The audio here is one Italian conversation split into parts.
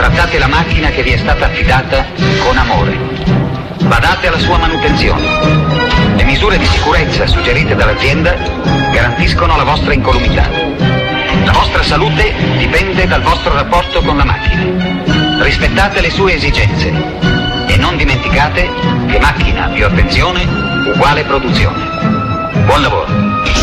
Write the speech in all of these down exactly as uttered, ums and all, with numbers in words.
trattate la macchina che vi è stata affidata con amore. Badate alla sua manutenzione. Le misure di sicurezza suggerite dall'azienda garantiscono la vostra incolumità. La vostra salute dipende dal vostro rapporto con la macchina. Rispettate le sue esigenze e non dimenticate che macchina più attenzione uguale produzione. Buon lavoro.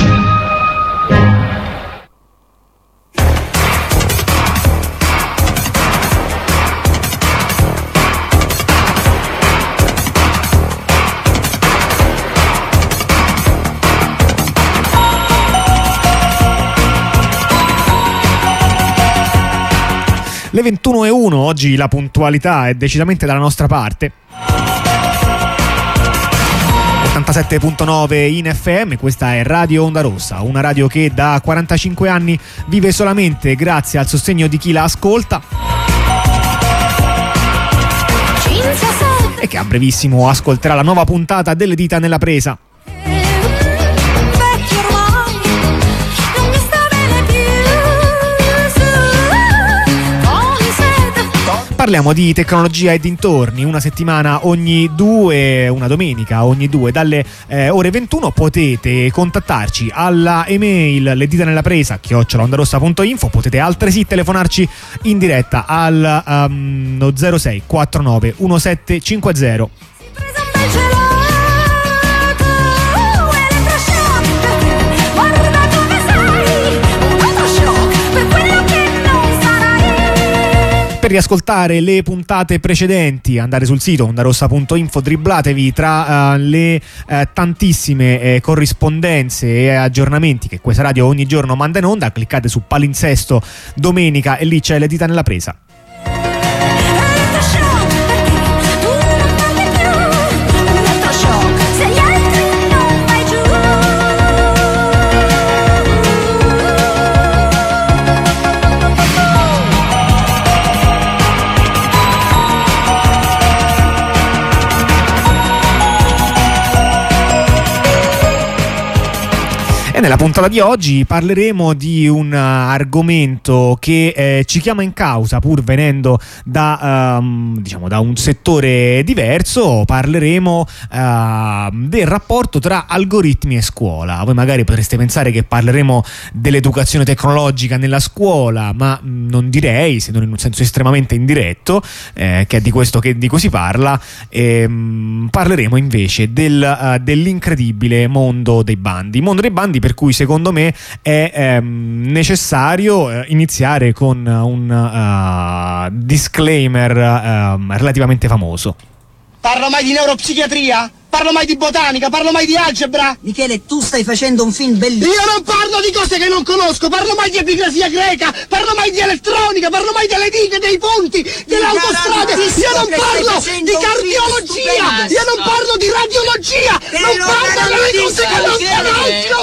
Le ventuno e uno, oggi la puntualità è decisamente dalla nostra parte. ottantasette virgola nove in F M, questa è Radio Onda Rossa, una radio che da quarantacinque anni vive solamente grazie al sostegno di chi la ascolta e che a brevissimo ascolterà la nuova puntata delle dita nella presa. Parliamo di tecnologia e dintorni, una settimana ogni due, una domenica ogni due, dalle eh, ore ventuno potete contattarci alla email le dita nella presa chiocciola ondarossa punto info, potete altresì telefonarci in diretta al um, zero sei quattro nove uno sette cinque zero. Per riascoltare le puntate precedenti andate sul sito ondarossa punto info, dribblatevi tra uh, le uh, tantissime eh, corrispondenze e aggiornamenti che questa radio ogni giorno manda in onda, cliccate su palinsesto domenica e lì c'è le dita nella presa. Nella puntata di oggi parleremo di un argomento che eh, ci chiama in causa, pur venendo da, um, diciamo, da un settore diverso. Parleremo uh, del rapporto tra algoritmi e scuola. Voi magari potreste pensare che parleremo dell'educazione tecnologica nella scuola, ma non direi, se non in un senso estremamente indiretto, eh, che è di questo che di cui si parla. Ehm, parleremo invece del, uh, dell'incredibile mondo dei bandi. Il mondo dei bandi per cui secondo me è ehm, necessario eh, iniziare con un uh, disclaimer uh, relativamente famoso. Parlo mai di neuropsichiatria? Parlo mai di botanica? Parlo mai di algebra? Michele, tu stai facendo un film bellissimo. Io non parlo di cose che non conosco, parlo mai di epigrafia greca, parlo mai di elettronica, parlo mai delle dighe, dei ponti, delle autostrade. Io non parlo di cardiologia, io non parlo di radiologia, non parlo delle cose che non conosco.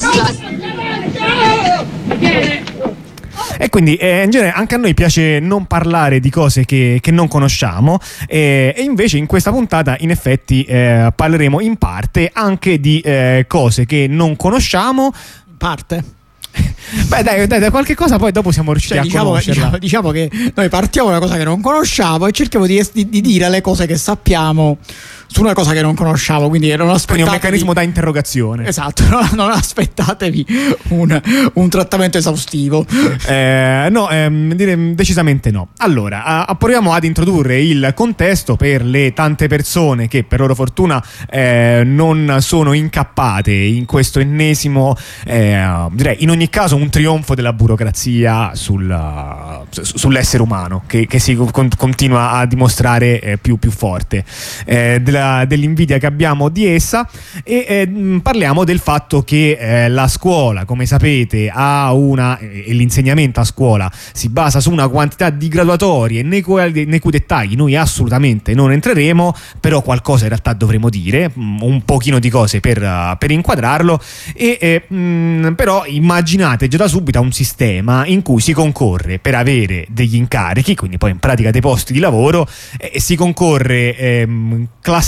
Basta. E quindi eh, in genere anche a noi piace non parlare di cose che, che non conosciamo eh, e invece in questa puntata in effetti eh, parleremo in parte anche di eh, cose che non conosciamo. Parte? Beh dai, dai, da qualche cosa poi dopo siamo riusciti cioè, a diciamo, conoscerla. Diciamo, diciamo che noi partiamo da una cosa che non conosciamo e cerchiamo di, di, di dire le cose che sappiamo su una cosa che non conosciamo, quindi non aspettatevi... Quindi un meccanismo da interrogazione. Esatto, non, non aspettatevi un, un trattamento esaustivo. Eh, no, ehm, dire decisamente no. Allora, a, proviamo ad introdurre il contesto per le tante persone che per loro fortuna eh, non sono incappate in questo ennesimo, eh, direi in ogni caso un trionfo della burocrazia sul, sull'essere umano che, che si con, continua a dimostrare eh, più, più forte. Eh, della dell'invidia che abbiamo di essa e eh, parliamo del fatto che eh, la scuola, come sapete, ha una e eh, l'insegnamento a scuola si basa su una quantità di graduatorie nei cui, nei cui dettagli noi assolutamente non entreremo, però qualcosa in realtà dovremo dire, un pochino di cose per, uh, per inquadrarlo e eh, mh, però immaginate già da subito un sistema in cui si concorre per avere degli incarichi, quindi poi in pratica dei posti di lavoro, e eh, si concorre eh, classicamente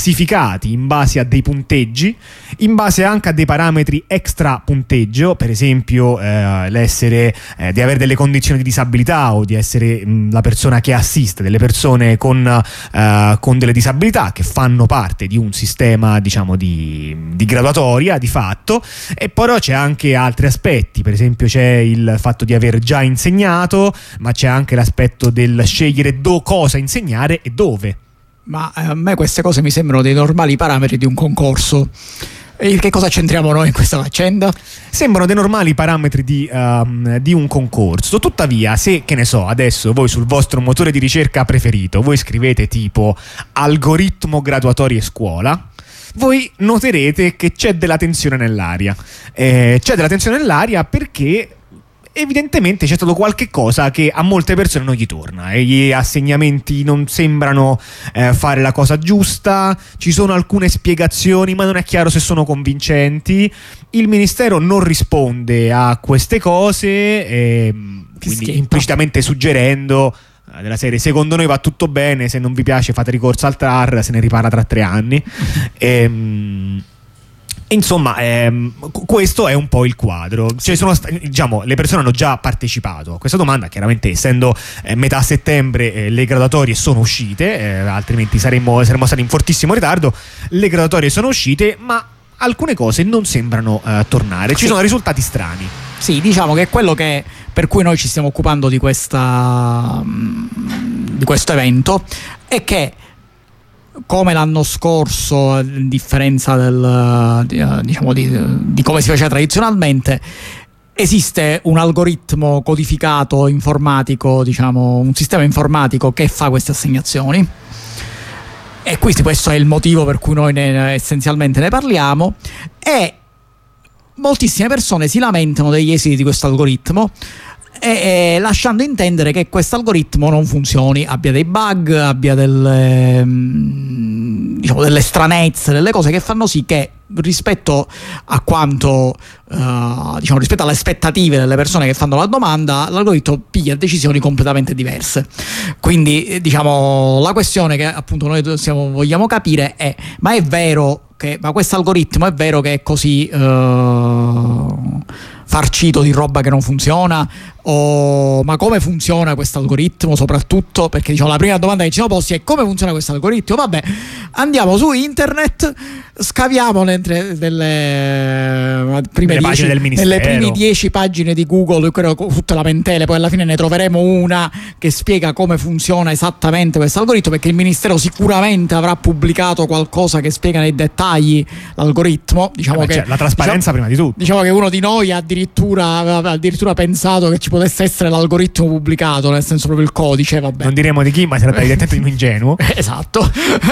classificati in base a dei punteggi, in base anche a dei parametri extra punteggio, per esempio eh, l'essere eh, di avere delle condizioni di disabilità o di essere mh, la persona che assiste delle persone con, eh, con delle disabilità che fanno parte di un sistema, diciamo, di, di graduatoria di fatto. E poi però c'è anche altri aspetti, per esempio c'è il fatto di aver già insegnato, ma c'è anche l'aspetto del scegliere do cosa insegnare e dove. Ma eh, a me queste cose mi sembrano dei normali parametri di un concorso. E che cosa c'entriamo noi in questa faccenda? Sembrano dei normali parametri di, um, di un concorso. Tuttavia, se, che ne so, adesso voi sul vostro motore di ricerca preferito voi scrivete tipo algoritmo graduatorie scuola, voi noterete che c'è della tensione nell'aria. Eh, c'è della tensione nell'aria perché evidentemente c'è stato qualche cosa che a molte persone non gli torna e gli assegnamenti non sembrano eh, fare la cosa giusta, ci sono alcune spiegazioni ma non è chiaro se sono convincenti, il ministero non risponde a queste cose, eh, quindi implicitamente suggerendo della serie secondo noi va tutto bene, se non vi piace fate ricorso al T A R, se ne riparla tra tre anni. ehm Insomma, ehm, questo è un po' il quadro. Cioè, sono, diciamo, le persone hanno già partecipato a questa domanda. Chiaramente, essendo eh, metà settembre, eh, le graduatorie sono uscite, eh, altrimenti saremmo, saremmo stati in fortissimo ritardo. Le graduatorie sono uscite, ma alcune cose non sembrano eh, tornare. Ci sì. sono risultati strani. Sì, diciamo che è quello che per cui noi ci stiamo occupando di questa di questo evento è che, come l'anno scorso, a differenza del, diciamo, di, di come si faceva tradizionalmente, esiste un algoritmo codificato informatico, diciamo un sistema informatico che fa queste assegnazioni, e quindi questo è il motivo per cui noi ne, essenzialmente ne parliamo, e moltissime persone si lamentano degli esiti di questo algoritmo, E, e lasciando intendere che questo algoritmo non funzioni, abbia dei bug, abbia delle, diciamo, delle stranezze, delle cose che fanno sì che rispetto a quanto uh, diciamo rispetto alle aspettative delle persone che fanno la domanda, l'algoritmo piglia decisioni completamente diverse. Quindi diciamo la questione che appunto noi siamo, vogliamo capire è: ma è vero che ma questo algoritmo è vero che è così uh, farcito di roba che non funziona, o ma come funziona questo algoritmo, soprattutto perché diciamo la prima domanda che ci siamo posti è: come funziona questo algoritmo? Vabbè, andiamo su internet, scaviamo nelle, delle prime dieci, pagine del ministero, nelle prime dieci pagine di Google, credo, tutte lamentele, poi alla fine ne troveremo una che spiega come funziona esattamente questo algoritmo, perché il ministero sicuramente avrà pubblicato qualcosa che spiega nei dettagli l'algoritmo. Diciamo eh beh, che cioè, la trasparenza diciamo, prima di tutto. Diciamo che uno di noi addirittura aveva addirittura pensato che ci potesse essere l'algoritmo pubblicato, nel senso proprio il codice, vabbè. Non diremo di chi, ma sarebbe evidentemente di un ingenuo. Esatto.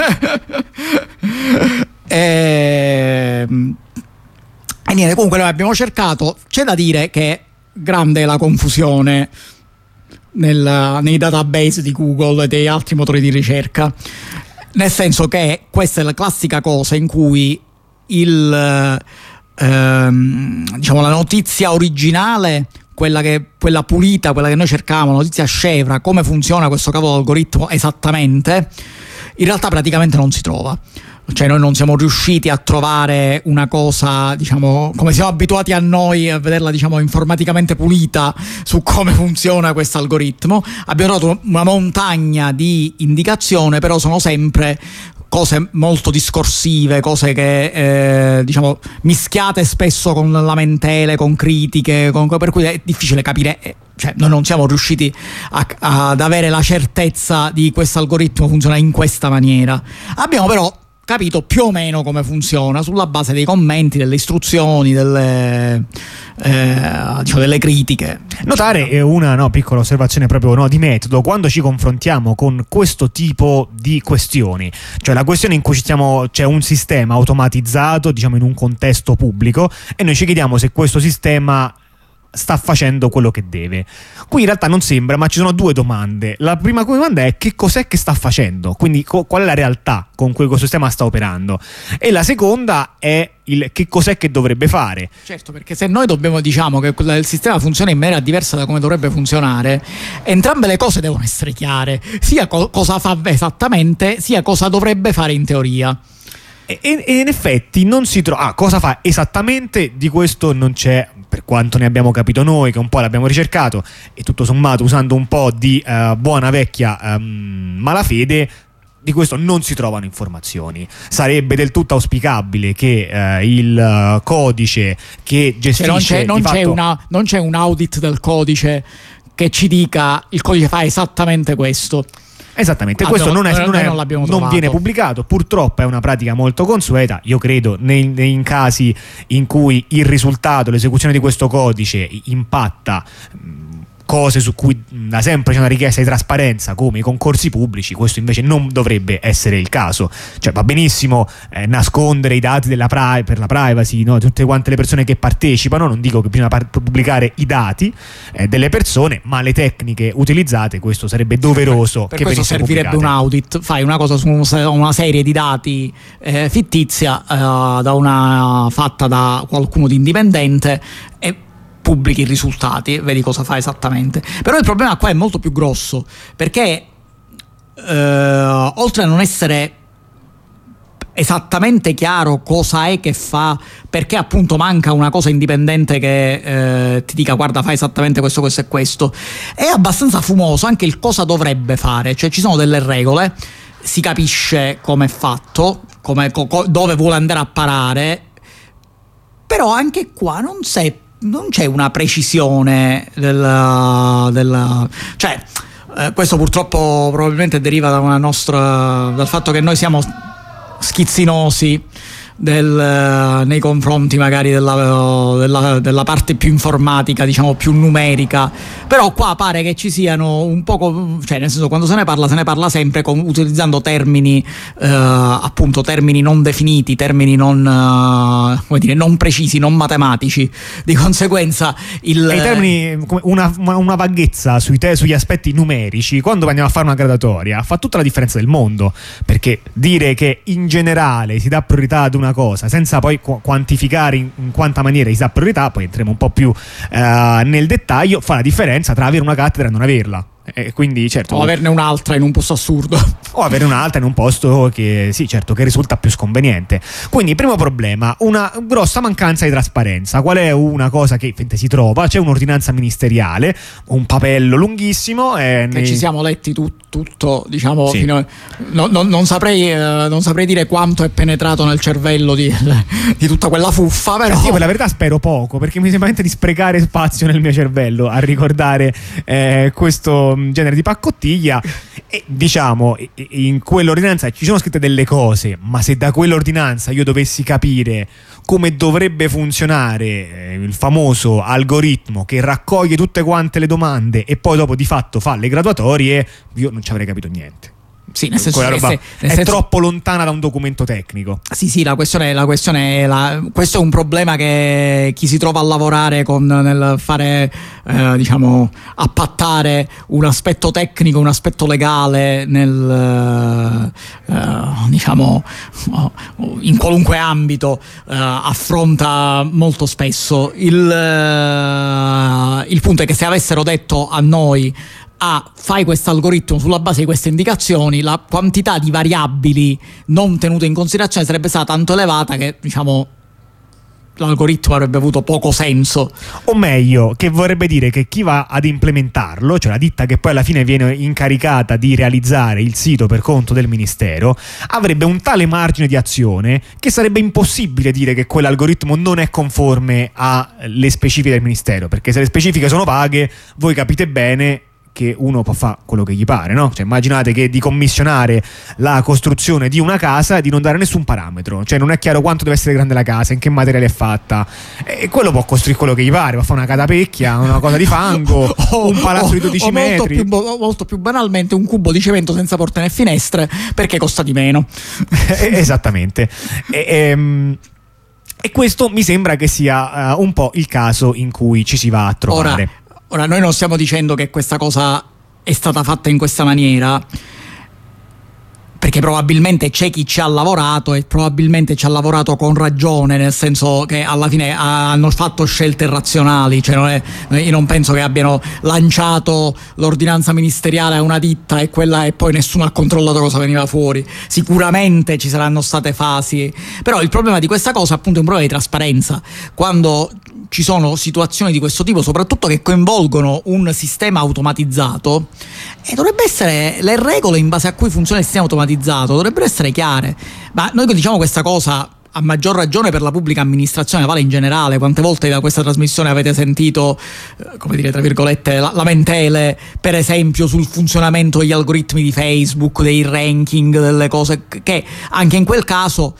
e... e niente, comunque noi abbiamo cercato, c'è da dire che grande è la confusione nel, nei database di Google e dei altri motori di ricerca, nel senso che questa è la classica cosa in cui il ehm, diciamo la notizia originale, quella che quella pulita, quella che noi cercavamo, notizia scevra, come funziona questo cavolo algoritmo esattamente, in realtà praticamente non si trova. Cioè noi non siamo riusciti a trovare una cosa, diciamo, come siamo abituati a noi a vederla, diciamo, informaticamente pulita su come funziona questo algoritmo. Abbiamo trovato una montagna di indicazioni, però sono sempre cose molto discorsive, cose che eh, diciamo mischiate spesso con lamentele, con critiche, con, per cui è difficile capire. Eh, cioè noi non siamo riusciti a, a, ad avere la certezza di questo algoritmo funziona in questa maniera. Abbiamo però capito più o meno come funziona sulla base dei commenti, delle istruzioni, delle, eh, diciamo, delle critiche. Notare una no, piccola osservazione proprio no, di metodo: quando ci confrontiamo con questo tipo di questioni, cioè la questione in cui ci stiamo, c'è un sistema automatizzato, diciamo in un contesto pubblico, e noi ci chiediamo se questo sistema sta facendo quello che deve. Qui in realtà non sembra, ma ci sono due domande. La prima domanda è: che cos'è che sta facendo? Quindi co- qual è la realtà con cui questo sistema sta operando? E la seconda è il che cos'è che dovrebbe fare. Certo, perché se noi dobbiamo, diciamo che il sistema funziona in maniera diversa da come dovrebbe funzionare, entrambe le cose devono essere chiare, sia co- cosa fa esattamente, sia cosa dovrebbe fare in teoria. E, e in effetti non si trova. Ah, cosa fa esattamente? Di questo non c'è, per quanto ne abbiamo capito noi, che un po' l'abbiamo ricercato, e tutto sommato usando un po' di uh, buona vecchia um, malafede, di questo non si trovano informazioni. Sarebbe del tutto auspicabile che uh, il uh, codice che gestisce, cioè non, c'è, non, fatto... c'è una, non c'è un audit del codice che ci dica il codice fa esattamente questo. Esattamente, Abbiamo, questo non, è, non, è, non, non viene pubblicato, purtroppo è una pratica molto consueta. Io credo nei, nei in casi in cui il risultato, l'esecuzione di questo codice impatta cose su cui da sempre c'è una richiesta di trasparenza, come i concorsi pubblici, questo invece non dovrebbe essere il caso. Cioè va benissimo eh, nascondere i dati della pri- per la privacy, no? Tutte quante le persone che partecipano, non dico che bisogna par- pubblicare i dati eh, delle persone, ma le tecniche utilizzate, questo sarebbe doveroso. Per che questo servirebbe pubblicate. un audit, fai una cosa su una serie di dati eh, fittizia eh, da una, fatta da qualcuno di indipendente e pubblichi i risultati, vedi cosa fa esattamente. Però il problema qua è molto più grosso, perché eh, oltre a non essere esattamente chiaro cosa è che fa, perché appunto manca una cosa indipendente che eh, ti dica guarda fa esattamente questo, questo e questo, è abbastanza fumoso anche il cosa dovrebbe fare. Cioè ci sono delle regole, si capisce come è fatto, come, co- dove vuole andare a parare, però anche qua non sei non c'è una precisione del, del cioè eh, questo purtroppo probabilmente deriva da una nostra, dal fatto che noi siamo schizzinosi del, nei confronti magari della, della, della parte più informatica, diciamo più numerica. Però qua pare che ci siano un poco, cioè nel senso, quando se ne parla se ne parla sempre con, utilizzando termini eh, appunto termini non definiti, termini non eh, come dire, non precisi, non matematici. Di conseguenza il e i termini, una, una vaghezza sui te, sugli aspetti numerici, quando andiamo a fare una graduatoria fa tutta la differenza del mondo, perché dire che in generale si dà priorità ad una cosa senza poi qu- quantificare in, in quanta maniera si dà priorità, poi entriamo un po' più uh, nel dettaglio, fa la differenza tra avere una cattedra e non averla. E quindi certo, o averne un'altra in un posto assurdo, o avere un'altra in un posto che sì, certo, che risulta più sconveniente. Quindi primo problema, una grossa mancanza di trasparenza. Qual è una cosa che si trova? C'è un'ordinanza ministeriale, un papello lunghissimo eh, che nei... ci siamo letti tu, tutto, diciamo sì. fino a, no, no, non, saprei, eh, non saprei dire quanto è penetrato nel cervello di, di tutta quella fuffa, però io per la verità spero poco, perché mi sembra di sprecare spazio nel mio cervello a ricordare eh, questo genere di paccottiglia. E diciamo, in quell'ordinanza ci sono scritte delle cose, ma se da quell'ordinanza io dovessi capire come dovrebbe funzionare eh, il famoso algoritmo che raccoglie tutte quante le domande e poi dopo di fatto fa le graduatorie, io non ci avrei capito niente. Sì, nel senso Quella roba che se, nel è senso, troppo lontana da un documento tecnico. Sì, sì, la questione, la questione è la, questo è un problema che chi si trova a lavorare con nel fare, eh, diciamo, appattare un aspetto tecnico, un aspetto legale nel, eh, diciamo, in qualunque ambito eh, affronta molto spesso. Il, eh, il punto è che se avessero detto a noi Ah, fai questo algoritmo sulla base di queste indicazioni, la quantità di variabili non tenute in considerazione sarebbe stata tanto elevata che, diciamo, l'algoritmo avrebbe avuto poco senso. O meglio, che vorrebbe dire che chi va ad implementarlo, cioè la ditta che poi alla fine viene incaricata di realizzare il sito per conto del ministero, avrebbe un tale margine di azione che sarebbe impossibile dire che quell'algoritmo non è conforme alle specifiche del ministero, perché se le specifiche sono vaghe, voi capite bene che uno può fare quello che gli pare, no? Cioè immaginate che di commissionare la costruzione di una casa e di non dare nessun parametro, cioè non è chiaro quanto deve essere grande la casa, in che materiale è fatta, e quello può costruire quello che gli pare, può fare una catapecchia, una cosa di fango, o, un palazzo o, di dodici o molto metri, più, molto più banalmente un cubo di cemento senza porte né finestre, perché costa di meno. Esattamente. e, e, e questo mi sembra che sia uh, un po' il caso in cui ci si va a trovare. Ora, Ora, noi non stiamo dicendo che questa cosa è stata fatta in questa maniera, perché probabilmente c'è chi ci ha lavorato e probabilmente ci ha lavorato con ragione, nel senso che alla fine hanno fatto scelte razionali, cioè non è, io non penso che abbiano lanciato l'ordinanza ministeriale a una ditta e quella e poi nessuno ha controllato cosa veniva fuori. Sicuramente ci saranno state fasi, però il problema di questa cosa appunto è un problema di trasparenza. Quando ci sono situazioni di questo tipo, soprattutto che coinvolgono un sistema automatizzato, e dovrebbe essere, le regole in base a cui funziona il sistema automatizzato dovrebbero essere chiare. Ma noi diciamo questa cosa a maggior ragione per la pubblica amministrazione, vale in generale. Quante volte da questa trasmissione avete sentito, eh, come dire, tra virgolette, lamentele, per esempio, sul funzionamento degli algoritmi di Facebook, dei ranking, delle cose che anche in quel caso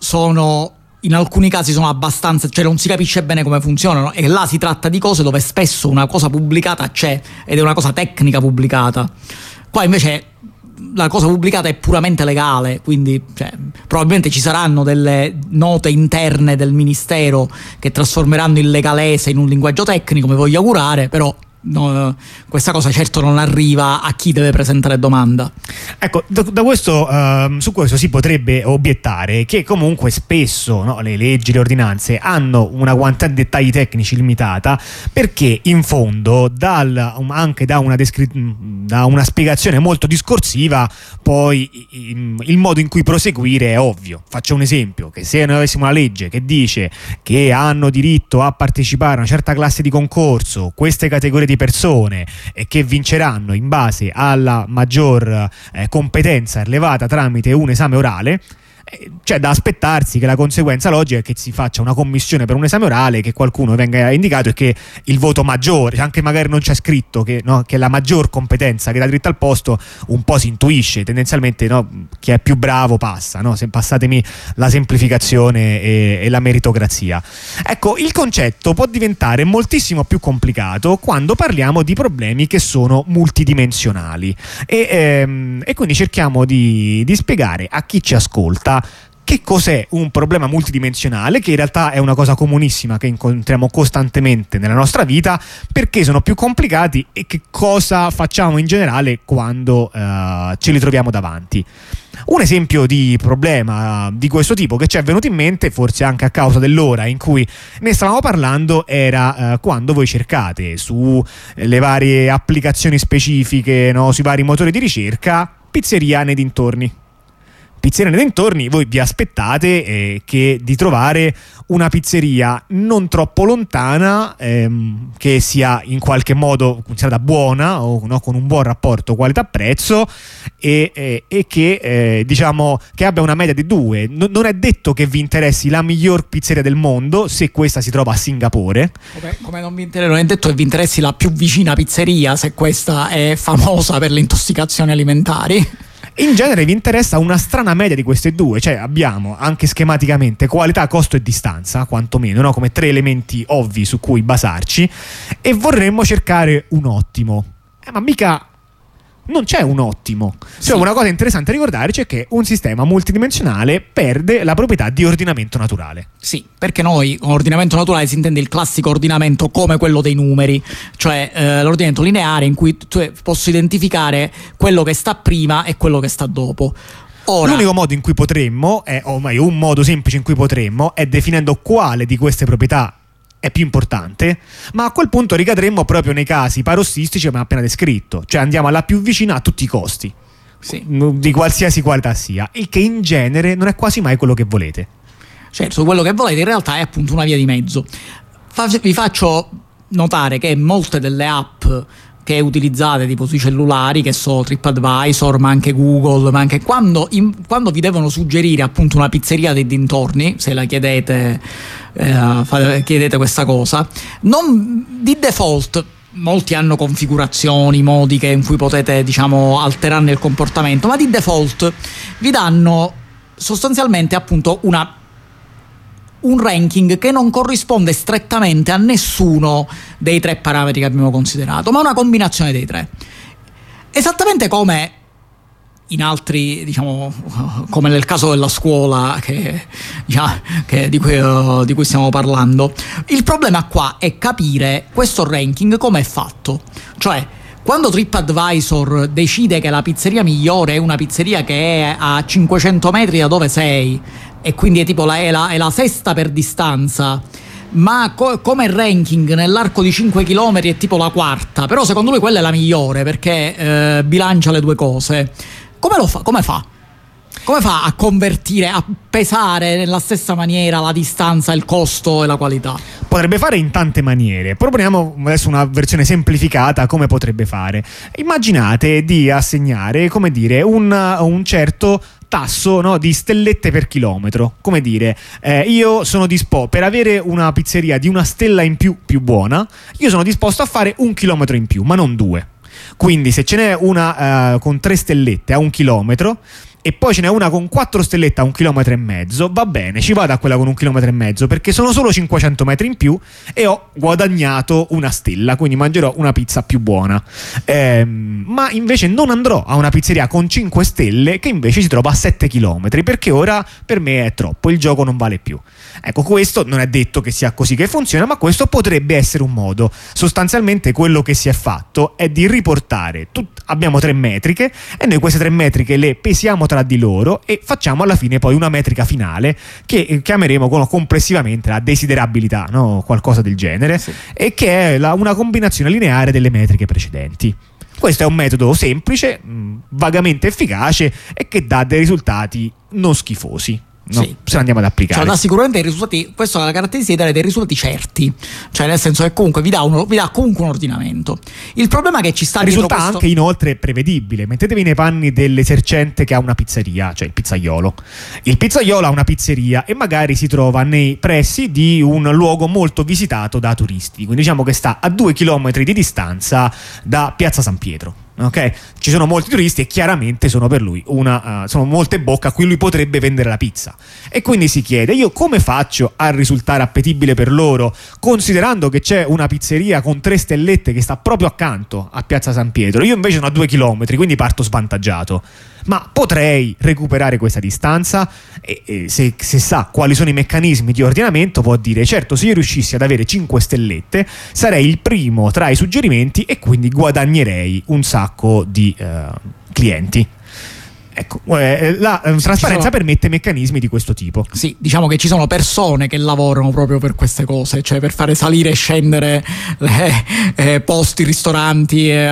sono, in alcuni casi sono abbastanza, cioè non si capisce bene come funzionano, e là si tratta di cose dove spesso una cosa pubblicata c'è ed è una cosa tecnica pubblicata. Qua invece la cosa pubblicata è puramente legale, quindi cioè, probabilmente ci saranno delle note interne del ministero che trasformeranno il legalese in un linguaggio tecnico, mi voglio augurare, però no, questa cosa certo non arriva a chi deve presentare domanda. Ecco, da, da questo, uh, su questo si potrebbe obiettare che comunque spesso, no, le leggi, le ordinanze hanno una quantità di dettagli tecnici limitata, perché in fondo dal, anche da una, descri- da una spiegazione molto discorsiva poi il, il modo in cui proseguire è ovvio. Faccio un esempio: che se noi avessimo una legge che dice che hanno diritto a partecipare a una certa classe di concorso queste categorie di persone e che vinceranno in base alla maggior eh, competenza rilevata tramite un esame orale, eh, c'è da aspettarsi che la conseguenza logica è che si faccia una commissione per un esame orale, che qualcuno venga indicato e che il voto maggiore, anche magari non c'è scritto che, no, che la maggior competenza che dà dritto al posto, un po' si intuisce tendenzialmente, no, chi è più bravo passa, no? Se passatemi la semplificazione e, e la meritocrazia. Ecco, il concetto può diventare moltissimo più complicato quando parliamo di problemi che sono multidimensionali e, ehm, e quindi cerchiamo di, di spiegare a chi ci ascolta che cos'è un problema multidimensionale, che in realtà è una cosa comunissima che incontriamo costantemente nella nostra vita, perché sono più complicati e che cosa facciamo in generale quando uh, ce li troviamo davanti. Un esempio di problema di questo tipo che ci è venuto in mente, forse anche a causa dell'ora in cui ne stavamo parlando, era uh, quando voi cercate su le varie applicazioni specifiche, no, sui vari motori di ricerca, pizzeria nei dintorni. Pizzeria nei dintorni, voi vi aspettate eh, che di trovare una pizzeria non troppo lontana, ehm, che sia in qualche modo considerata buona o, no, con un buon rapporto qualità-prezzo e, e, e che eh, diciamo che abbia una media di due. No, non è detto che vi interessi la miglior pizzeria del mondo se questa si trova a Singapore. Come, come non vi interessa, non è detto che vi interessi la più vicina pizzeria se questa è famosa per le intossicazioni alimentari. In genere vi interessa una strana media di queste due, cioè abbiamo anche schematicamente qualità, costo e distanza, quantomeno, no? Come tre elementi ovvi su cui basarci, e vorremmo cercare un ottimo. Eh, ma mica non c'è un ottimo. Sì. Cioè, una cosa interessante a ricordarci è che un sistema multidimensionale perde la proprietà di ordinamento naturale. Sì, perché noi con ordinamento naturale si intende il classico ordinamento come quello dei numeri, cioè eh, l'ordinamento lineare in cui tu posso identificare quello che sta prima e quello che sta dopo. Ora, l'unico modo in cui potremmo, è, o meglio, un modo semplice in cui potremmo, è definendo quale di queste proprietà è più importante, ma a quel punto ricadremmo proprio nei casi parossistici che abbiamo appena descritto, cioè andiamo alla più vicina a tutti i costi, sì, di qualsiasi qualità sia, il che in genere non è quasi mai quello che volete. Certo, quello che volete in realtà è appunto una via di mezzo. Fa- vi faccio notare che molte delle app che utilizzate tipo sui cellulari, che so TripAdvisor, ma anche Google, ma anche quando, in, quando vi devono suggerire appunto una pizzeria dei dintorni, se la chiedete eh, fate, chiedete questa cosa, non di default molti hanno configurazioni, modiche in cui potete, diciamo, alterarne il comportamento, ma di default vi danno sostanzialmente appunto una un ranking che non corrisponde strettamente a nessuno dei tre parametri che abbiamo considerato, ma una combinazione dei tre. Esattamente come in altri, diciamo, come nel caso della scuola che, diciamo, che di, cui, uh, di cui stiamo parlando. Il problema qua è capire questo ranking come è fatto, cioè quando TripAdvisor decide che la pizzeria migliore è una pizzeria che è a cinquecento metri da dove sei, e quindi è tipo la, è la, è la sesta per distanza, ma co- come ranking nell'arco di cinque chilometri è tipo la quarta, però secondo lui quella è la migliore perché eh, bilancia le due cose, come lo fa? Come fa? Come fa a convertire, a pesare nella stessa maniera la distanza, il costo e la qualità? Potrebbe fare in tante maniere. Proponiamo adesso una versione semplificata come potrebbe fare. Immaginate di assegnare, come dire, un, un certo tasso, no, di stellette per chilometro. Come dire, eh, io sono disposto, per avere una pizzeria di una stella in più più buona, io sono disposto a fare un chilometro in più, ma non due. Quindi se ce n'è una uh, con tre stellette a un chilometro e poi ce n'è una con quattro stellette a un chilometro e mezzo, va bene, ci vado a quella con un chilometro e mezzo perché sono solo cinquecento metri in più e ho guadagnato una stella, quindi mangerò una pizza più buona. Ehm, ma invece non andrò a una pizzeria con cinque stelle che invece si trova a sette chilometri, perché ora per me è troppo, il gioco non vale più. Ecco, questo non è detto che sia così che funziona, ma questo potrebbe essere un modo. Sostanzialmente quello che si è fatto è di riportare tut- abbiamo tre metriche e noi queste tre metriche le pesiamo tra di loro e facciamo alla fine poi una metrica finale che chiameremo complessivamente la desiderabilità, no? Qualcosa del genere, sì. E che è la, una combinazione lineare delle metriche precedenti. Questo è un metodo semplice, mh, vagamente efficace e che dà dei risultati non schifosi. No, sì, se andiamo ad applicare, cioè dà sicuramente i risultati. Questa è la caratteristica di dare dei risultati certi, cioè nel senso che comunque vi dà, uno, vi dà comunque un ordinamento. Il problema che ci sta risulta dietro questo... anche inoltre prevedibile. Mettetevi nei panni dell'esercente che ha una pizzeria, cioè il pizzaiolo. Il pizzaiolo ha una pizzeria e magari si trova nei pressi di un luogo molto visitato da turisti, quindi diciamo che sta a due chilometri di distanza da Piazza San Pietro. Ok, ci sono molti turisti e chiaramente sono per lui una, uh, sono molte bocche a cui lui potrebbe vendere la pizza, e quindi si chiede: io come faccio a risultare appetibile per loro, considerando che c'è una pizzeria con tre stellette che sta proprio accanto a Piazza San Pietro, io invece sono a due chilometri, quindi parto svantaggiato. Ma potrei recuperare questa distanza? E, e se, se sa quali sono i meccanismi di ordinamento può dire: certo, se io riuscissi ad avere cinque stellette sarei il primo tra i suggerimenti e quindi guadagnerei un sacco di uh, clienti. Ecco, eh, la eh, trasparenza sono... permette meccanismi di questo tipo. Sì, diciamo che ci sono persone che lavorano proprio per queste cose, cioè per fare salire e scendere le, eh, posti, ristoranti, eh,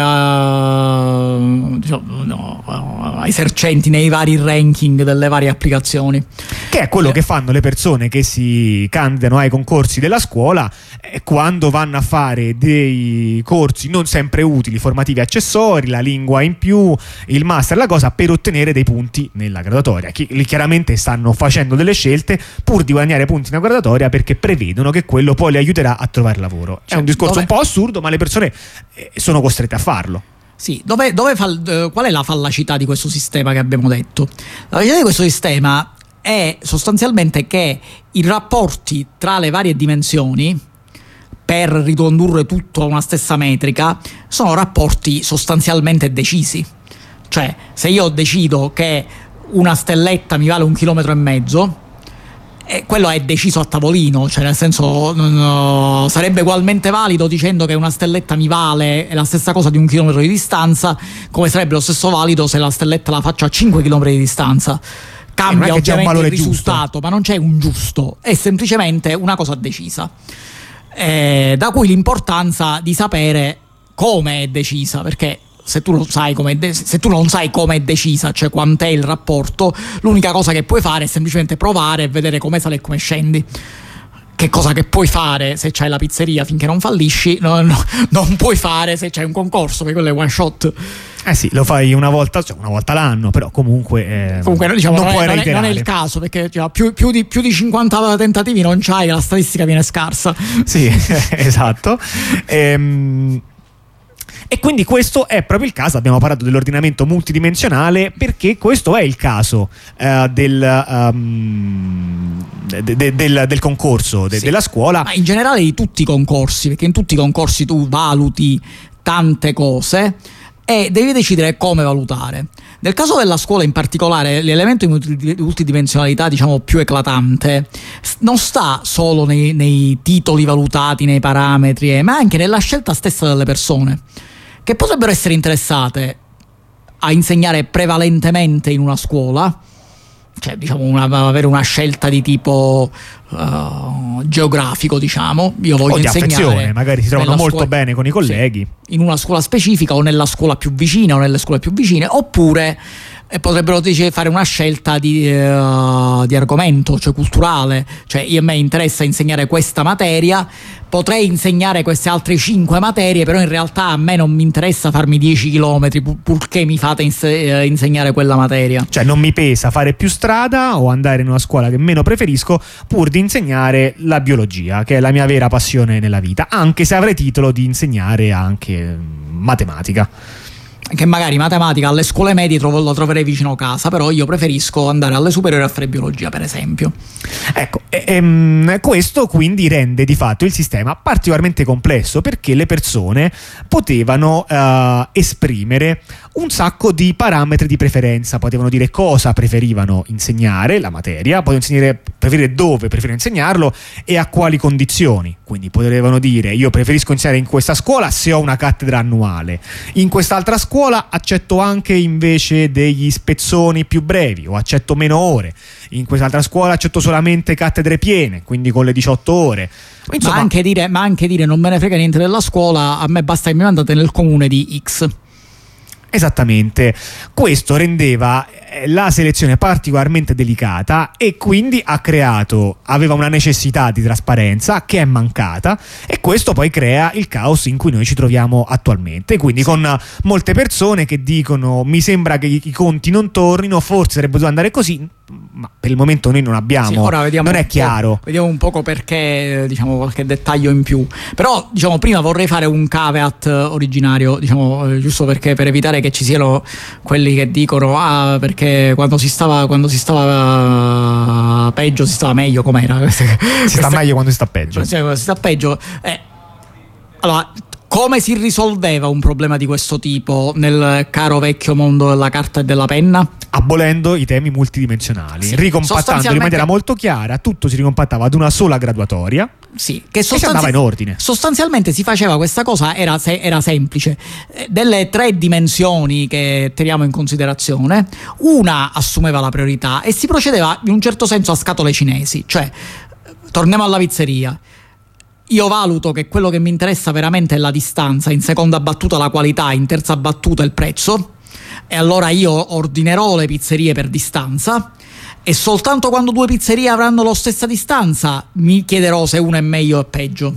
diciamo, no, esercenti nei vari ranking delle varie applicazioni. Che è quello eh. che fanno le persone che si candidano ai concorsi della scuola eh, quando vanno a fare dei corsi non sempre utili, formativi accessori, la lingua in più, il master, la cosa, per ottenere dei punti nella graduatoria. Chi, chiaramente stanno facendo delle scelte pur di guadagnare punti nella graduatoria perché prevedono che quello poi li aiuterà a trovare lavoro. È un discorso dove... un po' assurdo, ma le persone eh, sono costrette a farlo. Sì, dove, dove fall- qual è la fallacità di questo sistema che abbiamo detto? La fallacità di questo sistema è sostanzialmente che i rapporti tra le varie dimensioni, per ricondurre tutto a una stessa metrica, sono rapporti sostanzialmente decisi. Cioè, se io decido che una stelletta mi vale un chilometro e mezzo, eh, quello è deciso a tavolino, cioè nel senso no, sarebbe ugualmente valido dicendo che una stelletta mi vale la stessa cosa di un chilometro di distanza, come sarebbe lo stesso valido se la stelletta la faccio a cinque chilometri di distanza. Cambia ovviamente il risultato, giusto. Ma non c'è un giusto, è semplicemente una cosa decisa, eh, da cui l'importanza di sapere come è decisa, perché se tu, lo sai come de- se tu non sai come è decisa, cioè quant'è il rapporto, l'unica cosa che puoi fare è semplicemente provare e vedere come sale e come scendi. Che cosa che puoi fare se c'hai la pizzeria finché non fallisci, no, no, non puoi fare se c'hai un concorso, perché quello è one shot. Eh sì, lo fai una volta, cioè una volta l'anno, però comunque, eh, comunque diciamo, non, non, puoi è, non, è, non è il caso, perché cioè, più, più, di, più di cinquanta tentativi non c'hai, la statistica viene scarsa. Sì, esatto. Ehm... E quindi questo è proprio il caso, abbiamo parlato dell'ordinamento multidimensionale perché questo è il caso uh, del, um, de, de, del, del concorso, de, sì. della scuola. Ma in generale di tutti i concorsi, perché in tutti i concorsi tu valuti tante cose e devi decidere come valutare. Nel caso della scuola in particolare l'elemento di multidimensionalità, diciamo, più eclatante non sta solo nei, nei titoli valutati, nei parametri, eh, ma anche nella scelta stessa delle persone, che potrebbero essere interessate a insegnare prevalentemente in una scuola, cioè diciamo una, avere una scelta di tipo uh, geografico, diciamo. Io voglio o di insegnare affezione, magari si trovano molto scuola, bene con i colleghi, sì, in una scuola specifica o nella scuola più vicina o nelle scuole più vicine, oppure eh, potrebbero dice, fare una scelta di, uh, di argomento, cioè culturale, cioè io, a me interessa insegnare questa materia, potrei insegnare queste altre cinque materie, però in realtà a me non mi interessa farmi dieci chilometri pur- purché mi fate ins- eh, insegnare quella materia. cioè non mi pesa fare più strada o andare in una scuola che meno preferisco pur di insegnare la biologia, che è la mia vera passione nella vita, anche se avrei titolo di insegnare anche mm, matematica. Che magari matematica alle scuole medie trovo, lo troverei vicino casa, però io preferisco andare alle superiori a fare biologia, per esempio. Ecco, e, ehm, questo quindi rende di fatto il sistema particolarmente complesso, perché le persone potevano eh, esprimere un sacco di parametri di preferenza, potevano dire cosa preferivano insegnare, la materia, potevano insegnare, preferire dove preferivano insegnarlo e a quali condizioni. Quindi potevano dire: io preferisco insegnare in questa scuola se ho una cattedra annuale, in quest'altra scuola accetto anche invece degli spezzoni più brevi o accetto meno ore, in quest'altra scuola accetto solamente cattedre piene, quindi con le diciotto ore. Insomma, ma, anche dire, ma anche dire non me ne frega niente della scuola, a me basta che mi mandate nel comune di X. Esattamente, questo rendeva la selezione particolarmente delicata e quindi ha creato, aveva una necessità di trasparenza che è mancata, e questo poi crea il caos in cui noi ci troviamo attualmente, quindi sì, con molte persone che dicono: mi sembra che i conti non tornino, forse sarebbe dovuto andare così, ma per il momento noi non abbiamo, sì, ora vediamo non è chiaro. Vediamo un poco perché, diciamo, qualche dettaglio in più, però diciamo prima vorrei fare un caveat originario, diciamo, giusto perché, per evitare che ci siano quelli che dicono ah perché quando si stava quando si stava peggio si stava meglio, com'era? Si sta meglio quando si sta peggio. Cioè, quando si sta peggio eh, allora, come si risolveva un problema di questo tipo nel caro vecchio mondo della carta e della penna? Abolendo i temi multidimensionali, sì, ricompattando in maniera molto chiara, tutto si ricompattava ad una sola graduatoria. Sì, che sostanzi- e si andava in ordine. Sostanzialmente si faceva questa cosa, era, se- era semplice. Delle tre dimensioni che teniamo in considerazione, una assumeva la priorità e si procedeva in un certo senso a scatole cinesi. Cioè, torniamo alla pizzeria. Io valuto che quello che mi interessa veramente è la distanza, in seconda battuta la qualità, in terza battuta il prezzo, e allora io ordinerò le pizzerie per distanza, e soltanto quando due pizzerie avranno la stessa distanza mi chiederò se una è meglio o peggio,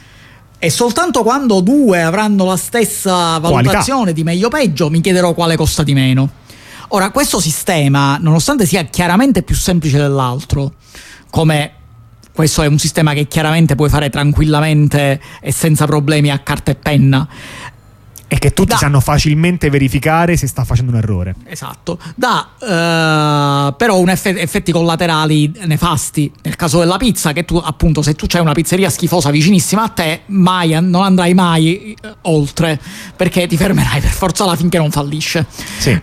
e soltanto quando due avranno la stessa valutazione qualità di meglio o peggio mi chiederò quale costa di meno. Ora, questo sistema, nonostante sia chiaramente più semplice dell'altro, come questo è un sistema che chiaramente puoi fare tranquillamente e senza problemi a carta e penna, e che tutti da, sanno facilmente verificare se sta facendo un errore. Esatto, da uh, però un effetti, effetti collaterali nefasti. Nel caso della pizza, che tu appunto, se tu c'hai una pizzeria schifosa vicinissima a te, mai non andrai mai uh, oltre, perché ti fermerai per forza là finché non fallisce. Sì.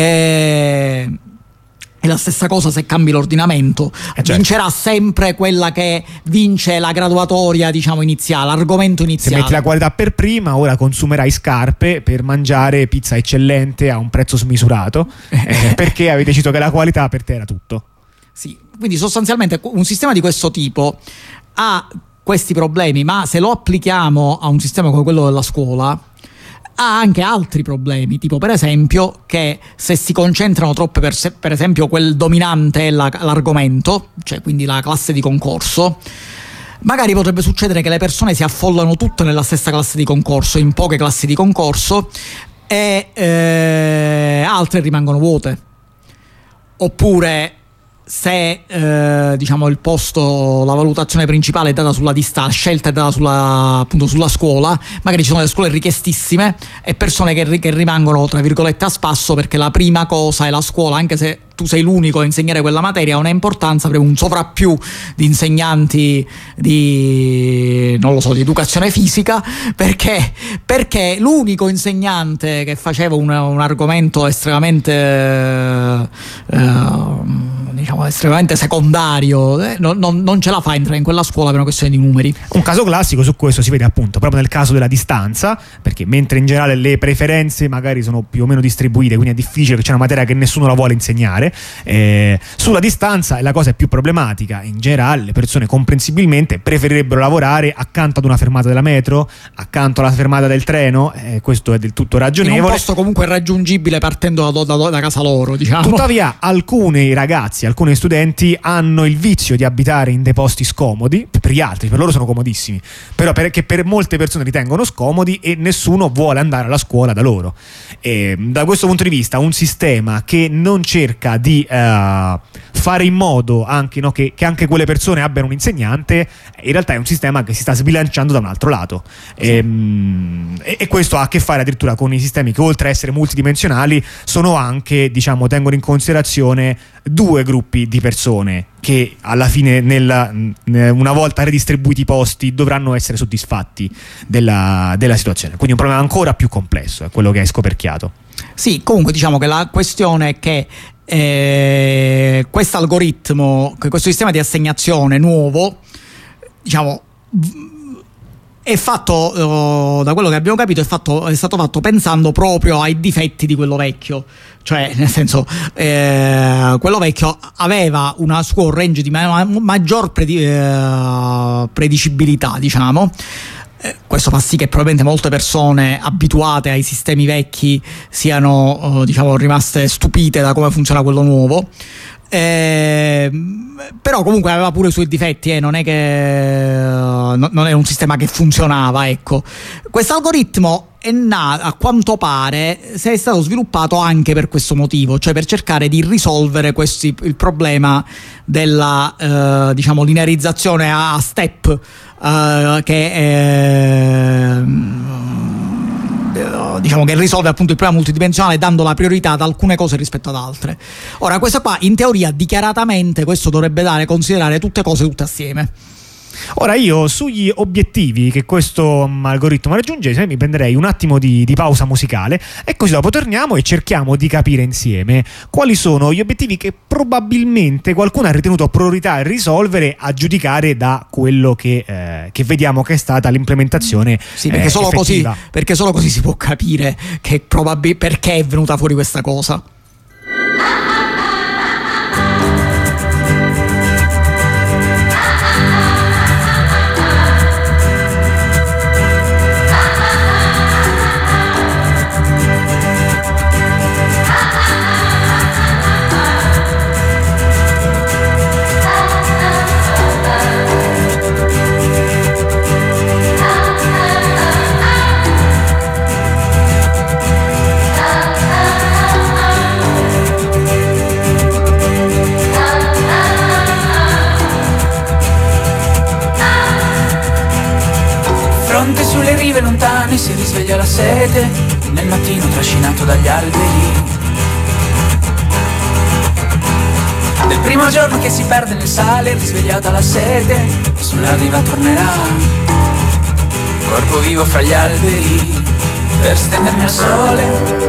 E è la stessa cosa se cambi l'ordinamento, eh certo. Vincerà sempre quella che vince la graduatoria, diciamo, iniziale, l'argomento iniziale. Se metti la qualità per prima, ora consumerai scarpe per mangiare pizza eccellente a un prezzo smisurato, eh, perché avevi deciso che la qualità per te era tutto. Sì, quindi sostanzialmente un sistema di questo tipo ha questi problemi, ma se lo applichiamo a un sistema come quello della scuola ha anche altri problemi, tipo per esempio che se si concentrano troppe, per, se, per esempio quel dominante è la, l'argomento, cioè quindi la classe di concorso, magari potrebbe succedere che le persone si affollano tutte nella stessa classe di concorso, in poche classi di concorso, e eh, altre rimangono vuote. Oppure se eh, diciamo il posto, la valutazione principale è data sulla distanza, scelta è data sulla, appunto sulla scuola, magari ci sono delle scuole richiestissime e persone che, che rimangono tra virgolette a spasso, perché la prima cosa è la scuola, anche se tu sei l'unico a insegnare quella materia, ha un'importanza, avremo un sovrappiù di insegnanti di, non lo so, di educazione fisica, perché perché l'unico insegnante che faceva un, un argomento estremamente eh, diciamo estremamente secondario, eh, non, non, non ce la fa entrare in quella scuola per una questione di numeri. Un caso classico su questo si vede appunto proprio nel caso della distanza, perché mentre in generale le preferenze magari sono più o meno distribuite, quindi è difficile che c'è una materia che nessuno la vuole insegnare, eh, sulla distanza la cosa è più problematica. In generale le persone comprensibilmente preferirebbero lavorare accanto ad una fermata della metro, accanto alla fermata del treno, eh, questo è del tutto ragionevole, in un posto comunque raggiungibile partendo da, da, da casa loro, diciamo. Tuttavia alcuni ragazzi, alcuni studenti hanno il vizio di abitare in dei posti scomodi, per gli altri, per loro sono comodissimi, però perché per molte persone ritengono scomodi e nessuno vuole andare alla scuola da loro. E da questo punto di vista un sistema che non cerca di uh, fare in modo anche, no, che, che anche quelle persone abbiano un insegnante, in realtà è un sistema che si sta sbilanciando da un altro lato. Sì. E, e, e questo ha a che fare addirittura con i sistemi che, oltre a essere multidimensionali, sono anche, diciamo, tengono in considerazione due gruppi di persone che alla fine, nella, una volta redistribuiti i posti, dovranno essere soddisfatti della, della situazione. Quindi un problema ancora più complesso è quello che hai scoperchiato. Sì, comunque diciamo che la questione è che eh, questo algoritmo, questo sistema di assegnazione nuovo, diciamo, è fatto, uh, da quello che abbiamo capito, è, fatto, è stato fatto pensando proprio ai difetti di quello vecchio. Cioè, nel senso, eh, quello vecchio aveva una suo range di ma- maggior predi- eh, predicibilità, diciamo. Eh, questo fa sì che probabilmente molte persone abituate ai sistemi vecchi siano, uh, diciamo, rimaste stupite da come funziona quello nuovo. Eh, però comunque aveva pure i suoi difetti, eh, non è che uh, no, non è un sistema che funzionava, ecco. Questo algoritmo è nato, a quanto pare, se è stato sviluppato anche per questo motivo, cioè per cercare di risolvere questi, il problema della uh, diciamo linearizzazione a step, uh, che è diciamo che risolve appunto il problema multidimensionale dando la priorità ad alcune cose rispetto ad altre. Ora, questo qua in teoria dichiaratamente questo dovrebbe dare considerare tutte cose tutte assieme. Ora io sugli obiettivi che questo um, algoritmo raggiunge mi prenderei un attimo di, di pausa musicale e così dopo torniamo e cerchiamo di capire insieme quali sono gli obiettivi che probabilmente qualcuno ha ritenuto priorità risolvere a giudicare da quello che, eh, che vediamo che è stata l'implementazione. Sì, perché, eh, solo così, effettiva. perché solo così si può capire che probabil- perché è venuta fuori questa cosa. Sulle rive lontane si risveglia la sete, nel mattino trascinato dagli alberi. Del primo giorno che si perde nel sale, risvegliata la sete, sulla riva tornerà. Corpo vivo fra gli alberi, per stendermi al sole.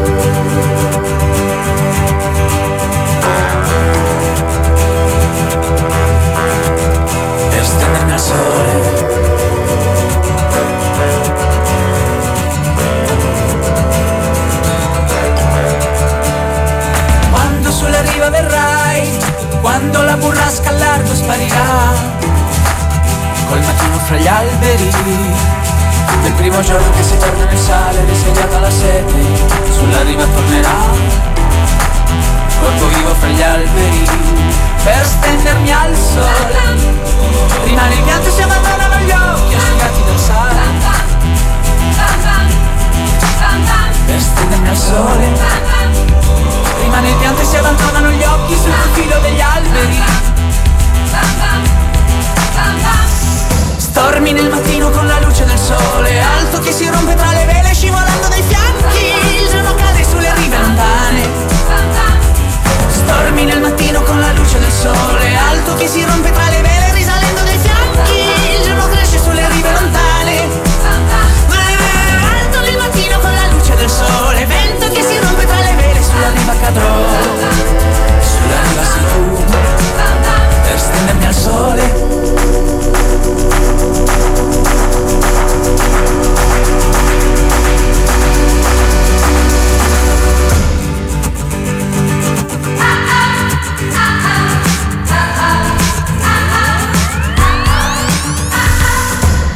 Per stendermi al sole. Sulla riva verrai, quando la burrasca al largo sparirà, col mattino fra gli alberi, del primo giorno che si torna nel sale, risvegliata la sete, sulla riva tornerà, corpo vivo fra gli alberi, per stendermi al sole, rimane il pianto e si abbandonano gli occhi asciugati dal sale, per stendermi al sole. Rimane il pianto e si abbandonano gli occhi sul profilo degli alberi. Stormi nel mattino con la luce del sole, alto che si rompe tra le vele scivolando dai fianchi. Il giorno cade sulle rive lontane. Stormi nel mattino con la luce del sole, alto che si rompe tra le vele risalendo dai fianchi. Il giorno cresce sulle rive lontane. Alto nel mattino con la luce del sole, vento che si rompe tra le vele, sulla riva cadrò, sulla riva sei tu.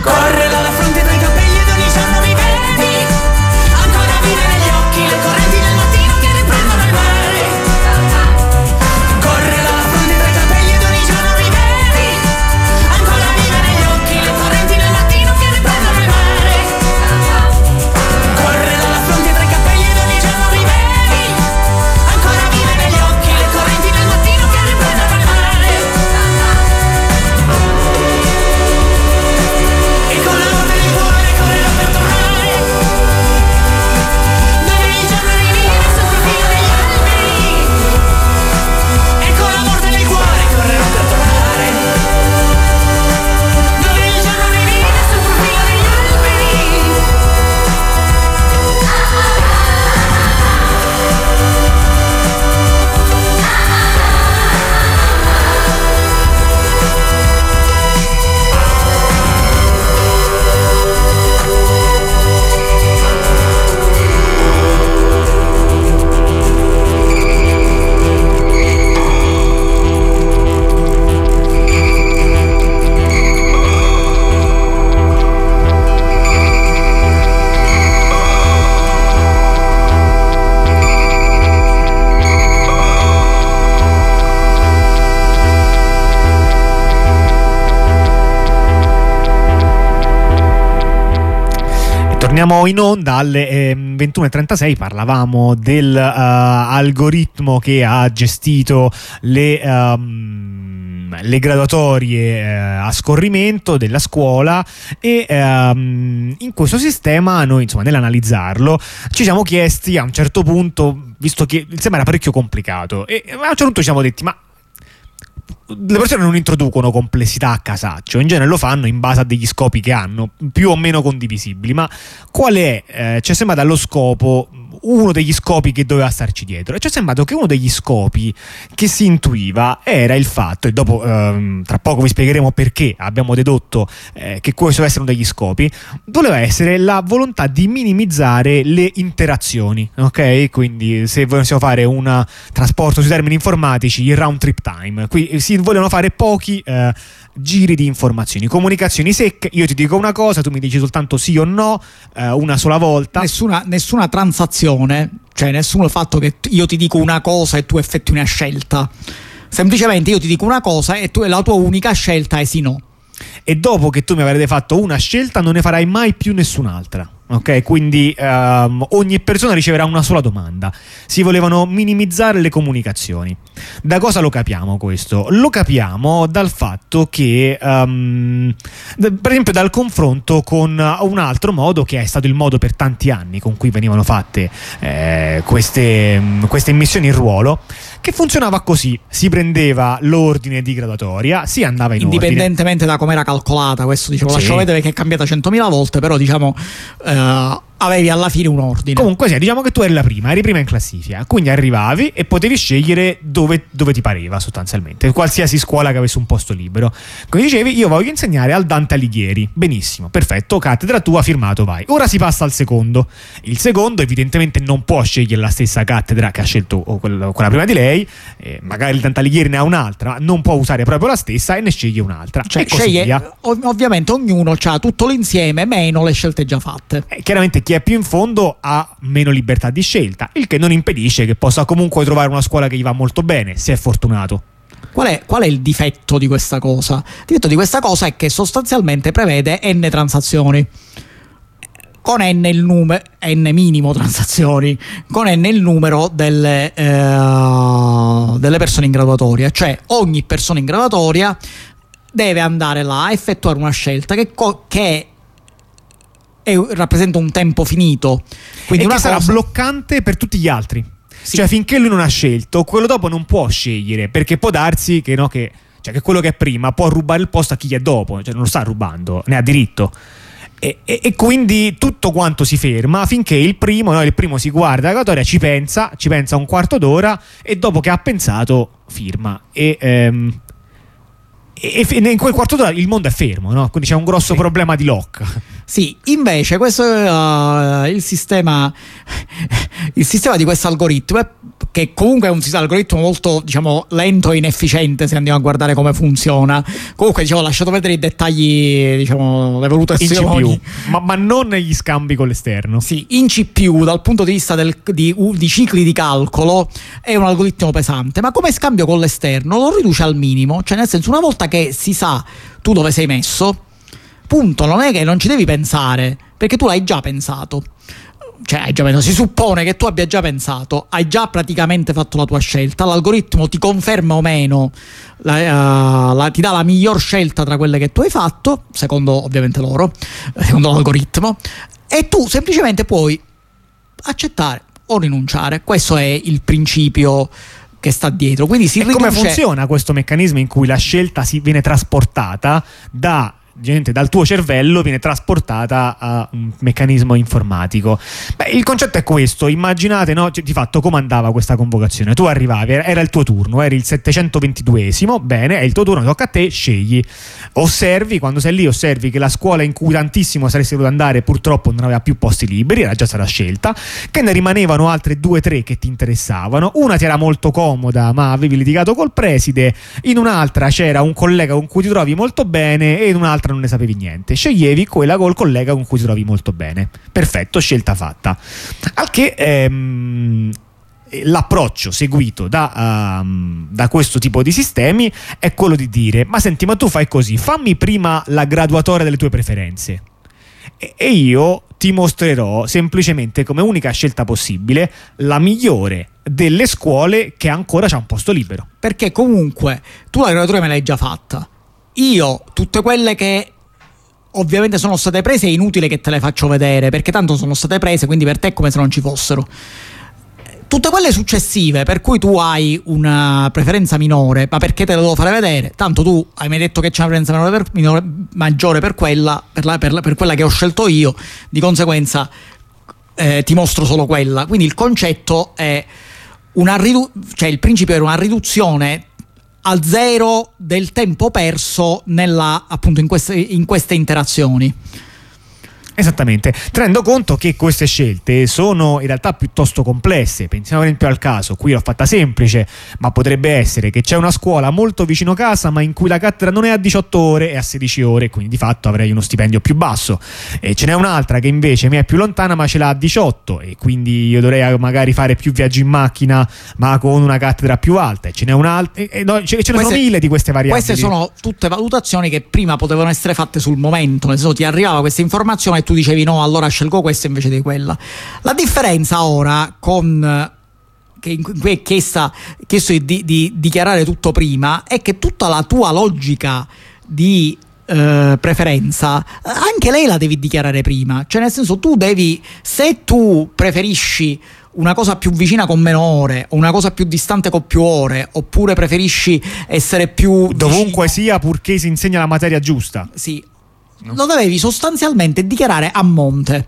Corre dalla fronte tra i capelli ed ogni giorno mi vedi ancora vive negli occhi le correnti del mattino che riprendono il mare. Corre dalla fronte tra i capelli ed ogni giorno mi vedi ancora vive negli occhi le correnti del mattino che riprendono il mare. Corre dalla fronte tra i capelli ed ogni giorno mi vedi ancora vive negli occhi le correnti del mattino che riprendono il mare. E con la notte nel cuore correrò per tornare dove il giorno rivide sul profilo degli alberi. E con la morte nel cuore correrò per tornare dove il giorno rivide sul profilo degli alberi. Torniamo in onda alle eh, ventuno e trentasei, parlavamo del uh, algoritmo che ha gestito le, um, le graduatorie uh, a scorrimento della scuola e um, in questo sistema noi, insomma, nell'analizzarlo ci siamo chiesti a un certo punto, visto che il sistema era parecchio complicato, e a un certo punto ci siamo detti: ma le persone non introducono complessità a casaccio, in genere lo fanno in base a degli scopi che hanno, più o meno condivisibili, ma qual è, eh, ci è sembrato lo scopo, uno degli scopi che doveva starci dietro, e ci è sembrato che uno degli scopi che si intuiva era il fatto, e dopo ehm, tra poco vi spiegheremo perché abbiamo dedotto eh, che questo deve essere uno degli scopi, doveva essere la volontà di minimizzare le interazioni, ok? Quindi se vogliamo fare un trasporto sui termini informatici, il round trip time, qui si volevano fare pochi eh, giri di informazioni, comunicazioni secche, io ti dico una cosa, tu mi dici soltanto sì o no, eh, una sola volta, nessuna, nessuna transazione, cioè nessuno fatto che io ti dico una cosa e tu effettui una scelta, semplicemente io ti dico una cosa e tu, la tua unica scelta è sì no, e dopo che tu mi avrete fatto una scelta non ne farai mai più nessun'altra. Ok, quindi um, ogni persona riceverà una sola domanda. Si volevano minimizzare le comunicazioni. Da cosa lo capiamo questo? Lo capiamo dal fatto che, um, per esempio, dal confronto con un altro modo che è stato il modo per tanti anni con cui venivano fatte eh, queste, queste immissioni in ruolo, che funzionava così: si prendeva l'ordine di graduatoria, si andava in indipendentemente ordine. da come era calcolata, questo diciamo Sì. lasciamo vedere che è cambiata centomila volte, però diciamo eh, avevi alla fine un ordine. Comunque sì, diciamo che tu eri la prima, eri prima in classifica, quindi arrivavi e potevi scegliere dove, dove ti pareva, sostanzialmente, qualsiasi scuola che avesse un posto libero. Quindi dicevi: io voglio insegnare al Dante Alighieri, benissimo, perfetto, cattedra tua, firmato, vai. Ora si passa al secondo. Il secondo evidentemente non può scegliere la stessa cattedra che ha scelto quella, quella prima di lei, eh, magari il Dante Alighieri ne ha un'altra, non può usare proprio la stessa e ne sceglie un'altra, cioè e così sceglie, via. ov- ovviamente ognuno ha tutto l'insieme meno le scelte già fatte. Eh, chiaramente chi è più in fondo ha meno libertà di scelta, il che non impedisce che possa comunque trovare una scuola che gli va molto bene, se è fortunato. Qual è, qual è il difetto di questa cosa? Il difetto di questa cosa è che sostanzialmente prevede n transazioni, con n il numero, n minimo transazioni, con n il numero delle, eh, delle persone in graduatoria, cioè ogni persona in graduatoria deve andare là a effettuare una scelta che, co- che è, rappresenta un tempo finito, quindi e una che sarà cosa bloccante per tutti gli altri. Sì. Cioè finché lui non ha scelto, quello dopo non può scegliere, perché può darsi che, no, che, cioè, che quello che è prima può rubare il posto a chi è dopo, cioè non lo sta rubando, ne ha diritto. E, e, e quindi tutto quanto si ferma finché il primo, no, il primo si guarda la graduatoria, ci pensa, ci pensa un quarto d'ora e dopo che ha pensato firma. E, ehm, e, e in quel quarto d'ora il mondo è fermo, no? Quindi c'è un grosso Sì. problema di lock. Sì, invece questo uh, il sistema il sistema di questo algoritmo è che comunque è un algoritmo molto, diciamo, lento e inefficiente se andiamo a guardare come funziona. Comunque, diciamo, ho lasciato vedere i dettagli, diciamo, le valutazioni in C P U, ma, ma non gli scambi con l'esterno. Sì, in C P U dal punto di vista del, di, di cicli di calcolo è un algoritmo pesante, ma come scambio con l'esterno lo riduce al minimo. Cioè, nel senso, una volta che si sa tu dove sei messo, punto, non è che non ci devi pensare, perché tu l'hai già pensato. Cioè, hai già pensato, si suppone che tu abbia già pensato, hai già praticamente fatto la tua scelta, l'algoritmo ti conferma o meno, la, uh, la, ti dà la miglior scelta tra quelle che tu hai fatto, secondo ovviamente loro, secondo l'algoritmo, e tu semplicemente puoi accettare o rinunciare. Questo è il principio che sta dietro. Quindi si e riduce... come funziona questo meccanismo in cui la scelta si viene trasportata da gente dal tuo cervello, viene trasportata a un meccanismo informatico? Beh, il concetto è questo. Immaginate, no, cioè, di fatto come andava questa convocazione. Tu arrivavi, era il tuo turno, eri il settecentoventiduesimo, bene, è il tuo turno, tocca a te, scegli. Osservi, quando sei lì osservi che la scuola in cui tantissimo saresti dovuto andare purtroppo non aveva più posti liberi, era già stata scelta, che ne rimanevano altre due o tre che ti interessavano. Una ti era molto comoda ma avevi litigato col preside, in un'altra c'era un collega con cui ti trovi molto bene e in un'altra non ne sapevi niente. Sceglievi quella col collega con cui ti trovi molto bene. Perfetto, scelta fatta. Al che ehm, l'approccio seguito da, um, da questo tipo di sistemi è quello di dire: ma senti, ma tu fai così, fammi prima la graduatoria delle tue preferenze e, e io ti mostrerò semplicemente come unica scelta possibile la migliore delle scuole che ancora c'ha un posto libero. Perché comunque tu la graduatoria me l'hai già fatta. Io, tutte quelle che ovviamente sono state prese, è inutile che te le faccio vedere, perché tanto sono state prese, quindi per te è come se non ci fossero. Tutte quelle successive, per cui tu hai una preferenza minore, ma perché te le devo fare vedere? Tanto tu hai mai detto che c'è una preferenza minore per, minore, maggiore per quella, per, la, per, la, per quella che ho scelto io, di conseguenza eh, ti mostro solo quella. Quindi il concetto è una ridu- cioè il principio era una riduzione al zero del tempo perso nella, appunto, in queste, in queste interazioni. Esattamente, tenendo conto che queste scelte sono in realtà piuttosto complesse. Pensiamo per esempio al caso, qui l'ho fatta semplice, ma potrebbe essere che c'è una scuola molto vicino casa ma in cui la cattedra non è a diciotto ore, è a sedici ore, quindi di fatto avrei uno stipendio più basso. E ce n'è un'altra che invece mi è più lontana ma ce l'ha a diciotto e quindi io dovrei magari fare più viaggi in macchina ma con una cattedra più alta. E ce n'è un'altra, e, e no, ce, ce ne sono mille di queste variabili. Queste sono tutte valutazioni che prima potevano essere fatte sul momento, nel senso ti arrivava questa informazione tu dicevi no, allora scelgo questa invece di quella. La differenza ora con che in cui è chiesta, chiesto di, di, di dichiarare tutto prima è che tutta la tua logica di eh, preferenza anche lei la devi dichiarare prima. Cioè, nel senso, tu devi, se tu preferisci una cosa più vicina con meno ore o una cosa più distante con più ore, oppure preferisci essere più dovunque vicino, sia purché si insegna la materia giusta, sì, no? Lo dovevi sostanzialmente dichiarare a monte.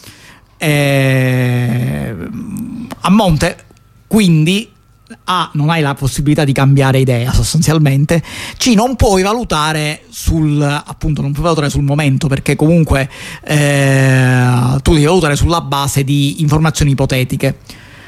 Eh, a monte, quindi A, non hai la possibilità di cambiare idea sostanzialmente. C, non puoi valutare sul, appunto, non puoi valutare sul momento, perché comunque eh, tu devi valutare sulla base di informazioni ipotetiche.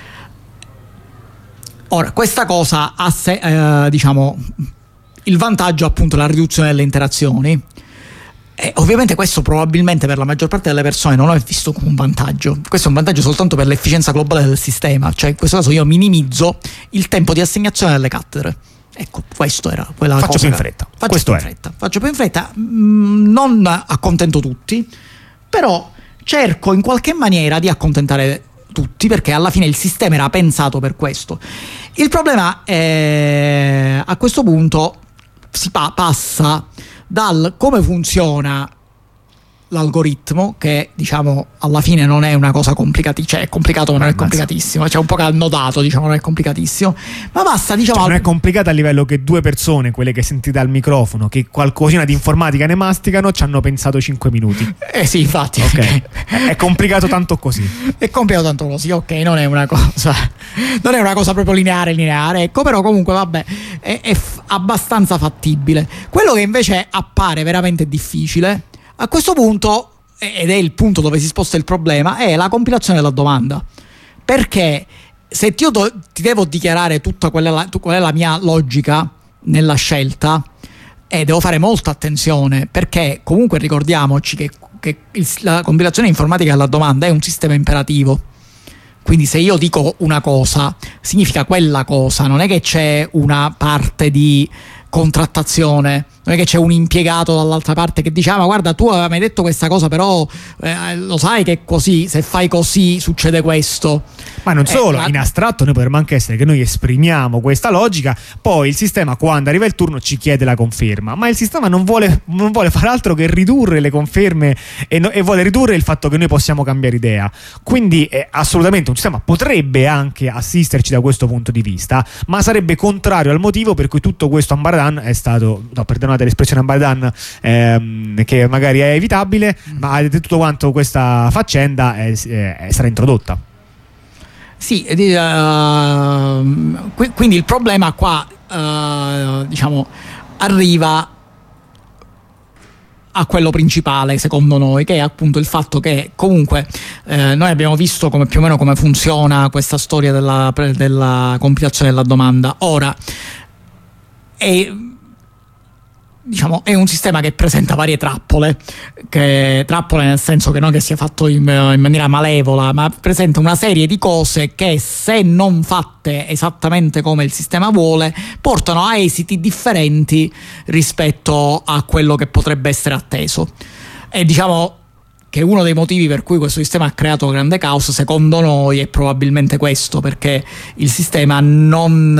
Ora, questa cosa ha se, eh, diciamo il vantaggio, appunto, la riduzione delle interazioni. E ovviamente questo probabilmente per la maggior parte delle persone non è visto come un vantaggio. Questo è un vantaggio soltanto per l'efficienza globale del sistema. Cioè, in questo caso io minimizzo il tempo di assegnazione delle cattedre. Ecco, questo era quella faccio cosa più in che... fretta. Faccio questo più è. in fretta. Faccio più in fretta. Mh, non accontento tutti, però cerco in qualche maniera di accontentare tutti, perché alla fine il sistema era pensato per questo. Il problema è, a questo punto si pa- passa dal come funziona l'algoritmo, che diciamo alla fine non è una cosa complicata, cioè è complicato ma non è complicatissimo, c'è cioè un po' annodato, diciamo, non è complicatissimo, ma basta, diciamo, cioè, non è complicata a livello che due persone, quelle che sentite al microfono, che qualcosina di informatica ne masticano, ci hanno pensato cinque minuti. Eh sì, infatti, okay. È complicato tanto così. È complicato tanto così, ok, non è una cosa non è una cosa proprio lineare lineare, ecco, però comunque vabbè, è, è f- abbastanza fattibile. Quello che invece appare veramente difficile a questo punto, ed è il punto dove si sposta il problema, è la compilazione della domanda, perché se io do, ti devo dichiarare tutta quella, tu, qual è la mia logica nella scelta, e devo fare molta attenzione, perché comunque ricordiamoci che, che il, la compilazione informatica della domanda è un sistema imperativo. Quindi se io dico una cosa, significa quella cosa, non è che c'è una parte di contrattazione, non è che c'è un impiegato dall'altra parte che dice: ah, ma guarda, tu mi hai detto questa cosa, però eh, lo sai che così, se fai così succede questo. Ma non solo, eh, la... in astratto noi potremmo anche essere che noi esprimiamo questa logica, poi il sistema quando arriva il turno ci chiede la conferma, ma il sistema non vuole, non vuole far altro che ridurre le conferme e, no, e vuole ridurre il fatto che noi possiamo cambiare idea. Quindi eh, assolutamente un sistema potrebbe anche assisterci da questo punto di vista, ma sarebbe contrario al motivo per cui tutto questo ambaradan è stato, no, perdonate l'espressione ambaradan, ehm, che magari è evitabile, mm. ma tutto quanto questa faccenda è, è, sarà introdotta. Sì, uh, quindi il problema qua uh, diciamo arriva a quello principale secondo noi, che è appunto il fatto che comunque eh, noi abbiamo visto come più o meno come funziona questa storia della, della compilazione della domanda. Ora è, diciamo, è un sistema che presenta varie trappole, che, trappole nel senso che non che sia fatto in, in maniera malevola, ma presenta una serie di cose che, se non fatte esattamente come il sistema vuole, portano a esiti differenti rispetto a quello che potrebbe essere atteso. E diciamo che uno dei motivi per cui questo sistema ha creato grande caos, secondo noi, è probabilmente questo, perché il sistema non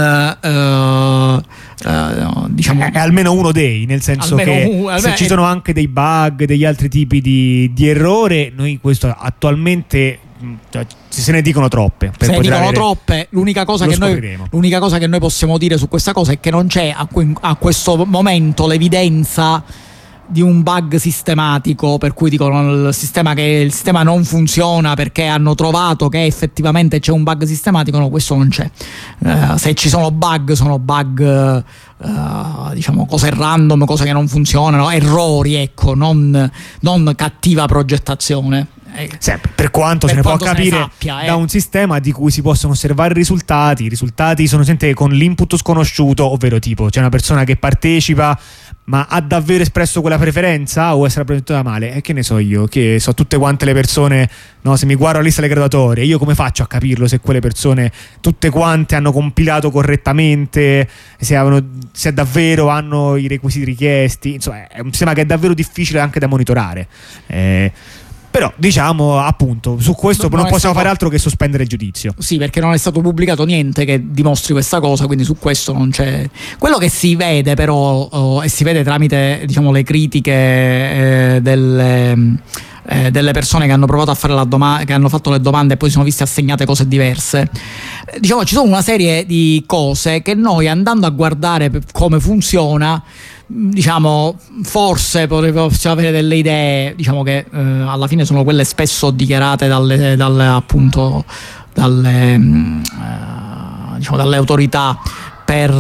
uh, uh, diciamo è, è almeno uno dei, nel senso che un, se ci sono anche dei bug, degli altri tipi di, di errore, noi questo attualmente, cioè, se ne dicono troppe, per se ne dicono avere, troppe, l'unica cosa, che noi, l'unica cosa che noi possiamo dire su questa cosa è che non c'è a, a questo momento l'evidenza di un bug sistematico per cui dicono il sistema che il sistema non funziona perché hanno trovato che effettivamente c'è un bug sistematico. No, questo non c'è. Uh, se ci sono bug, sono bug uh, diciamo cose random, cose che non funzionano, errori, ecco, non, non cattiva progettazione. Sì, per quanto per se ne quanto può capire ne sappia, eh. da un sistema di cui si possono osservare i risultati. I risultati sono sempre con l'input sconosciuto, ovvero tipo c'è una persona che partecipa ma ha davvero espresso quella preferenza o è stata rappresentata male? E che ne so io, che so tutte quante le persone, no, se mi guardo la lista delle graduatorie, io come faccio a capirlo se quelle persone tutte quante hanno compilato correttamente, se, avano, se davvero hanno i requisiti richiesti? Insomma, è un sistema che è davvero difficile anche da monitorare. Eh, Però diciamo appunto su questo non, non possiamo stato... fare altro che sospendere il giudizio. Sì, perché non è stato pubblicato niente che dimostri questa cosa, quindi su questo non c'è. Quello che si vede però oh, e si vede tramite, diciamo, le critiche eh, delle, eh, delle persone che hanno provato a fare la domanda, che hanno fatto le domande e poi si sono viste assegnate cose diverse. Eh, diciamo ci sono una serie di cose che noi, andando a guardare come funziona, diciamo forse possiamo avere delle idee, diciamo che eh, alla fine sono quelle spesso dichiarate dalle, dalle appunto dalle, eh, diciamo, dalle autorità per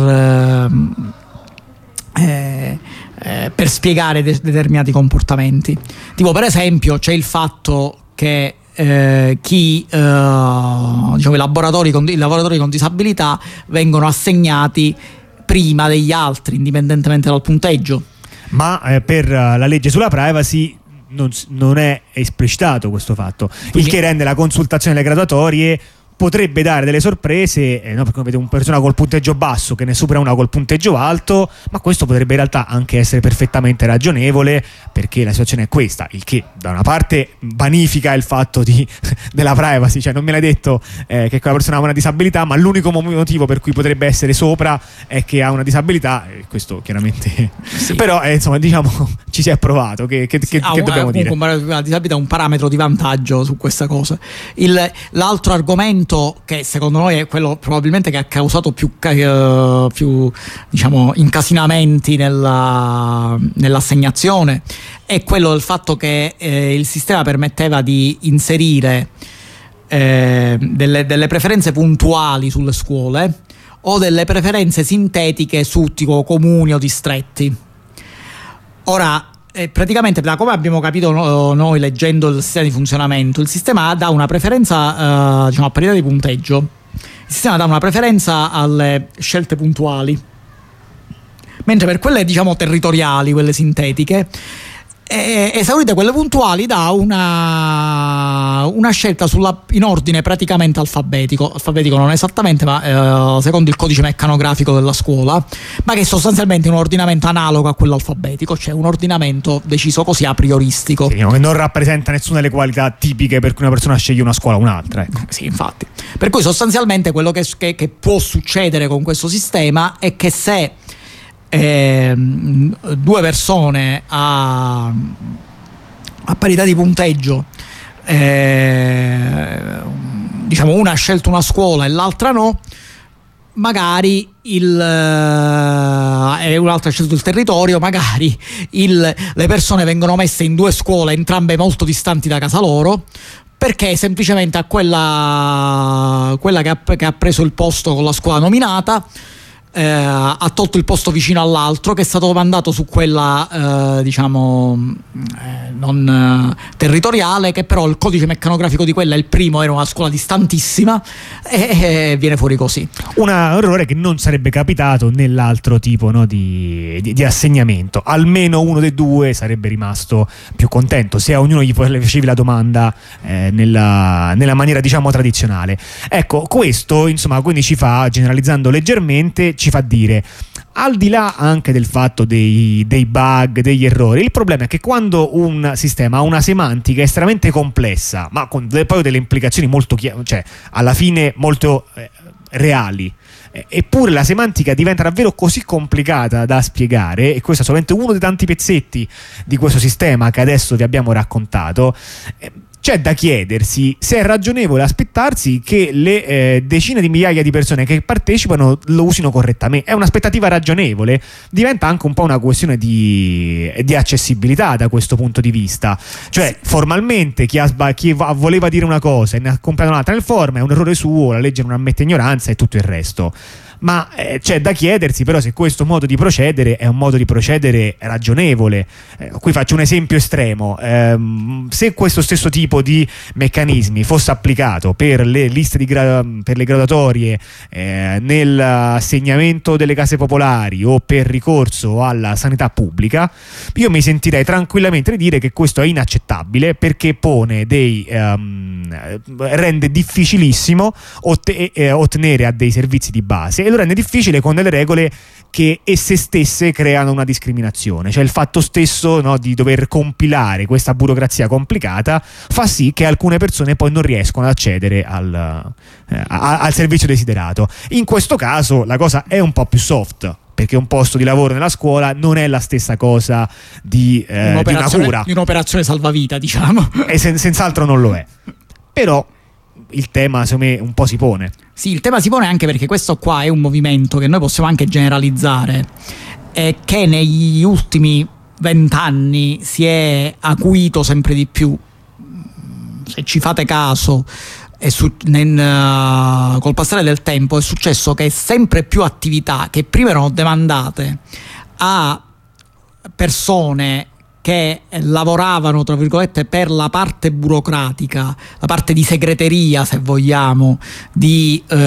eh, eh, per spiegare de- determinati comportamenti. Tipo, per esempio, c'è il fatto che Eh, chi eh, diciamo, i laboratori con, i lavoratori con disabilità vengono assegnati prima degli altri, indipendentemente dal punteggio. Ma eh, per la legge sulla privacy non, non è esplicitato questo fatto. Quindi, il che rende la consultazione delle graduatorie, potrebbe dare delle sorprese, eh, no? Perché vede una persona col punteggio basso che ne supera una col punteggio alto, ma questo potrebbe in realtà anche essere perfettamente ragionevole, perché la situazione è questa, il che da una parte vanifica il fatto di, della privacy, cioè non me l'hai detto eh, che quella persona ha una disabilità, ma l'unico motivo per cui potrebbe essere sopra è che ha una disabilità, e questo chiaramente sì. Però eh, insomma, diciamo, ci si è provato, che, che, che, ah, che dobbiamo dire? La disabilità è un parametro di vantaggio su questa cosa. Il, l'altro argomento, che secondo noi è quello probabilmente che ha causato più, uh, più diciamo incasinamenti nella, nell'assegnazione, è quello del fatto che eh, il sistema permetteva di inserire eh, delle, delle preferenze puntuali sulle scuole o delle preferenze sintetiche su tipo comuni o distretti. Ora, Eh, praticamente, da come abbiamo capito no, noi leggendo il sistema di funzionamento, il sistema dà una preferenza eh, diciamo a parità di punteggio Il sistema dà una preferenza alle scelte puntuali, mentre per quelle diciamo territoriali, quelle sintetiche, eh, esaurite quelle puntuali, dà una, una scelta sulla, in ordine praticamente alfabetico, alfabetico non esattamente, ma eh, secondo il codice meccanografico della scuola, ma che è sostanzialmente un ordinamento analogo a quello alfabetico, cioè un ordinamento deciso così a prioristico. Sì, no, che non rappresenta nessuna delle qualità tipiche per cui una persona sceglie una scuola o un'altra. Ecco. Sì, infatti. Per cui sostanzialmente quello che, che, che può succedere con questo sistema è che se Eh, due persone a, a parità di punteggio, eh, diciamo una ha scelto una scuola e l'altra no, magari il e un'altra ha scelto il territorio, magari il, le persone vengono messe in due scuole entrambe molto distanti da casa loro, perché semplicemente a quella quella che ha, che ha preso il posto con la scuola nominata Eh, ha tolto il posto vicino all'altro, che è stato mandato su quella eh, diciamo eh, non eh, territoriale, che però il codice meccanografico di quella, il primo, era una scuola distantissima, e, e viene fuori così. Una, un errore che non sarebbe capitato nell'altro tipo, no, di, di, di assegnamento. Almeno uno dei due sarebbe rimasto più contento se a ognuno gli facevi la domanda eh, nella, nella maniera diciamo tradizionale. Ecco, questo insomma quindi ci fa, generalizzando leggermente, ci fa dire, al di là anche del fatto dei, dei bug, degli errori, il problema è che quando un sistema ha una semantica estremamente complessa, ma con de, poi delle implicazioni molto chiare, cioè alla fine molto eh, reali, eh, eppure la semantica diventa davvero così complicata da spiegare, e questo è solamente uno dei tanti pezzetti di questo sistema che adesso vi abbiamo raccontato, eh, c'è da chiedersi se è ragionevole aspettarsi che le eh, decine di migliaia di persone che partecipano lo usino correttamente. È un'aspettativa ragionevole? Diventa anche un po' una questione di, di accessibilità da questo punto di vista. Cioè, formalmente chi, ha, chi voleva dire una cosa e ne ha comprato un'altra nel forum è un errore suo, la legge non ammette ignoranza e tutto il resto. Ma eh, c'è da chiedersi però se questo modo di procedere è un modo di procedere ragionevole. Eh, qui faccio un esempio estremo: ehm, se questo stesso tipo di meccanismi fosse applicato per le liste di gra- per le graduatorie eh, nell'assegnamento delle case popolari o per ricorso alla sanità pubblica, io mi sentirei tranquillamente di dire che questo è inaccettabile, perché pone dei ehm, rende difficilissimo otte- eh, ottenere a dei servizi di base, e lo rende difficile con delle regole che esse stesse creano una discriminazione. Cioè il fatto stesso, no, di dover compilare questa burocrazia complicata fa sì che alcune persone poi non riescono ad accedere al, eh, a, al servizio desiderato. In questo caso la cosa è un po' più soft, perché un posto di lavoro nella scuola non è la stessa cosa di, eh, di una cura, di un'operazione salvavita, diciamo, e sen- senz'altro non lo è. Però il tema secondo me un po' si pone. Sì, il tema si pone anche perché questo qua è un movimento che noi possiamo anche generalizzare, e che negli ultimi vent'anni si è acuito sempre di più. Se ci fate caso, è su, nel, uh, col passare del tempo è successo che sempre più attività che prima erano demandate a persone che lavoravano, tra virgolette, per la parte burocratica, la parte di segreteria, se vogliamo, di eh,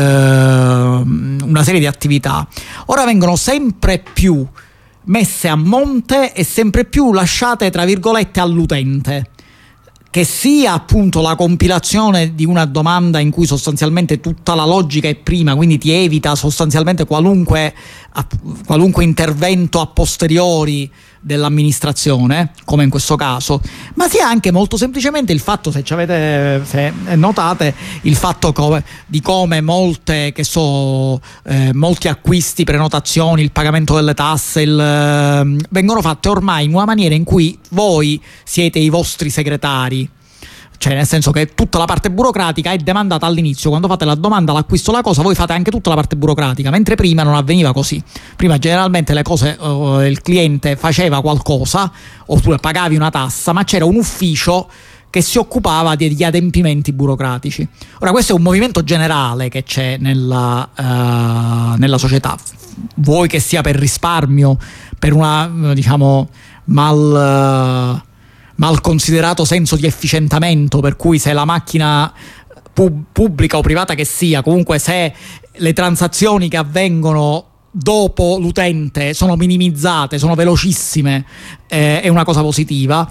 una serie di attività, ora vengono sempre più messe a monte e sempre più lasciate, tra virgolette, all'utente. Che sia appunto la compilazione di una domanda in cui sostanzialmente tutta la logica è prima, quindi ti evita sostanzialmente qualunque, qualunque intervento a posteriori dell'amministrazione, come in questo caso, ma sia anche molto semplicemente il fatto, se ci avete, se notate, il fatto come, di come molte, che so, eh, molti acquisti, prenotazioni, il pagamento delle tasse, il, eh, vengono fatte ormai in una maniera in cui voi siete i vostri segretari. Cioè, nel senso che tutta la parte burocratica è demandata all'inizio. Quando fate la domanda, l'acquisto della cosa, voi fate anche tutta la parte burocratica, mentre prima non avveniva così. Prima generalmente le cose, uh, il cliente faceva qualcosa oppure pagavi una tassa, ma c'era un ufficio che si occupava degli adempimenti burocratici. Ora, questo è un movimento generale che c'è nella, uh, nella società, vuoi che sia per risparmio, per una, diciamo, mal... Uh, mal considerato senso di efficientamento, per cui se la macchina pub- pubblica o privata che sia, comunque se le transazioni che avvengono dopo l'utente sono minimizzate, sono velocissime, eh, è una cosa positiva.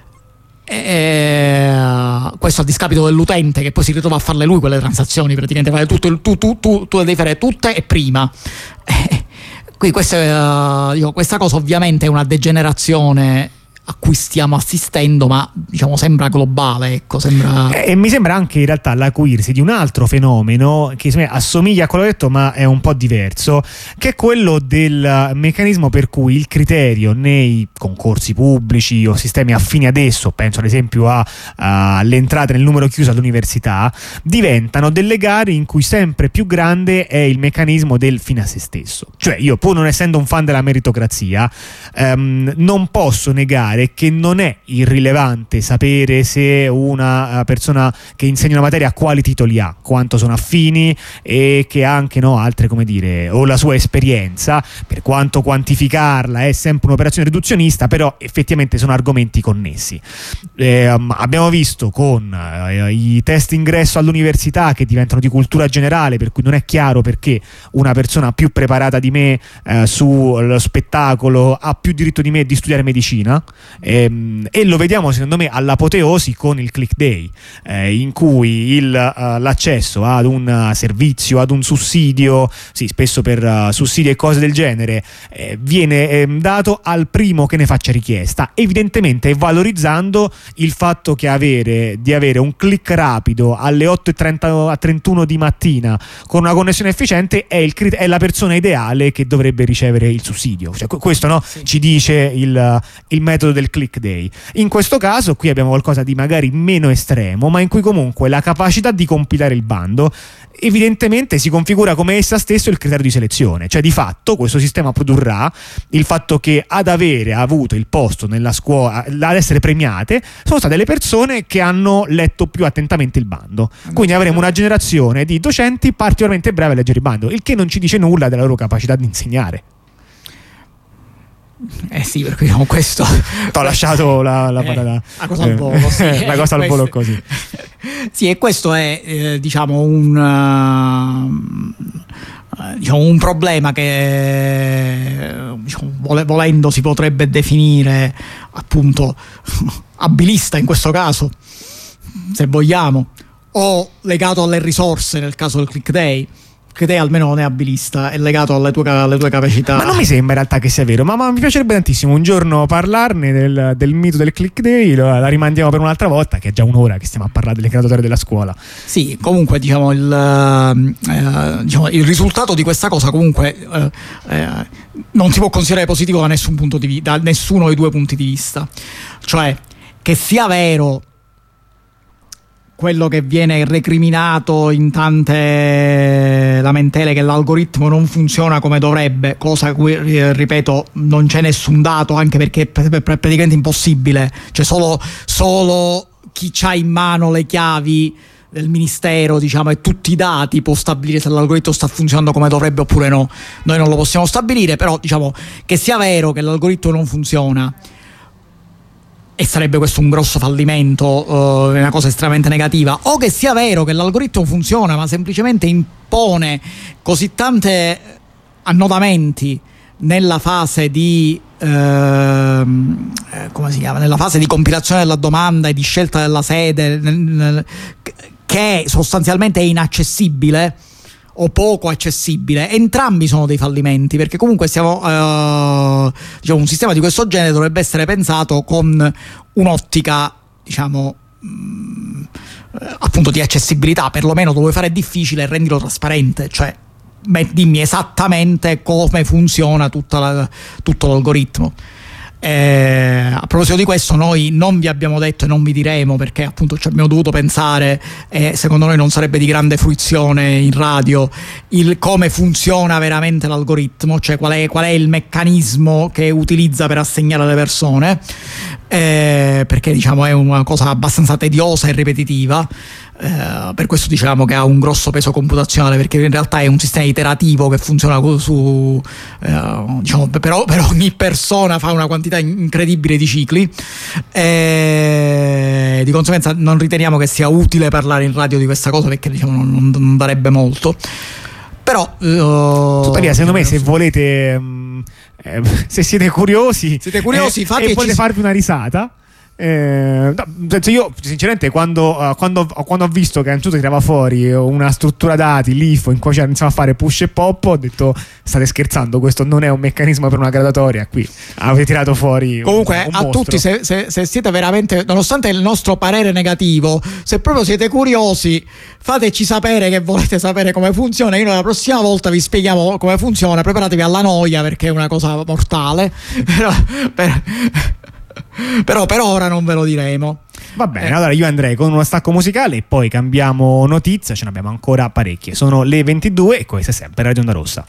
Eh, questo a discapito dell'utente che poi si ritrova a farle lui quelle transazioni, praticamente fare tutto, tu, tu, tu, tu le devi fare tutte e prima. Eh, quindi questa, uh, questa cosa ovviamente è una degenerazione a cui stiamo assistendo, ma diciamo sembra globale, ecco, sembra... E, e mi sembra anche in realtà l'acuirsi di un altro fenomeno che assomiglia a quello detto ma è un po' diverso, che è quello del meccanismo per cui il criterio nei concorsi pubblici o sistemi affini ad esso, penso ad esempio a, a, alle entrate nel numero chiuso all'università, diventano delle gare in cui sempre più grande è il meccanismo del fine a se stesso. Cioè io, pur non essendo un fan della meritocrazia, ehm, non posso negare che non è irrilevante sapere se una persona che insegna una materia quali titoli ha, quanto sono affini e che ha anche no, altre, come dire, o la sua esperienza, per quanto quantificarla è sempre un'operazione riduzionista, però effettivamente sono argomenti connessi. Eh, abbiamo visto con eh, i test ingresso all'università che diventano di cultura generale, per cui non è chiaro perché una persona più preparata di me eh, sullo spettacolo ha più diritto di me di studiare medicina. Ehm, e lo vediamo secondo me all'apoteosi con il Click Day, eh, in cui il, uh, l'accesso ad un servizio, ad un sussidio, sì, spesso per uh, sussidi e cose del genere, eh, viene eh, dato al primo che ne faccia richiesta, evidentemente valorizzando il fatto che avere di avere un click rapido alle otto e trenta, trentuno di mattina con una connessione efficiente è, il, è la persona ideale che dovrebbe ricevere il sussidio. Cioè, questo no, sì. Ci dice il, il metodo del Click Day. In questo caso qui abbiamo qualcosa di magari meno estremo, ma in cui comunque la capacità di compilare il bando evidentemente si configura come essa stesso il criterio di selezione. Cioè di fatto questo sistema produrrà il fatto che ad avere avuto il posto nella scuola, ad essere premiate, sono state le persone che hanno letto più attentamente il bando. Quindi avremo una generazione di docenti particolarmente bravi a leggere il bando, il che non ci dice nulla della loro capacità di insegnare. Eh sì, perché diciamo questo t'ho lasciato la, la, eh, la, la cosa al volo, sì, la cosa al volo così. Sì, e questo è eh, diciamo un uh, diciamo un problema che diciamo, vole, volendo si potrebbe definire appunto abilista in questo caso, se vogliamo, o legato alle risorse nel caso del Click Day. Che te almeno non è abilista, è legato alle tue, alle tue capacità. Ma non mi sembra in realtà che sia vero, ma, ma mi piacerebbe tantissimo un giorno parlarne del, del mito del Click Day. La, la rimandiamo per un'altra volta, che è già un'ora che stiamo a parlare delle graduatorie della scuola. Sì, comunque diciamo il, eh, diciamo, il risultato di questa cosa comunque eh, eh, non si può considerare positivo da nessun punto di vista, da nessuno dei due punti di vista. Cioè, che sia vero quello che viene recriminato in tante lamentele, che l'algoritmo non funziona come dovrebbe, cosa a cui, ripeto, non c'è nessun dato, anche perché è praticamente impossibile. Cioè solo, solo chi ha in mano le chiavi del ministero, diciamo, e tutti i dati può stabilire se l'algoritmo sta funzionando come dovrebbe oppure no. Noi non lo possiamo stabilire, però diciamo che sia vero che l'algoritmo non funziona, e sarebbe questo un grosso fallimento, uh, una cosa estremamente negativa, o che sia vero che l'algoritmo funziona ma semplicemente impone così tante annodamenti nella fase di uh, come si chiama? Nella fase di compilazione della domanda e di scelta della sede, nel, nel, che sostanzialmente è inaccessibile o poco accessibile. Entrambi sono dei fallimenti, perché comunque stiamo uh, diciamo, un sistema di questo genere dovrebbe essere pensato con un'ottica, diciamo, mh, appunto di accessibilità. Perlomeno dove fare difficile e rendilo trasparente, cioè beh, dimmi esattamente come funziona tutta la, tutto l'algoritmo. Eh, a proposito di questo, noi non vi abbiamo detto e non vi diremo, perché appunto ci abbiamo dovuto pensare, e secondo noi non sarebbe di grande fruizione in radio, il come funziona veramente l'algoritmo, cioè qual è, qual è il meccanismo che utilizza per assegnare alle persone. eh, perché diciamo è una cosa abbastanza tediosa e ripetitiva. Eh, per questo diciamo che ha un grosso peso computazionale, perché in realtà è un sistema iterativo che funziona su eh, diciamo per, per ogni persona fa una quantità incredibile di cicli, e di conseguenza non riteniamo che sia utile parlare in radio di questa cosa, perché diciamo non, non darebbe molto. Però uh, tuttavia secondo me se volete um, eh, se siete curiosi siete curiosi eh, fate e potete farvi una risata. Eh, no, io sinceramente quando, uh, quando, quando ho visto che Antuto tirava fuori una struttura dati, l'I F O, in cui iniziamo a fare push e pop, ho detto state scherzando, questo non è un meccanismo per una graduatoria, qui avete tirato fuori comunque un, un a mostro. tutti se, se, se siete veramente, nonostante il nostro parere negativo, se proprio siete curiosi fateci sapere che volete sapere come funziona. Io la prossima volta vi spieghiamo come funziona, preparatevi alla noia perché è una cosa mortale. Però, per, però per ora non ve lo diremo. Va bene, eh. allora io andrei con uno stacco musicale e poi cambiamo notizia, ce ne abbiamo ancora parecchie. Sono le ventidue e questa è sempre Radio Onda Rossa.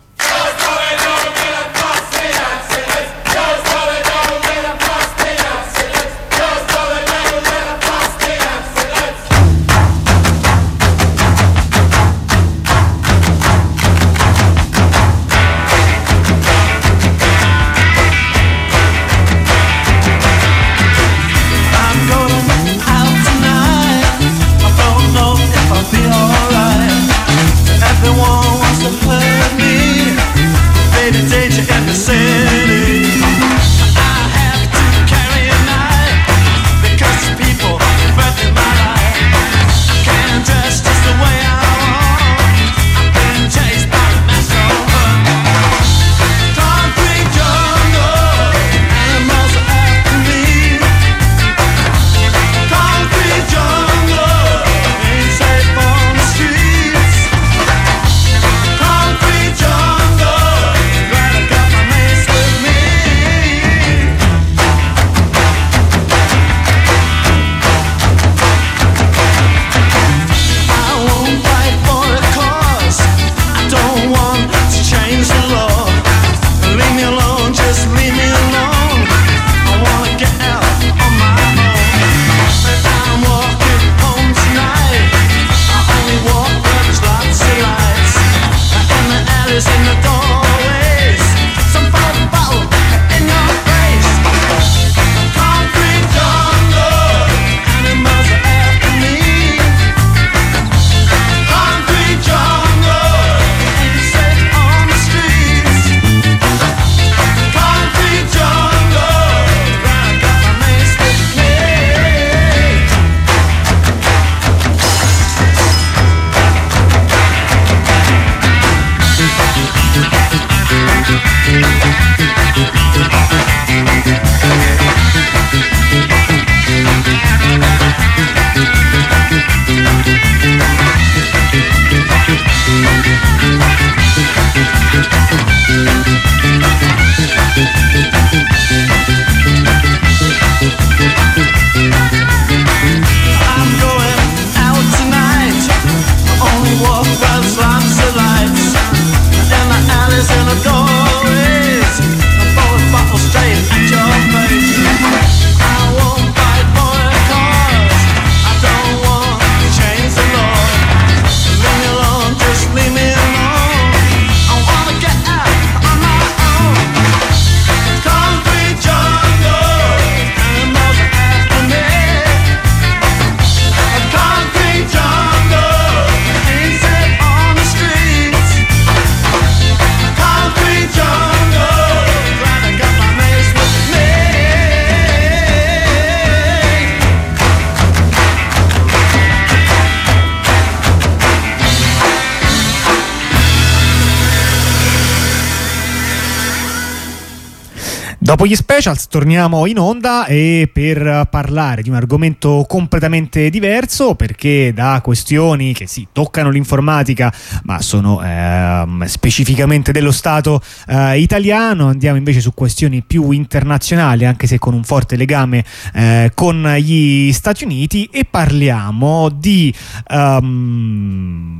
Dopo gli specials torniamo in onda e per parlare di un argomento completamente diverso, perché da questioni che sì toccano l'informatica ma sono ehm, specificamente dello Stato eh, italiano, andiamo invece su questioni più internazionali, anche se con un forte legame eh, con gli Stati Uniti, e parliamo di um,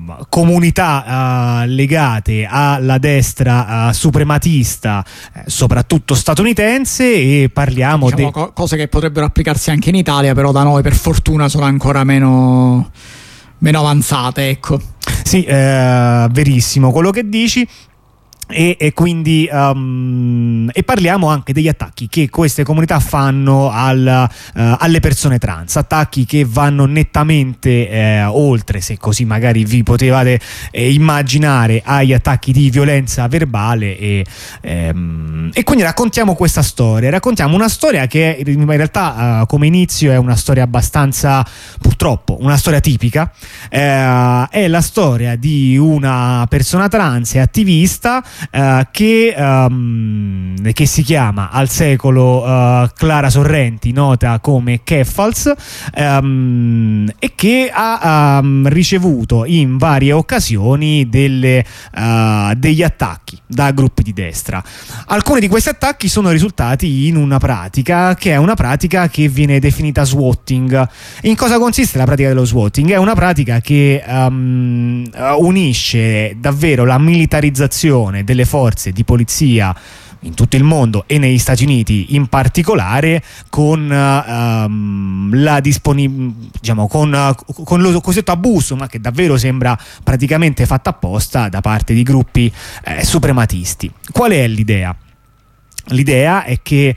comunità uh, legate alla destra uh, suprematista, eh, soprattutto statunitense, e parliamo diciamo, di co- cose che potrebbero applicarsi anche in Italia, però da noi per fortuna sono ancora meno, meno avanzate, ecco. Sì, eh, verissimo quello che dici. E, e quindi um, e parliamo anche degli attacchi che queste comunità fanno al, uh, alle persone trans, attacchi che vanno nettamente eh, oltre, se così magari vi potevate eh, immaginare, agli attacchi di violenza verbale, e, ehm, e quindi raccontiamo questa storia raccontiamo una storia che in realtà uh, come inizio è una storia abbastanza, purtroppo una storia tipica. Eh, è la storia di una persona trans e attivista Uh, che, um, che si chiama al secolo uh, Clara Sorrenti, nota come Keffals, um, e che ha um, ricevuto in varie occasioni delle, uh, degli attacchi da gruppi di destra. Alcuni di questi attacchi sono risultati in una pratica che è una pratica che viene definita swatting. In cosa consiste la pratica dello swatting? È una pratica che um, unisce davvero la militarizzazione delle forze di polizia in tutto il mondo e negli Stati Uniti in particolare con um, la disponibilità, diciamo, con, uh, con lo cosiddetto abuso, ma che davvero sembra praticamente fatta apposta da parte di gruppi eh, suprematisti. Qual è l'idea? L'idea è che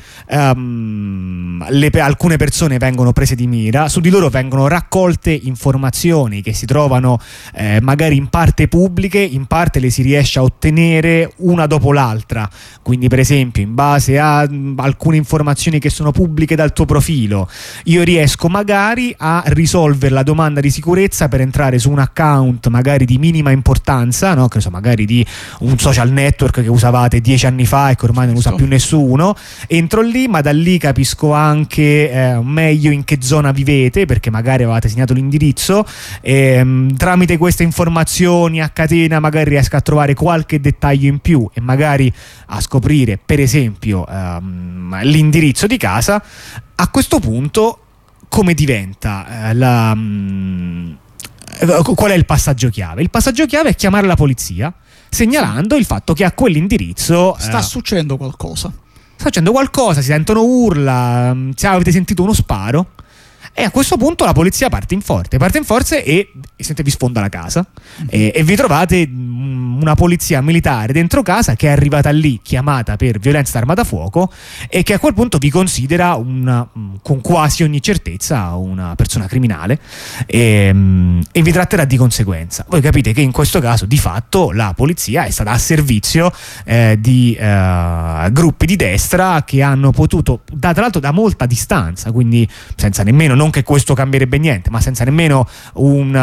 um, le, alcune persone vengono prese di mira, su di loro vengono raccolte informazioni che si trovano eh, magari in parte pubbliche, in parte le si riesce a ottenere una dopo l'altra. Quindi per esempio in base a m, alcune informazioni che sono pubbliche dal tuo profilo, io riesco magari a risolvere la domanda di sicurezza per entrare su un account magari di minima importanza, no? Che so, magari di un social network che usavate dieci anni fa e che ormai non usa più nessuno. Nessuno, entro lì, ma da lì capisco anche eh, meglio in che zona vivete, perché magari avevate segnato l'indirizzo, e mh, tramite queste informazioni a catena magari riesco a trovare qualche dettaglio in più e magari a scoprire per esempio ehm, l'indirizzo di casa. A questo punto come diventa eh, la mh, qual è il passaggio chiave? Il passaggio chiave è chiamare la polizia segnalando il fatto che a quell'indirizzo sta eh, succedendo qualcosa. Sta succedendo qualcosa, si sentono urla, se avete sentito uno sparo. E a questo punto la polizia parte in forte, parte in forze e, e sente vi sfonda la casa mm-hmm. e, e vi trovate una polizia militare dentro casa che è arrivata lì chiamata per violenza d'arma da fuoco e che a quel punto vi considera una, con quasi ogni certezza una persona criminale e, e vi tratterà di conseguenza. Voi capite che in questo caso di fatto la polizia è stata a servizio eh, di eh, gruppi di destra che hanno potuto, da, tra l'altro da molta distanza, quindi senza nemmeno, non che questo cambierebbe niente, ma senza nemmeno un,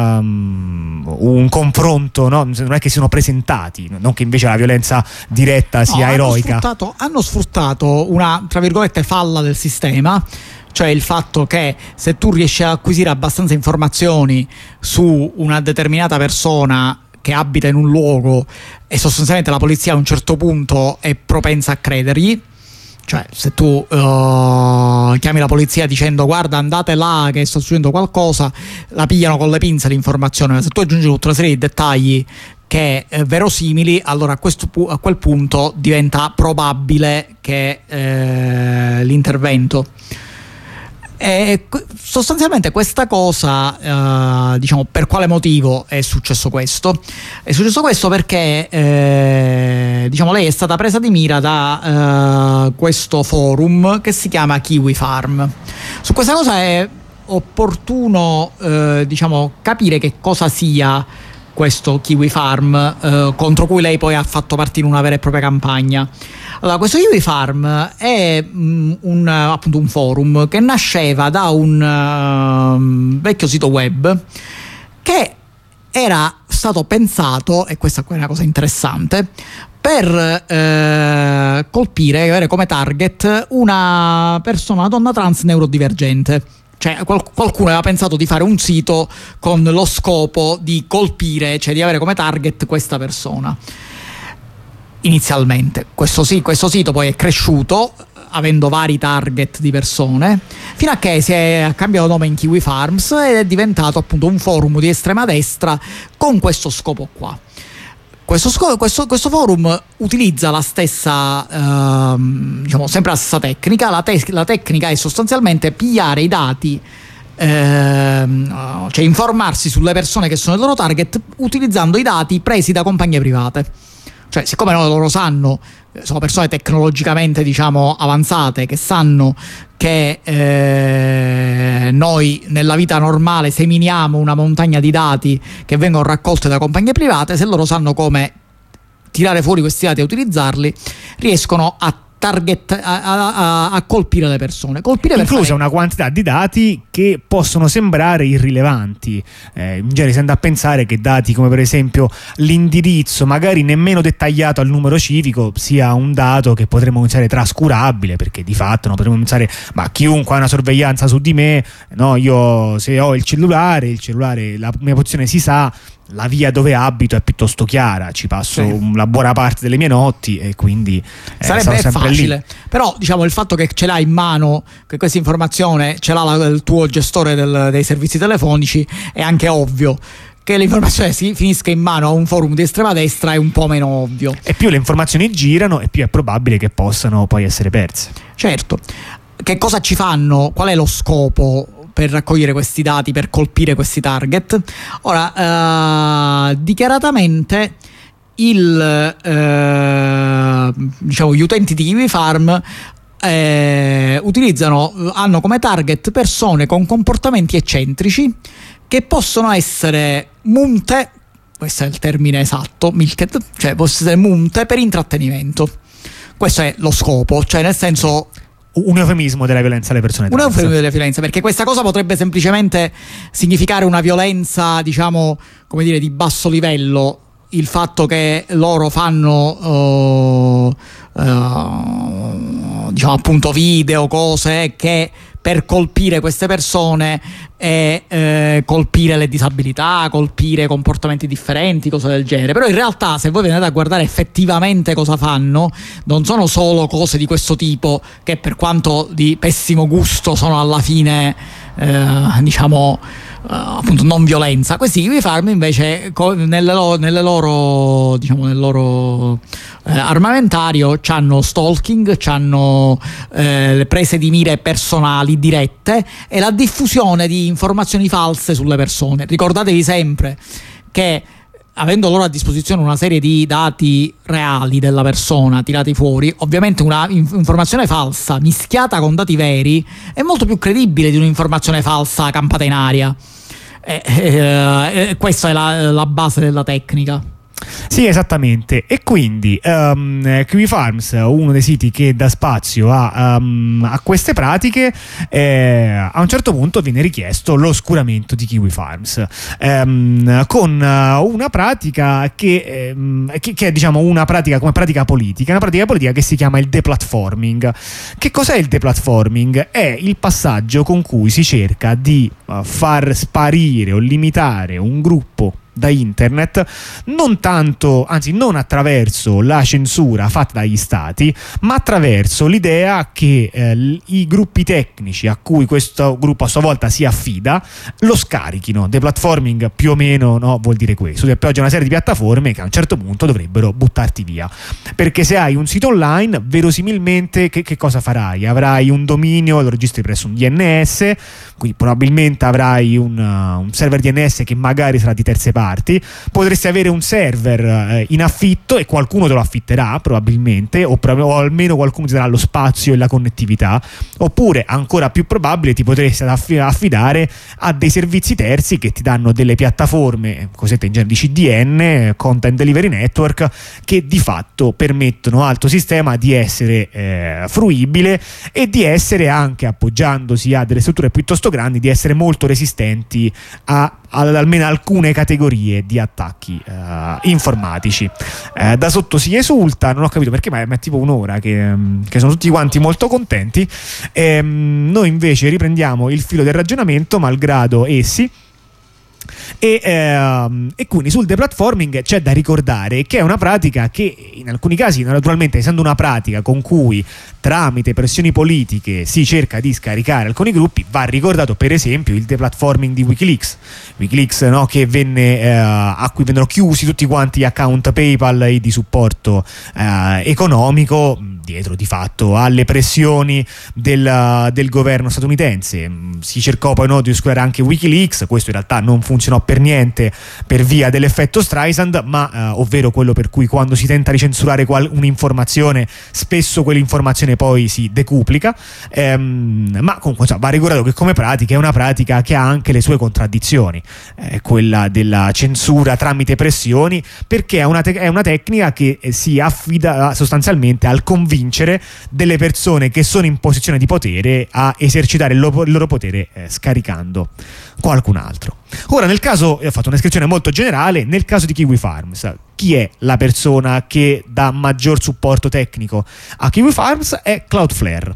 um, un confronto, no? Non è che siano presentati, non che invece la violenza diretta sia no, eroica. Hanno sfruttato, hanno sfruttato una, tra virgolette, falla del sistema, cioè il fatto che se tu riesci ad acquisire abbastanza informazioni su una determinata persona che abita in un luogo e sostanzialmente la polizia a un certo punto è propensa a credergli. Cioè se tu uh, chiami la polizia dicendo guarda andate là che sta succedendo qualcosa, la pigliano con le pinze l'informazione, ma se tu aggiungi tutta una serie di dettagli che eh, verosimili, allora a, questo pu- a quel punto diventa probabile che eh, l'intervento. E sostanzialmente questa cosa, eh, diciamo, per quale motivo è successo questo? È successo questo perché eh, diciamo lei è stata presa di mira da eh, questo forum che si chiama Kiwi Farm. Su questa cosa è opportuno eh, diciamo capire che cosa sia questo Kiwi Farm eh, contro cui lei poi ha fatto partire una vera e propria campagna. Allora, questo Kiwi Farm è mh, un, appunto un forum che nasceva da un uh, vecchio sito web che era stato pensato, e questa è una cosa interessante, per eh, colpire, avere come target una persona, una donna trans neurodivergente. Cioè qual- qualcuno aveva pensato di fare un sito con lo scopo di colpire, cioè di avere come target questa persona. Inizialmente questo, sì, questo sito poi è cresciuto, avendo vari target di persone, fino a che si è cambiato nome in Kiwi Farms ed è diventato appunto un forum di estrema destra con questo scopo qua. Questo, scopo, questo, questo forum utilizza la stessa, ehm, diciamo sempre la stessa tecnica. La, te- la tecnica è sostanzialmente pigliare i dati, ehm, cioè informarsi sulle persone che sono il loro target utilizzando i dati presi da compagnie private. Cioè, siccome loro sanno, sono persone tecnologicamente, diciamo, avanzate, che sanno che eh, noi nella vita normale seminiamo una montagna di dati che vengono raccolte da compagnie private, se loro sanno come tirare fuori questi dati e utilizzarli, riescono a target a, a, a colpire le persone, colpire per inclusa fare... una quantità di dati che possono sembrare irrilevanti. Eh, in genere si tende a pensare che dati come per esempio l'indirizzo, magari nemmeno dettagliato al numero civico, sia un dato che potremmo pensare trascurabile, perché di fatto no, potremmo pensare ma chiunque ha una sorveglianza su di me, no, io se ho il cellulare, il cellulare, la mia posizione si sa, la via dove abito è piuttosto chiara, ci passo sì. una buona parte delle mie notti e quindi eh, sarebbe facile lì. Però diciamo il fatto che ce l'hai in mano, che questa informazione ce l'ha la, il tuo gestore del, dei servizi telefonici, è anche ovvio. Che l'informazione si finisca in mano a un forum di estrema destra è un po' meno ovvio, e più le informazioni girano e più è probabile che possano poi essere perse. Certo. Che cosa ci fanno? Qual è lo scopo per raccogliere questi dati, per colpire questi target? Ora, eh, dichiaratamente il, eh, diciamo, gli utenti di Kiwi Farm eh, utilizzano, hanno come target persone con comportamenti eccentrici che possono essere munte, questo è il termine esatto, milked, cioè possono essere munte per intrattenimento. Questo è lo scopo, cioè nel senso... Un eufemismo della violenza alle persone trans. Un eufemismo della violenza, perché questa cosa potrebbe semplicemente significare una violenza, diciamo, come dire, di basso livello. Il fatto che loro fanno uh, uh, diciamo appunto video, cose che per colpire queste persone e eh, colpire le disabilità, colpire comportamenti differenti, cose del genere. Però in realtà, se voi venite a guardare effettivamente cosa fanno, non sono solo cose di questo tipo, che per quanto di pessimo gusto sono alla fine eh, diciamo Uh, appunto non violenza. Questi Kiwi Farm invece co- nelle, lo- nelle loro diciamo nel loro eh, armamentario c'hanno stalking, c'hanno eh, le prese di mire personali dirette e la diffusione di informazioni false sulle persone. Ricordatevi sempre che, avendo loro a disposizione una serie di dati reali della persona tirati fuori, ovviamente una inf- informazione falsa mischiata con dati veri è molto più credibile di un'informazione falsa campata in aria. E, e, e questa è la, la base della tecnica. Sì, esattamente. E quindi um, Kiwi Farms, uno dei siti che dà spazio a, um, a queste pratiche, eh, a un certo punto viene richiesto l'oscuramento di Kiwi Farms, um, con uh, una pratica che, um, che, che è diciamo una pratica come pratica politica, una pratica politica che si chiama il deplatforming. Che cos'è il deplatforming? È il passaggio con cui si cerca di uh, far sparire o limitare un gruppo da internet, non tanto, anzi non attraverso la censura fatta dagli stati, ma attraverso l'idea che eh, i gruppi tecnici a cui questo gruppo a sua volta si affida lo scarichino. Deplatforming più o meno, no, vuol dire questo: ti appoggia una serie di piattaforme che a un certo punto dovrebbero buttarti via, perché se hai un sito online, verosimilmente che, che cosa farai? Avrai un dominio, lo registri presso un D N S, quindi probabilmente avrai un, uh, un server D N S che magari sarà di terze parti. Potresti avere un server eh, in affitto e qualcuno te lo affitterà probabilmente, o, pro- o almeno qualcuno ti darà lo spazio e la connettività, oppure ancora più probabile ti potresti aff- affidare a dei servizi terzi che ti danno delle piattaforme cosiddette in genere di C D N, Content Delivery Network, che di fatto permettono al tuo sistema di essere eh, fruibile e di essere, anche appoggiandosi a delle strutture piuttosto grandi, di essere molto resistenti a ad almeno alcune categorie di attacchi uh, informatici. Uh, da sotto si esulta, non ho capito perché, ma è, ma è tipo un'ora che, che sono tutti quanti molto contenti. E, um, noi invece riprendiamo il filo del ragionamento, malgrado essi E, ehm, e quindi sul deplatforming c'è da ricordare che è una pratica che in alcuni casi, naturalmente essendo una pratica con cui tramite pressioni politiche si cerca di scaricare alcuni gruppi, va ricordato per esempio il deplatforming di Wikileaks Wikileaks no, che venne eh, a cui vennero chiusi tutti quanti gli account PayPal e di supporto eh, economico, dietro di fatto alle pressioni del, del governo statunitense. Si cercò poi no, di oscurare anche Wikileaks, questo in realtà non funzionò per niente per via dell'effetto Streisand, ma eh, ovvero quello per cui quando si tenta di censurare qual- un'informazione spesso quell'informazione poi si decuplica, ehm, ma comunque cioè, va ricordato che come pratica è una pratica che ha anche le sue contraddizioni, eh, quella della censura tramite pressioni, perché è una, te- è una tecnica che eh, si affida sostanzialmente al convincere delle persone che sono in posizione di potere a esercitare il, lo- il loro potere eh, scaricando qualcun altro. Ora, nel caso, ho fatto una descrizione molto generale, nel caso di Kiwi Farms, chi è la persona che dà maggior supporto tecnico a Kiwi Farms? È Cloudflare.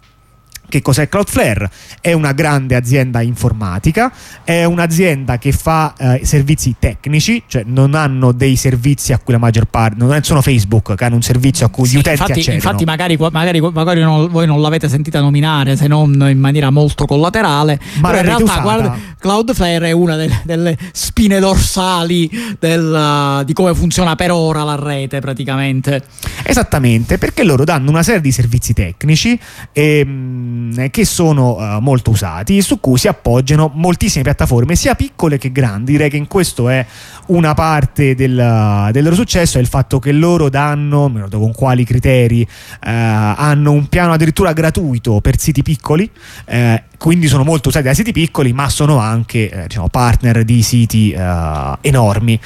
Che cos'è Cloudflare? È una grande azienda informatica, è un'azienda che fa eh, servizi tecnici, cioè non hanno dei servizi a cui la maggior parte, non sono Facebook che hanno un servizio a cui sì, gli utenti infatti, accedono. Infatti magari, magari, magari non, voi non l'avete sentita nominare se non in maniera molto collaterale, ma però in realtà usata. guarda, Cloudflare è una delle, delle spine dorsali del, di come funziona per ora la rete praticamente. Esattamente, perché loro danno una serie di servizi tecnici ehm, che sono uh, molto usati, su cui si appoggiano moltissime piattaforme, sia piccole che grandi. Direi che in questo è una parte del, del loro successo, è il fatto che loro danno, non mi ricordo con quali criteri, uh, hanno un piano addirittura gratuito per siti piccoli, uh, quindi sono molto usati da siti piccoli, ma sono anche eh, diciamo, partner di siti uh, enormi,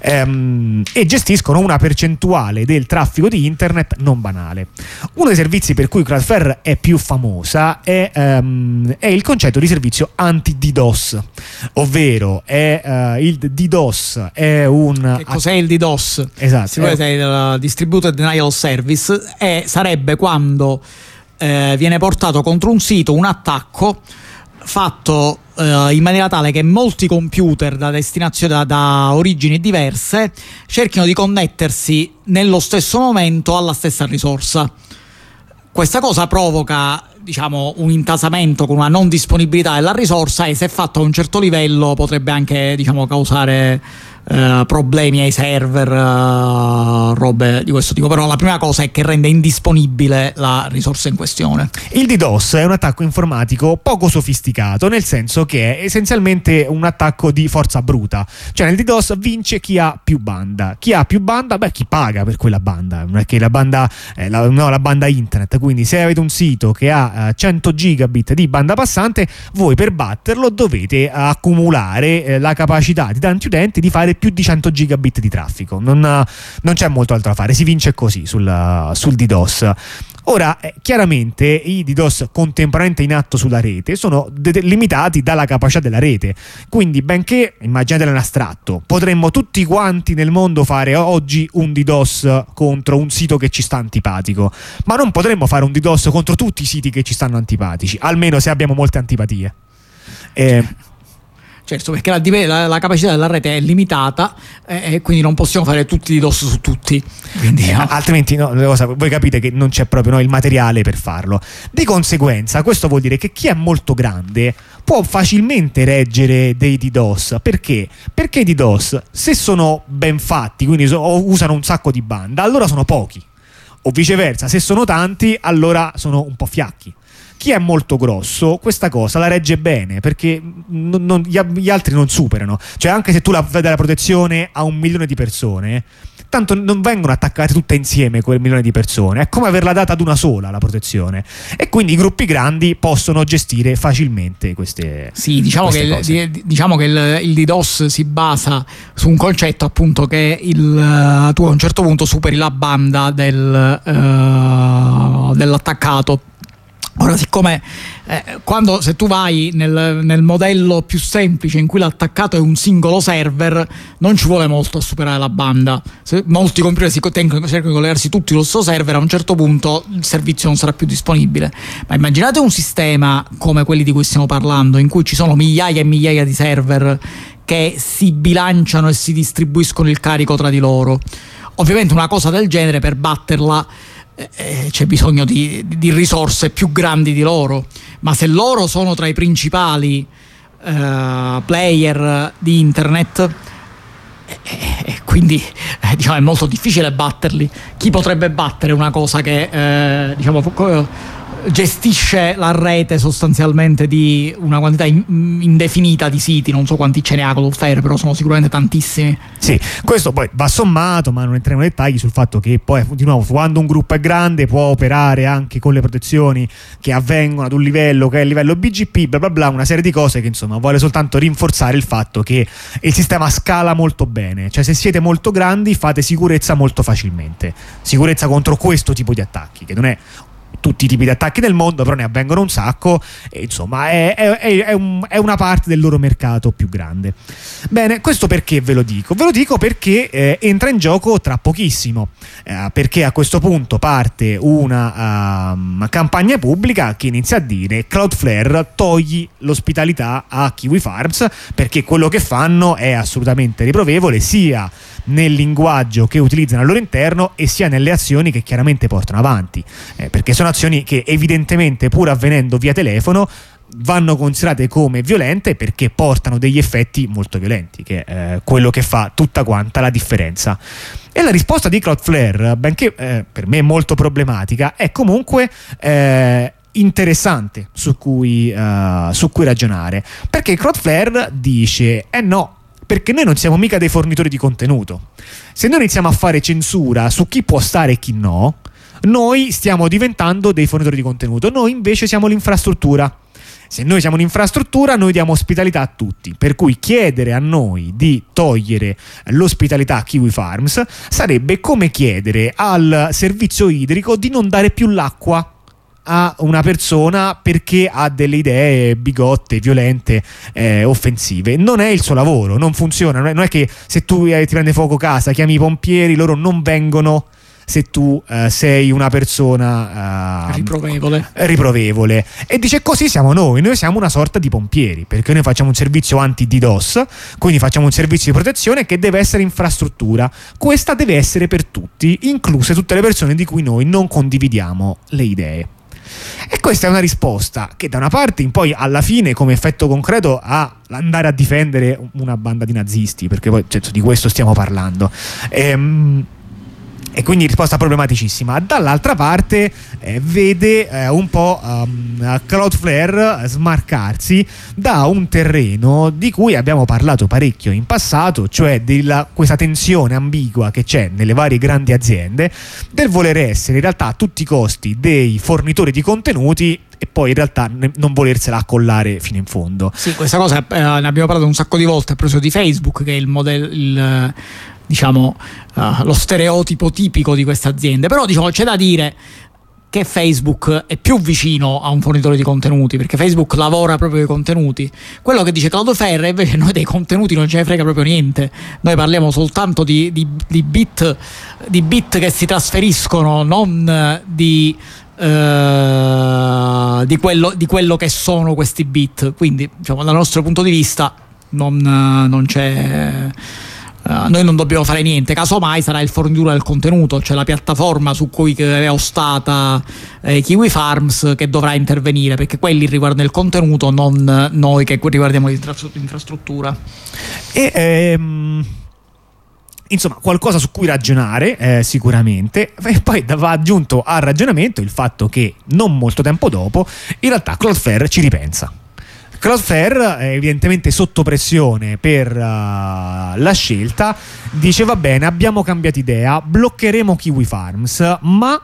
um, e gestiscono una percentuale del traffico di internet non banale. Uno dei servizi per cui Cloudflare è più famosa è, um, è il concetto di servizio anti-DDoS, ovvero è uh, il DDoS è un... Che cos'è il DDoS? Esatto. Si vuole dire il Distributed Denial Service, e sarebbe quando eh, viene portato contro un sito un attacco fatto eh, in maniera tale che molti computer da destinazione da, da origini diverse cerchino di connettersi nello stesso momento alla stessa risorsa. Questa cosa provoca, diciamo, un intasamento con una non disponibilità della risorsa, e se fatto a un certo livello potrebbe anche, diciamo, causare eh, problemi ai server, eh, robe di questo tipo. Però la prima cosa è che rende indisponibile la risorsa in questione. Il DDoS è un attacco informatico poco sofisticato, nel senso che è essenzialmente un attacco di forza bruta. Cioè nel DDoS vince chi ha più banda. Chi ha più banda? Beh, chi paga per quella banda. Non è che la banda eh, la, no, la banda internet. Quindi se avete un sito che ha eh, cento gigabit di banda passante, voi per batterlo dovete accumulare eh, la capacità di tanti utenti di fare più di cento gigabit di traffico. Non, non c'è molto altro da fare, si vince così sul, sul DDoS. Ora, eh, chiaramente i DDoS contemporaneamente in atto sulla rete sono de- limitati dalla capacità della rete. Quindi, benché, immaginatelo in astratto, potremmo tutti quanti nel mondo fare oggi un DDoS contro un sito che ci sta antipatico, ma non potremmo fare un DDoS contro tutti i siti che ci stanno antipatici, almeno se abbiamo molte antipatie. Eh, Certo, perché la, la, la capacità della rete è limitata, eh, e quindi non possiamo fare tutti i DDoS su tutti. Quindi, no. Altrimenti no, voi capite che non c'è proprio no, il materiale per farlo. Di conseguenza, questo vuol dire che chi è molto grande può facilmente reggere dei DDoS. Perché? Perché i DDoS, se sono ben fatti, quindi usano un sacco di banda, allora sono pochi. O viceversa, se sono tanti, allora sono un po' fiacchi. Chi è molto grosso questa cosa la regge bene, perché non, non, gli, gli altri non superano. Cioè anche se tu la dai la protezione a un milione di persone, tanto non vengono attaccate tutte insieme quel milione di persone, è come averla data ad una sola la protezione, e quindi i gruppi grandi possono gestire facilmente queste sì diciamo queste che cose. Il, diciamo che il, il DDoS si basa su un concetto, appunto, che il, tu a un certo punto superi la banda del, uh, dell'attaccato. Ora, siccome eh, quando se tu vai nel, nel modello più semplice in cui l'attaccato è un singolo server, non ci vuole molto a superare la banda. Se molti computer si tengono, cercano di collegarsi tutti allo stesso server, a un certo punto il servizio non sarà più disponibile. Ma immaginate un sistema come quelli di cui stiamo parlando, in cui ci sono migliaia e migliaia di server che si bilanciano e si distribuiscono il carico tra di loro. Ovviamente una cosa del genere, per batterla eh, c'è bisogno di, di risorse più grandi di loro, ma se loro sono tra i principali eh, player di internet, e quindi eh, diciamo è molto difficile batterli. Chi potrebbe battere una cosa che eh, diciamo gestisce la rete sostanzialmente di una quantità in, indefinita di siti? Non so quanti ce ne ha Cloudflare, però sono sicuramente tantissimi. Sì, questo poi va sommato, ma non entriamo nei dettagli sul fatto che poi di nuovo quando un gruppo è grande può operare anche con le protezioni che avvengono ad un livello che è il livello B G P, bla bla bla, una serie di cose che insomma vuole soltanto rinforzare il fatto che il sistema scala molto bene. Cioè se siete molto grandi fate sicurezza molto facilmente, sicurezza contro questo tipo di attacchi, che non è tutti i tipi di attacchi del mondo, però ne avvengono un sacco e insomma è, è, è, un, è una parte del loro mercato più grande. Bene, questo perché ve lo dico? Ve lo dico perché eh, entra in gioco tra pochissimo, eh, perché a questo punto parte una uh, campagna pubblica che inizia a dire: Cloudflare, togli l'ospitalità a Kiwi Farms, perché quello che fanno è assolutamente riprovevole sia nel linguaggio che utilizzano al loro interno e sia nelle azioni che chiaramente portano avanti, eh, perché sono azioni che evidentemente, pur avvenendo via telefono, vanno considerate come violente perché portano degli effetti molto violenti, che è eh, quello che fa tutta quanta la differenza. E la risposta di Cloudflare, benché eh, per me molto problematica, è comunque eh, interessante su cui, uh, su cui ragionare, perché Cloudflare dice eh no, perché noi non siamo mica dei fornitori di contenuto. Se noi iniziamo a fare censura su chi può stare e chi no, noi stiamo diventando dei fornitori di contenuto. Noi invece siamo l'infrastruttura. Se noi siamo un'infrastruttura, noi diamo ospitalità a tutti, per cui chiedere a noi di togliere l'ospitalità a Kiwi Farms sarebbe come chiedere al servizio idrico di non dare più l'acqua a una persona perché ha delle idee bigotte, violente, eh, offensive. Non è il suo lavoro, non funziona. Non è, non è che se tu eh, ti prende fuoco casa, chiami i pompieri, loro non vengono se tu eh, sei una persona eh, riprovevole. riprovevole. E dice: così siamo noi, noi siamo una sorta di pompieri, perché noi facciamo un servizio anti-DDoS, quindi facciamo un servizio di protezione che deve essere infrastruttura. Questa deve essere per tutti, incluse tutte le persone di cui noi non condividiamo le idee. E questa è una risposta che da una parte in poi alla fine come effetto concreto ha andare a difendere una banda di nazisti, perché poi cioè, di questo stiamo parlando, ehm, e quindi risposta problematicissima. Dall'altra parte eh, vede eh, un po' um, Cloudflare smarcarsi da un terreno di cui abbiamo parlato parecchio in passato, cioè della, questa tensione ambigua che c'è nelle varie grandi aziende del voler essere in realtà a tutti i costi dei fornitori di contenuti e poi in realtà ne, non volersela accollare fino in fondo. Sì, questa cosa eh, ne abbiamo parlato un sacco di volte a proposito di Facebook, che è il modello, il, diciamo uh, lo stereotipo tipico di queste aziende. Però diciamo c'è da dire che Facebook è più vicino a un fornitore di contenuti, perché Facebook lavora proprio con i contenuti. Quello che dice Cloudflare invece noi dei contenuti non ce ne frega proprio niente, noi parliamo soltanto di, di, di bit di bit che si trasferiscono, non di Uh, di, quello, di quello che sono questi bit. Quindi diciamo dal nostro punto di vista non, uh, non c'è uh, noi non dobbiamo fare niente, casomai sarà il fornitore del contenuto, cioè la piattaforma su cui è ostata eh, Kiwi Farms, che dovrà intervenire, perché quelli riguardano il contenuto, non noi che riguardiamo l'infrastruttura. E ehm insomma, qualcosa su cui ragionare eh, sicuramente. E poi va aggiunto al ragionamento il fatto che non molto tempo dopo in realtà Cloudflare ci ripensa. Cloudflare, eh, evidentemente sotto pressione per uh, la scelta, dice: va bene, abbiamo cambiato idea, bloccheremo Kiwi Farms, ma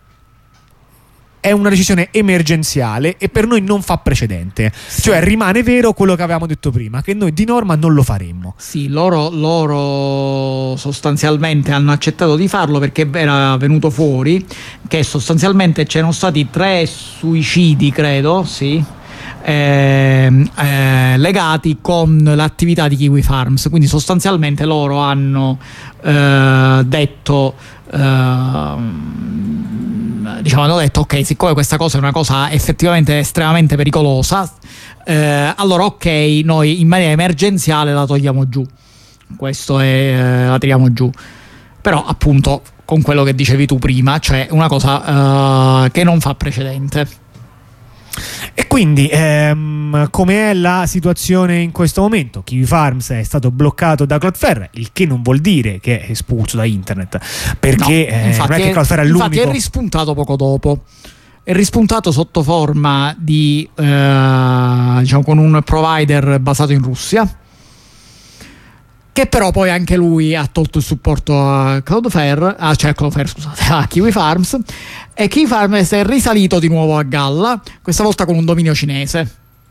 è una decisione emergenziale e per noi non fa precedente. Sì. Cioè rimane vero quello che avevamo detto prima, che noi di norma non lo faremmo. Sì, loro, loro sostanzialmente hanno accettato di farlo perché era venuto fuori che sostanzialmente c'erano stati tre suicidi, credo, sì, eh, eh, legati con l'attività di Kiwi Farms. Quindi sostanzialmente loro hanno eh, detto Uh, diciamo, hanno detto ok, siccome questa cosa è una cosa effettivamente estremamente pericolosa, eh, allora ok, noi in maniera emergenziale la togliamo giù, questo è, eh, la tiriamo giù, però appunto con quello che dicevi tu prima, cioè una cosa uh, che non fa precedente. E quindi ehm, come è la situazione in questo momento? Kiwi Farms è stato bloccato da Cloudflare, il che non vuol dire che è espulso da internet, perché no, eh, infatti non è che Cloudflare è l'unico. Infatti è rispuntato poco dopo, è rispuntato sotto forma di eh, diciamo con un provider basato in Russia, che però poi anche lui ha tolto il supporto a Cloudflare, ah, cioè Cloudflare, scusate, a Kiwi Farms, e Kiwi Farms è risalito di nuovo a galla, questa volta con un dominio cinese.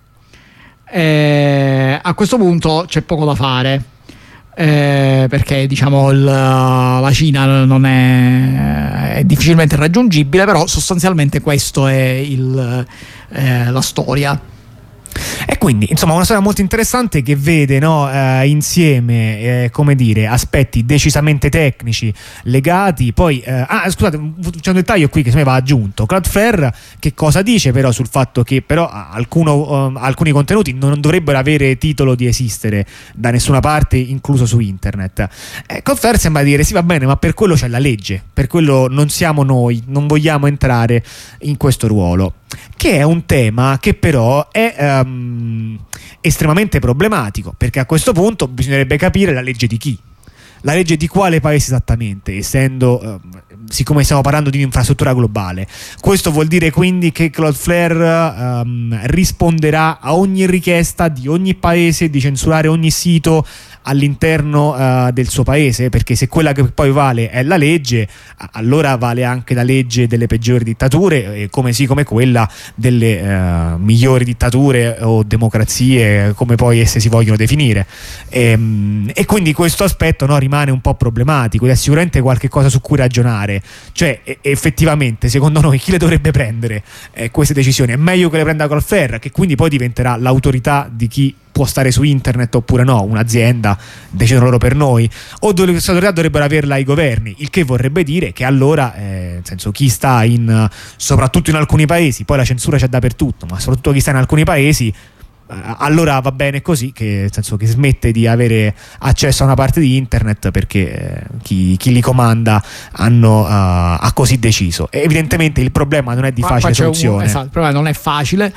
E a questo punto c'è poco da fare, eh, perché diciamo il, la Cina non è, è difficilmente raggiungibile, però sostanzialmente questo è il, eh, la storia. E quindi insomma una storia molto interessante che vede, no, eh, insieme eh, come dire aspetti decisamente tecnici legati poi eh, ah scusate c'è un dettaglio qui che se me va aggiunto. Cloudflare che cosa dice però sul fatto che però alcuno, um, alcuni contenuti non dovrebbero avere titolo di esistere da nessuna parte, incluso su internet. eh, Cloudflare sembra dire sì, va bene, ma per quello c'è la legge, per quello non siamo noi, non vogliamo entrare in questo ruolo, che è un tema che però è um, estremamente problematico, perché a questo punto bisognerebbe capire la legge di chi, la legge di quale paese esattamente, essendo uh, siccome stiamo parlando di un'infrastruttura globale. Questo vuol dire quindi che Cloudflare um, risponderà a ogni richiesta di ogni paese di censurare ogni sito all'interno uh, del suo paese, perché se quella che poi vale è la legge, allora vale anche la legge delle peggiori dittature, eh, come sì come quella delle uh, migliori dittature o democrazie, come poi esse si vogliono definire. E, e quindi questo aspetto, no, rimane un po' problematico ed è sicuramente qualche cosa su cui ragionare. Cioè e, effettivamente secondo noi chi le dovrebbe prendere eh, queste decisioni? È meglio che le prenda Cloudflare, che quindi poi diventerà l'autorità di chi può stare su internet oppure no, un'azienda, decidono loro per noi, o dove questa autorità dovrebbero averla i governi, il che vorrebbe dire che allora eh, nel senso chi sta in soprattutto in alcuni paesi, poi la censura c'è dappertutto, ma soprattutto chi sta in alcuni paesi, eh, allora va bene così, che nel senso che smette di avere accesso a una parte di internet perché eh, chi, chi li comanda hanno uh, ha così deciso. E evidentemente il problema non è di Qua, facile qua soluzione. Un, esatto, il problema non è facile,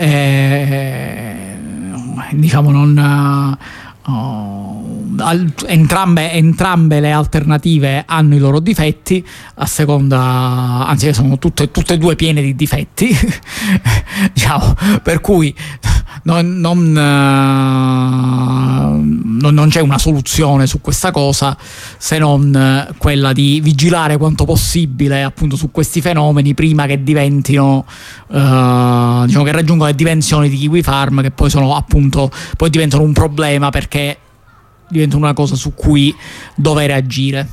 eh, diciamo non uh, al, entrambe, entrambe le alternative hanno i loro difetti, a seconda, anzi sono tutte, tutte e due piene di difetti diciamo, per cui non, non, uh, non, non c'è una soluzione su questa cosa se non quella di vigilare quanto possibile appunto su questi fenomeni prima che diventino uh, diciamo che raggiungano le dimensioni di Kiwi Farm, che poi sono appunto poi diventano un problema perché diventano una cosa su cui dover agire.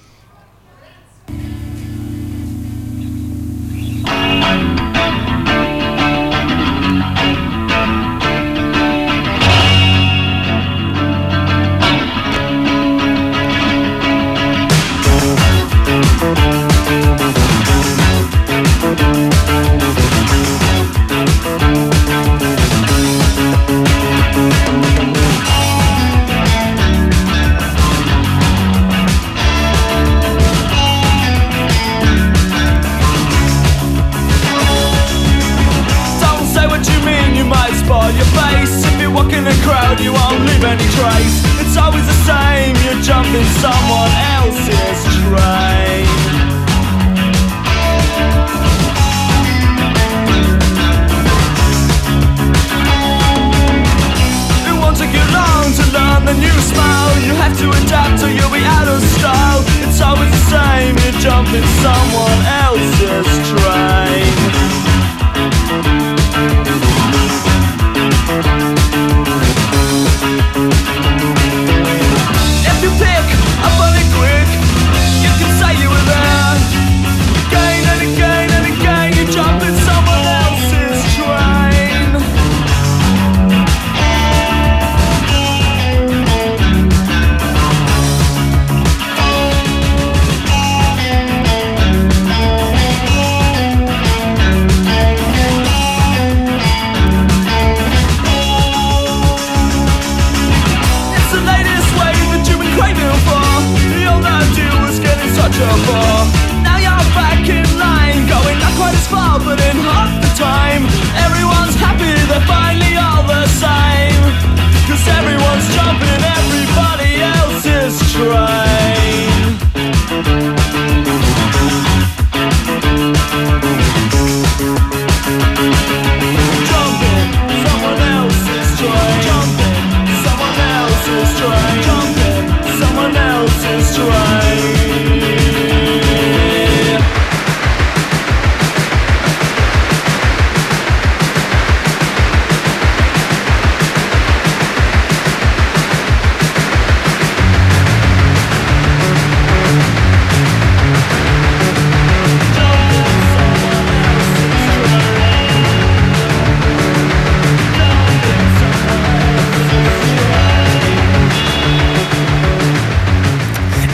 Your face, if you walk in a crowd you won't leave any trace. It's always the same, you jump in someone else's train. It won't take you long to learn the new smile. You have to adapt or you'll be out of style. It's always the same, you jump in someone else's train. If you pick up on it quick, you can say you were there.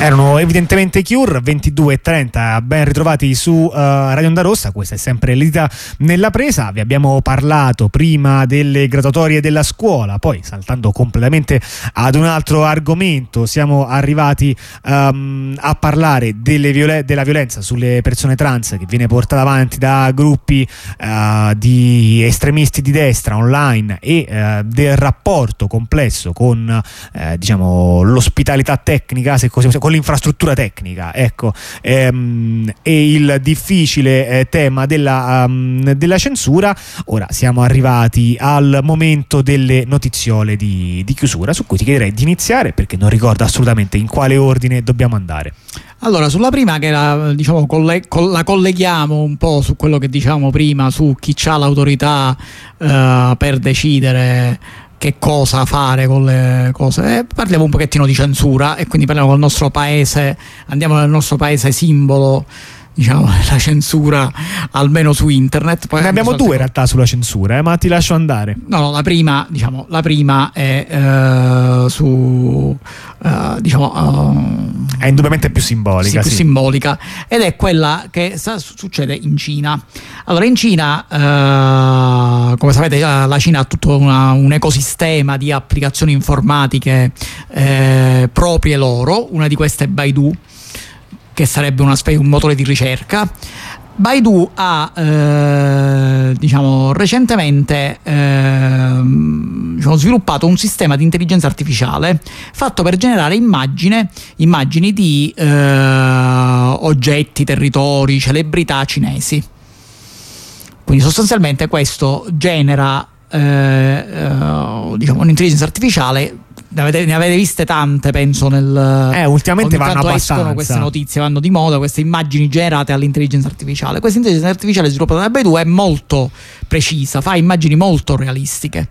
Erano evidentemente Cure, ventidue e trenta, ben ritrovati su uh, Radio Onda Rossa. Questa è sempre le dita nella presa. Vi abbiamo parlato prima delle graduatorie della scuola, poi saltando completamente ad un altro argomento siamo arrivati um, a parlare delle viol- della violenza sulle persone trans che viene portata avanti da gruppi uh, di estremisti di destra online e uh, del rapporto complesso con uh, diciamo l'ospitalità tecnica, se così con l'infrastruttura tecnica, ecco, ehm, e il difficile eh, tema della, um, della censura. Ora siamo arrivati al momento delle notiziole di, di chiusura, su cui ti chiederei di iniziare perché non ricordo assolutamente in quale ordine dobbiamo andare. Allora, sulla prima, che la, diciamo, colle- coll- la colleghiamo un po' su quello che dicevamo prima, su chi ha l'autorità uh, per decidere che cosa fare con le cose. Eh, parliamo un pochettino di censura e quindi parliamo del nostro paese, andiamo nel nostro paese simbolo, diciamo, la censura, almeno su internet. Poi ne abbiamo due in realtà sulla censura, eh, ma ti lascio andare. No, no, la prima, diciamo, la prima è uh, su uh, diciamo uh, è indubbiamente più simbolica, sì, più sì. simbolica, ed è quella che sta, succede in Cina. Allora, in Cina, uh, come sapete, la Cina ha tutto una, un ecosistema di applicazioni informatiche eh, proprie loro. Una di queste è Baidu, che sarebbe una specie, un motore di ricerca. Baidu ha eh, diciamo recentemente eh, diciamo, sviluppato un sistema di intelligenza artificiale fatto per generare immagine, immagini di eh, oggetti, territori, celebrità cinesi. Quindi sostanzialmente questo genera eh, eh, diciamo un'intelligenza artificiale. Ne avete, ne avete viste tante, penso, nel eh, ultimamente vanno abbastanza. Escono queste notizie, vanno di moda, queste immagini generate all'intelligenza artificiale. Questa intelligenza artificiale sviluppata da Baidu è molto precisa, fa immagini molto realistiche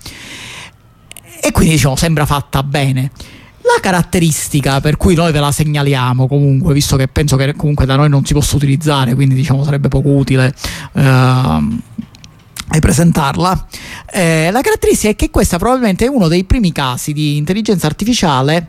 e quindi, diciamo, sembra fatta bene. La caratteristica per cui noi ve la segnaliamo comunque, visto che penso che comunque da noi non si possa utilizzare, quindi diciamo sarebbe poco utile uh, e presentarla, eh, la caratteristica è che questa probabilmente è uno dei primi casi di intelligenza artificiale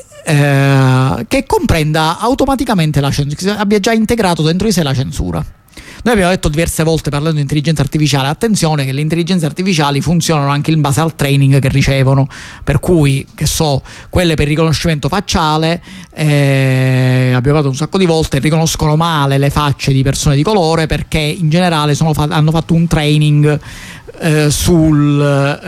eh, che comprenda automaticamente la censura, che abbia già integrato dentro di sé la censura. Noi abbiamo detto diverse volte, parlando di intelligenza artificiale, attenzione che le intelligenze artificiali funzionano anche in base al training che ricevono, per cui, che so, quelle per riconoscimento facciale, eh, abbiamo parlato un sacco di volte, riconoscono male le facce di persone di colore perché in generale sono fa- hanno fatto un training eh, sul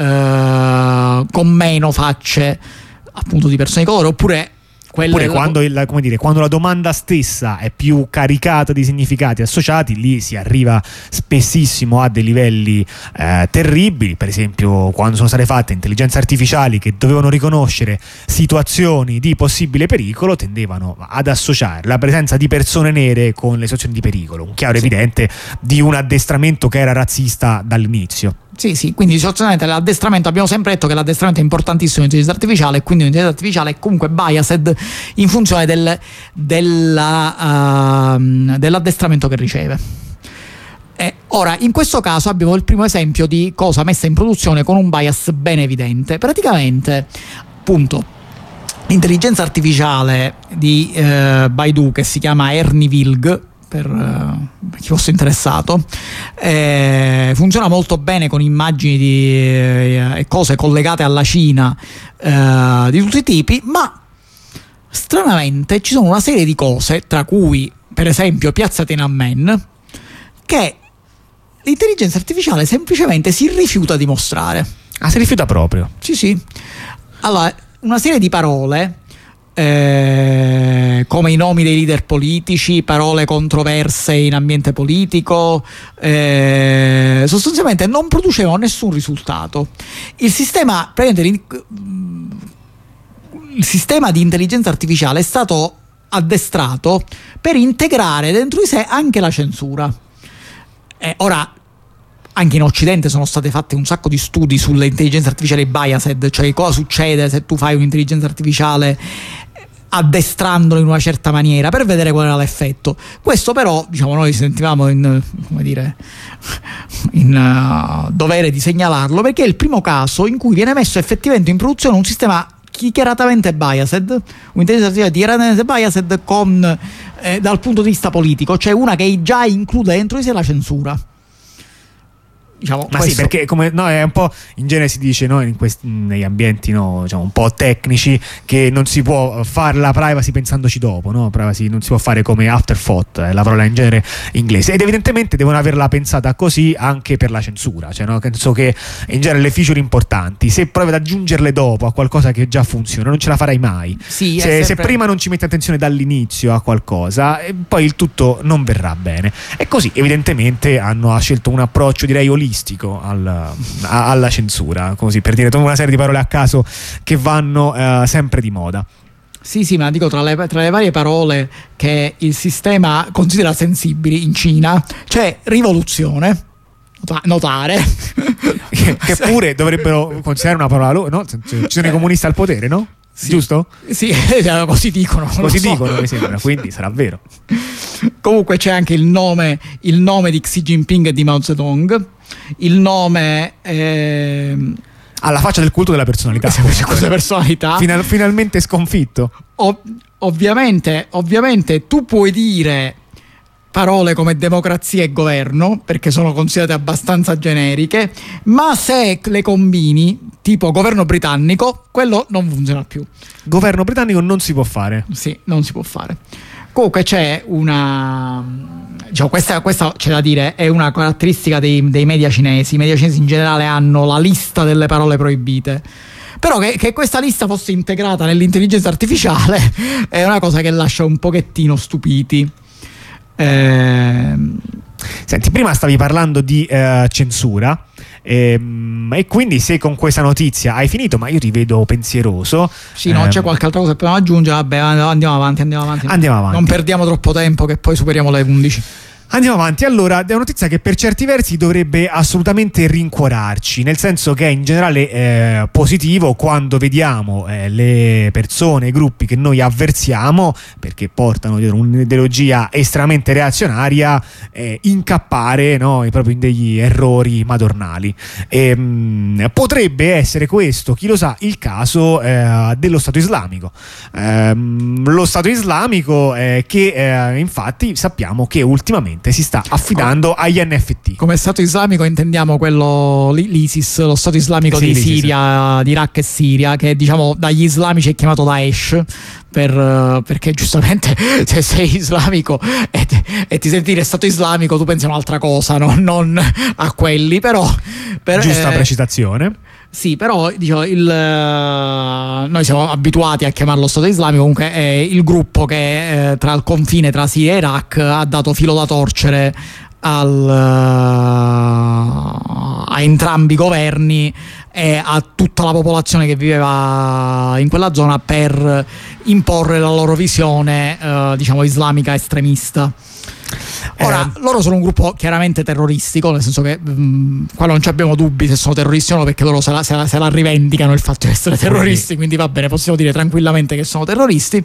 eh, con meno facce appunto di persone di colore, oppure Oppure quando, il, come dire, quando la domanda stessa è più caricata di significati associati, lì si arriva spessissimo a dei livelli eh, terribili. Per esempio, quando sono state fatte intelligenze artificiali che dovevano riconoscere situazioni di possibile pericolo, tendevano ad associare la presenza di persone nere con le situazioni di pericolo, un chiaro sì. evidente di un addestramento che era razzista dall'inizio. Sì, sì, quindi sostanzialmente l'addestramento, abbiamo sempre detto che l'addestramento è importantissimo in intelligenza artificiale e quindi l'intelligenza artificiale è comunque biased in funzione del, della, uh, dell'addestramento che riceve. Eh, ora, in questo caso abbiamo il primo esempio di cosa messa in produzione con un bias ben evidente. Praticamente, appunto, l'intelligenza artificiale di uh, Baidu, che si chiama Ernie Vilg, per uh, chi fosse interessato, eh, funziona molto bene con immagini di eh, cose collegate alla Cina eh, di tutti i tipi, ma stranamente ci sono una serie di cose, tra cui per esempio Piazza Tiananmen, che l'intelligenza artificiale semplicemente si rifiuta di mostrare. Ah, si rifiuta proprio? Sì, sì. Allora, una serie di parole, Eh, come i nomi dei leader politici, parole controverse in ambiente politico, eh, sostanzialmente non producevano nessun risultato. Il sistema, il sistema di intelligenza artificiale è stato addestrato per integrare dentro di sé anche la censura. Eh, ora, anche in Occidente sono state fatte un sacco di studi sulle intelligenze artificiali biased, cioè cosa succede se tu fai un'intelligenza artificiale addestrandolo in una certa maniera, per vedere qual era l'effetto. Questo però, diciamo, noi sentivamo in, come dire, in uh, dovere di segnalarlo, perché è il primo caso in cui viene messo effettivamente in produzione un sistema dichiaratamente biased, un'intelligenza artificiale dichiaratamente biased con, eh, dal punto di vista politico, cioè una che già include dentro di sé la censura. Diciamo, ma questo... sì, perché come no, è un po' in genere si dice, no, in questi, negli ambienti, no, diciamo, un po' tecnici, che non si può fare la privacy pensandoci dopo, no? Privacy non si può fare come afterthought, è la parola in genere inglese, ed evidentemente devono averla pensata così anche per la censura, cioè, no? Penso che in genere le feature importanti, se provi ad aggiungerle dopo a qualcosa che già funziona, non ce la farai mai. Sì, se, sempre... se prima non ci metti attenzione dall'inizio a qualcosa, e poi il tutto non verrà bene. E così evidentemente hanno scelto un approccio, direi, olistico Al, alla censura, così per dire una serie di parole a caso che vanno uh, sempre di moda. Sì, sì, ma dico tra le, tra le varie parole che il sistema considera sensibili in Cina c'è rivoluzione, nota- notare che, che pure dovrebbero considerare una parola loro, no? Ci sono i comunisti al potere, no? Sì. Giusto? Sì, così dicono. Così so. dicono, mi sembra, quindi sarà vero. Comunque c'è anche il nome, il nome di Xi Jinping e di Mao Zedong. Il nome eh... alla faccia del culto della personalità. Questa personalità Final, finalmente sconfitto. Ov- ovviamente, ovviamente tu puoi dire parole come democrazia e governo perché sono considerate abbastanza generiche, ma se le combini tipo governo britannico, quello non funziona più. Governo britannico non si può fare. Sì, non si può fare. Comunque c'è una, diciamo, questa, questa c'è da dire, è una caratteristica dei, dei media cinesi. I media cinesi in generale hanno la lista delle parole proibite. Però che, che questa lista fosse integrata nell'intelligenza artificiale è una cosa che lascia un pochettino stupiti. Eh... Senti, prima stavi parlando di eh, censura. Ehm, e quindi se con questa notizia hai finito, ma io ti vedo pensieroso. Sì, no, ehm, c'è qualche altra cosa che dobbiamo aggiungere. Vabbè, andiamo avanti, andiamo avanti. Andiamo avanti. Non perdiamo troppo tempo che poi superiamo le undici. Andiamo avanti. Allora, è una notizia che per certi versi dovrebbe assolutamente rincuorarci, nel senso che è in generale eh, positivo quando vediamo eh, le persone, i gruppi che noi avversiamo perché portano dietro un'ideologia estremamente reazionaria eh, incappare, no, proprio in degli errori madornali. E, mh, potrebbe essere questo, chi lo sa, il caso eh, dello Stato Islamico. Ehm, lo Stato Islamico eh, che eh, infatti sappiamo che ultimamente si sta affidando agli N F T. Come Stato Islamico intendiamo quello l'ISIS, lo Stato Islamico sì, di l'ISIS. Siria, di Iraq e Siria, che diciamo dagli islamici è chiamato Daesh per, perché giustamente se sei islamico e, e ti senti dire Stato Islamico tu pensi a un'altra cosa, no? Non a quelli, però per, giusta eh, precisazione. Sì, però diciamo, il, noi siamo abituati a chiamarlo Stato Islamico, comunque è il gruppo che eh, tra il confine tra Siria e Iraq ha dato filo da torcere al, uh, a entrambi i governi e a tutta la popolazione che viveva in quella zona per imporre la loro visione uh, diciamo islamica estremista. Ora, eh. loro sono un gruppo chiaramente terroristico, nel senso che mh, qua non ci abbiamo dubbi se sono terroristi o no, perché loro se la, se, la, se la rivendicano il fatto di essere terroristi, quindi va bene, possiamo dire tranquillamente che sono terroristi.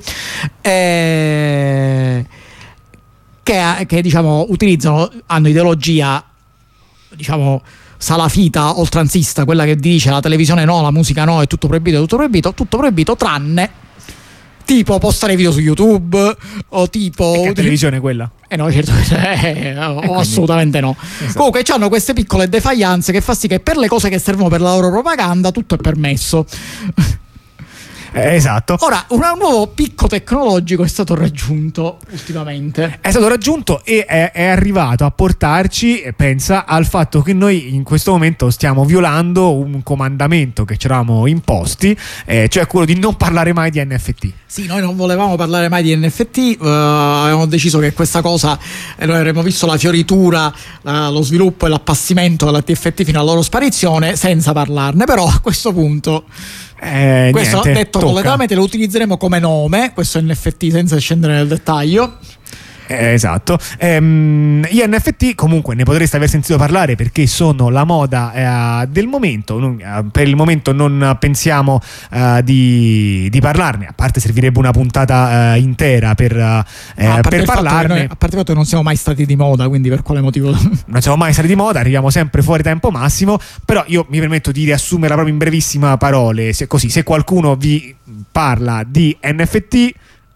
Eh, che, che diciamo utilizzano, hanno ideologia diciamo salafita, oltranzista, quella che dice la televisione no, la musica no, è tutto proibito, è tutto proibito, tutto proibito tranne tipo postare video su YouTube o tipo che televisione quella? Eh no, certo, eh, oh, assolutamente no. Esatto. Comunque hanno queste piccole defianze che fa sì che per le cose che servono per la loro propaganda tutto è permesso. Eh, esatto. Ora, un nuovo picco tecnologico è stato raggiunto ultimamente. È stato raggiunto e è, è arrivato a portarci, pensa, al fatto che noi in questo momento stiamo violando un comandamento che ci eravamo imposti, eh, cioè quello di non parlare mai di N F T. Sì, noi non volevamo parlare mai di N F T, uh, avevamo deciso che questa cosa, eh, noi avremmo visto la fioritura, la, lo sviluppo e l'appassimento della T F T fino alla loro sparizione senza parlarne, però a questo punto... Eh, questo niente, detto completamente lo utilizzeremo come nome, questo N F T senza scendere nel dettaglio. Eh, esatto. Ehm, gli N F T comunque ne potreste aver sentito parlare perché sono la moda eh, del momento. Non, eh, per il momento non pensiamo eh, di, di parlarne, a parte servirebbe una puntata eh, intera per, eh, ah, per parlarne. Noi, a parte il fatto che non siamo mai stati di moda, quindi per quale motivo? Non siamo mai stati di moda, arriviamo sempre fuori tempo massimo, però io mi permetto di riassumerla proprio in brevissime parole, se, così se qualcuno vi parla di N F T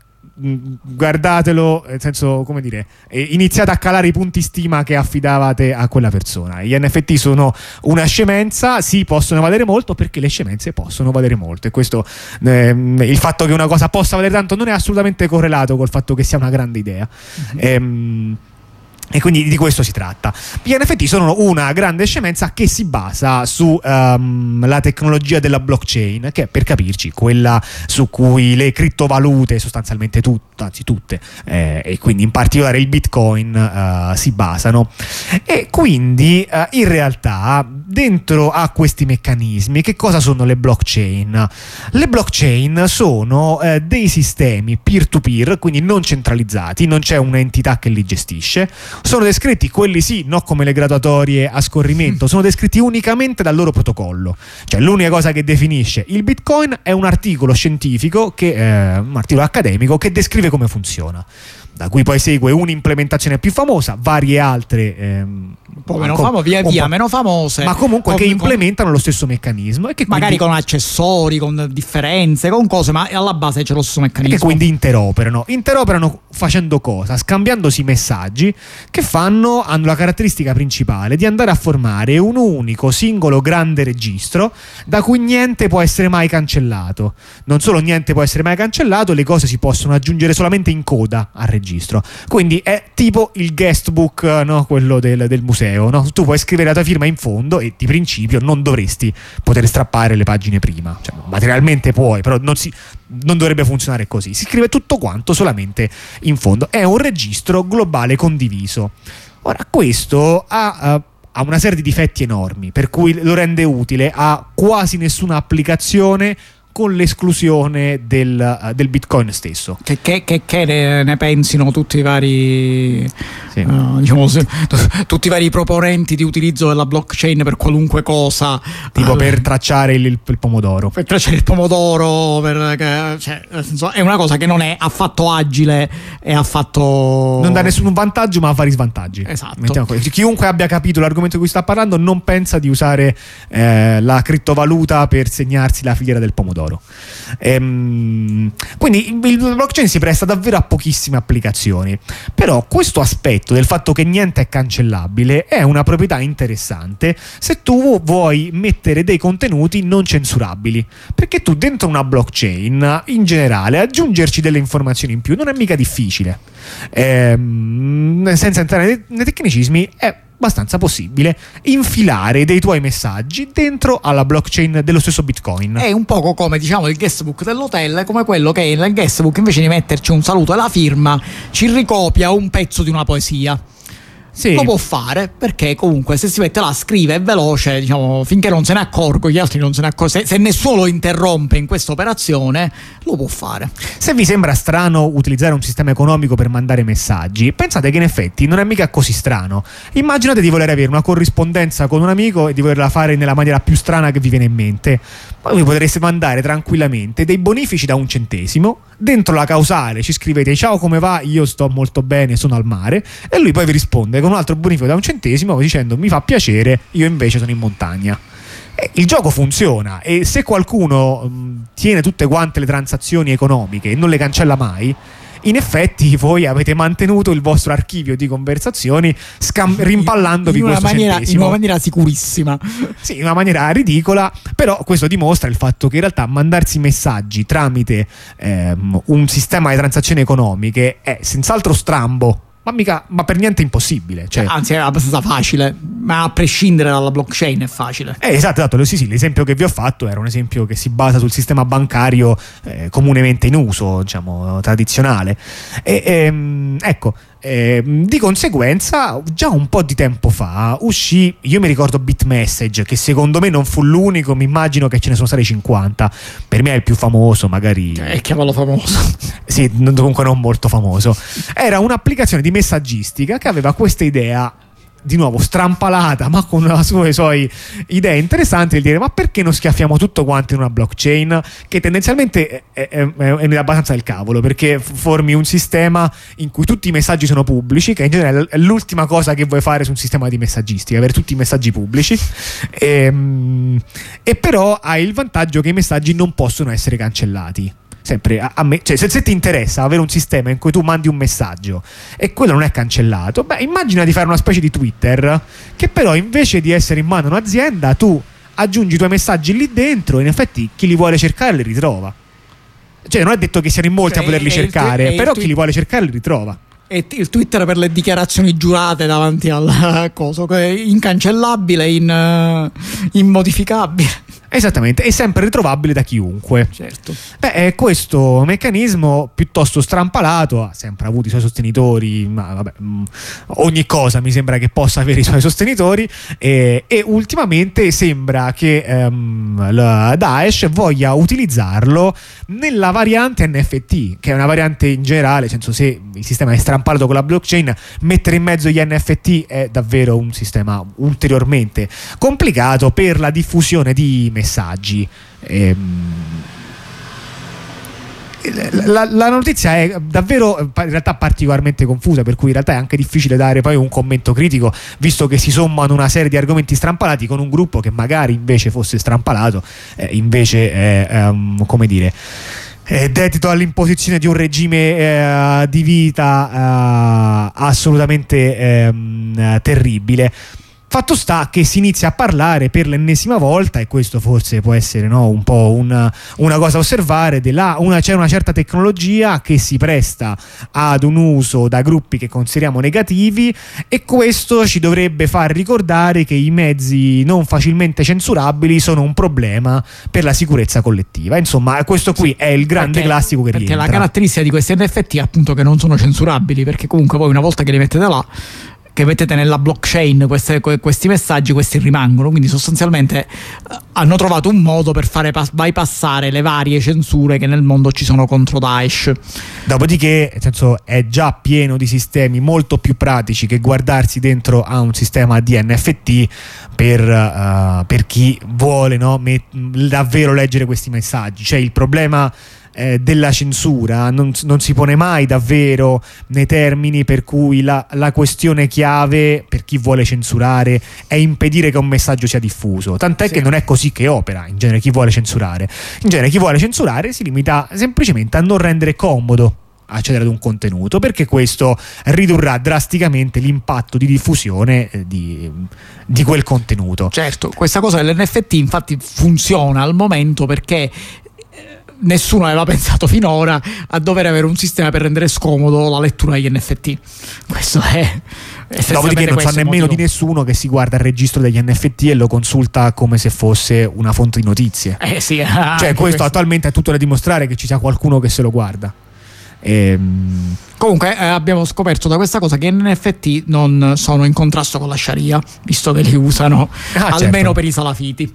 guardatelo, nel senso, come dire, iniziate a calare i punti stima che affidavate a quella persona. Gli N F T sono una scemenza, sì, possono valere molto perché le scemenze possono valere molto e questo ehm, il fatto che una cosa possa valere tanto non è assolutamente correlato col fatto che sia una grande idea. Mm-hmm. ehm, E quindi di questo si tratta. Gli N F T sono una grande scemenza che si basa su um, la tecnologia della blockchain, che è, per capirci, quella su cui le criptovalute, sostanzialmente tutte, anzi tutte, eh, e quindi in particolare il Bitcoin uh, si basano. E quindi uh, in realtà dentro a questi meccanismi che cosa sono le blockchain? Le blockchain sono uh, dei sistemi peer-to-peer, quindi non centralizzati, non c'è un'entità che li gestisce. Sono descritti, quelli sì, non come le graduatorie a scorrimento, sono descritti unicamente dal loro protocollo. Cioè l'unica cosa che definisce il Bitcoin è un articolo scientifico, che, eh, un articolo accademico che descrive come funziona, da cui poi segue un'implementazione più famosa, varie altre ehm, un po' meno famose, via via meno famose, ma comunque che implementano lo stesso meccanismo e che magari quindi, con accessori, con differenze, con cose, ma alla base c'è lo stesso meccanismo. E che quindi interoperano. Interoperano facendo cosa? Scambiandosi messaggi che fanno, hanno la caratteristica principale di andare a formare un unico singolo grande registro da cui niente può essere mai cancellato. Non solo niente può essere mai cancellato, le cose si possono aggiungere solamente in coda al registro. Quindi è tipo il guestbook, no? Quello del, del museo, no? Tu puoi scrivere la tua firma in fondo e di principio non dovresti poter strappare le pagine prima. Cioè, materialmente puoi, però non, si, non dovrebbe funzionare così. Si scrive tutto quanto solamente in fondo. È un registro globale condiviso. Ora, questo ha... Uh, ha una serie di difetti enormi, per cui lo rende utile a quasi nessuna applicazione, con l'esclusione del, uh, del Bitcoin stesso. Che, che, che, che ne, ne pensino tutti i vari sì. uh, diciamo, se, tutti i vari proponenti di utilizzo della blockchain per qualunque cosa, tipo uh, per tracciare il, il, il pomodoro per tracciare il pomodoro per, cioè, nel senso, è una cosa che non è affatto agile e affatto non dà nessun vantaggio, ma ha vari svantaggi. Esatto. Chiunque abbia capito l'argomento di cui sta parlando non pensa di usare eh, la criptovaluta per segnarsi la filiera del pomodoro. Ehm, quindi il blockchain si presta davvero a pochissime applicazioni, però questo aspetto del fatto che niente è cancellabile è una proprietà interessante se tu vuoi mettere dei contenuti non censurabili, perché tu dentro una blockchain in generale aggiungerci delle informazioni in più non è mica difficile. Ehm, senza entrare nei, nei tecnicismi è abbastanza possibile infilare dei tuoi messaggi dentro alla blockchain dello stesso Bitcoin. È un poco come, diciamo, il guestbook dell'hotel, come quello che nel guestbook invece di metterci un saluto e la firma ci ricopia un pezzo di una poesia. Sì. Lo può fare perché comunque se si mette là, scrive, è veloce, diciamo, finché non se ne accorgo, gli altri non se ne accorgono, se, se nessuno lo interrompe in questa operazione lo può fare. Se vi sembra strano utilizzare un sistema economico per mandare messaggi, pensate che in effetti non è mica così strano. Immaginate di voler avere una corrispondenza con un amico e di volerla fare nella maniera più strana che vi viene in mente. Poi vi potreste mandare tranquillamente dei bonifici da un centesimo, dentro la causale ci scrivete ciao come va, io sto molto bene, sono al mare, e lui poi vi risponde con un altro bonifico da un centesimo dicendo mi fa piacere, io invece sono in montagna. E il gioco funziona, e se qualcuno mh, tiene tutte quante le transazioni economiche e non le cancella mai, in effetti voi avete mantenuto il vostro archivio di conversazioni scam- rimpallandovi in una questo maniera, centesimo. in una maniera sicurissima, sì, in una maniera ridicola, però questo dimostra il fatto che in realtà mandarsi messaggi tramite ehm, un sistema di transazioni economiche è senz'altro strambo, ma mica, ma per niente impossibile, cioè, anzi è abbastanza facile, ma a prescindere dalla blockchain è facile. Eh, esatto, esatto, sì, sì, l'esempio che vi ho fatto era un esempio che si basa sul sistema bancario eh, comunemente in uso, diciamo, tradizionale. E, ehm, ecco, Eh, di conseguenza già un po' di tempo fa uscì, io mi ricordo BitMessage, che secondo me non fu l'unico, mi immagino che ce ne sono stati cinquanta, per me è il più famoso, magari eh, chiamalo famoso. sì, comunque non molto famoso. Era un'applicazione di messaggistica che aveva questa idea, di nuovo strampalata, ma con le sue, sue idee interessanti, di dire: ma perché non schiaffiamo tutto quanto in una blockchain, che tendenzialmente è, è, è, è abbastanza del cavolo, perché formi un sistema in cui tutti i messaggi sono pubblici, che in genere è l'ultima cosa che vuoi fare su un sistema di messaggistica, avere tutti i messaggi pubblici, e, e però hai il vantaggio che i messaggi non possono essere cancellati. Sempre a, a me, cioè, se, se ti interessa avere un sistema in cui tu mandi un messaggio e quello non è cancellato, beh, immagina di fare una specie di Twitter che però invece di essere in mano a un'azienda, tu aggiungi i tuoi messaggi lì dentro e in effetti chi li vuole cercare li ritrova. Cioè non è detto che siano in molti, cioè, a poterli cercare, però chi li vuole cercare li ritrova. E il Twitter per le dichiarazioni giurate davanti al coso, che è incancellabile, in, uh, immodificabile. Esattamente, è sempre ritrovabile da chiunque. Certo. Beh, questo meccanismo piuttosto strampalato ha sempre avuto i suoi sostenitori, ma vabbè, mh, ogni cosa mi sembra che possa avere i suoi sostenitori, e, e ultimamente sembra che ehm, la Daesh voglia utilizzarlo nella variante N F T, che è una variante in generale, nel senso, se il sistema è strampalato con la blockchain, mettere in mezzo gli N F T è davvero un sistema ulteriormente complicato per la diffusione di messaggi. Ehm, la, la notizia è davvero in realtà particolarmente confusa, per cui in realtà è anche difficile dare poi un commento critico, visto che si sommano una serie di argomenti strampalati con un gruppo che magari invece fosse strampalato, eh, invece è um, come dire è dedito all'imposizione di un regime eh, di vita eh, assolutamente eh, terribile. Fatto sta che si inizia a parlare per l'ennesima volta, e questo forse può essere, no, un po' una, una cosa a osservare, della, una, c'è una certa tecnologia che si presta ad un uso da gruppi che consideriamo negativi, e questo ci dovrebbe far ricordare che i mezzi non facilmente censurabili sono un problema per la sicurezza collettiva. Insomma, questo qui è il grande perché, classico che perché rientra. Perché la caratteristica di questi N F T è appunto che non sono censurabili, perché comunque voi una volta che li mettete là, che mettete nella blockchain queste, questi messaggi, questi rimangono, quindi sostanzialmente eh, hanno trovato un modo per fare pas- bypassare le varie censure che nel mondo ci sono contro Daesh. Dopodiché, nel senso, è già pieno di sistemi molto più pratici che guardarsi dentro a un sistema di N F T per, uh, per chi vuole, no, met- davvero leggere questi messaggi. Cioè, il problema Eh, della censura non, non si pone mai davvero nei termini per cui la, la questione chiave per chi vuole censurare è impedire che un messaggio sia diffuso, tant'è sì. che non è così che opera in genere chi vuole censurare. In genere chi vuole censurare si limita semplicemente a non rendere comodo accedere ad un contenuto, perché questo ridurrà drasticamente l'impatto di diffusione eh, di, di quel contenuto. Certo, questa cosa dell'N F T infatti funziona al momento perché nessuno aveva pensato finora a dover avere un sistema per rendere scomodo la lettura degli N F T. Questo è. Dopodiché non sa nemmeno di nessuno che si guarda il registro degli N F T e lo consulta come se fosse una fonte di notizie. Eh sì, cioè questo, questo attualmente è tutto da dimostrare che ci sia qualcuno che se lo guarda. Ehm... Comunque eh, abbiamo scoperto da questa cosa che gli N F T non sono in contrasto con la Sharia, visto che li usano ah, almeno certo. per i salafiti.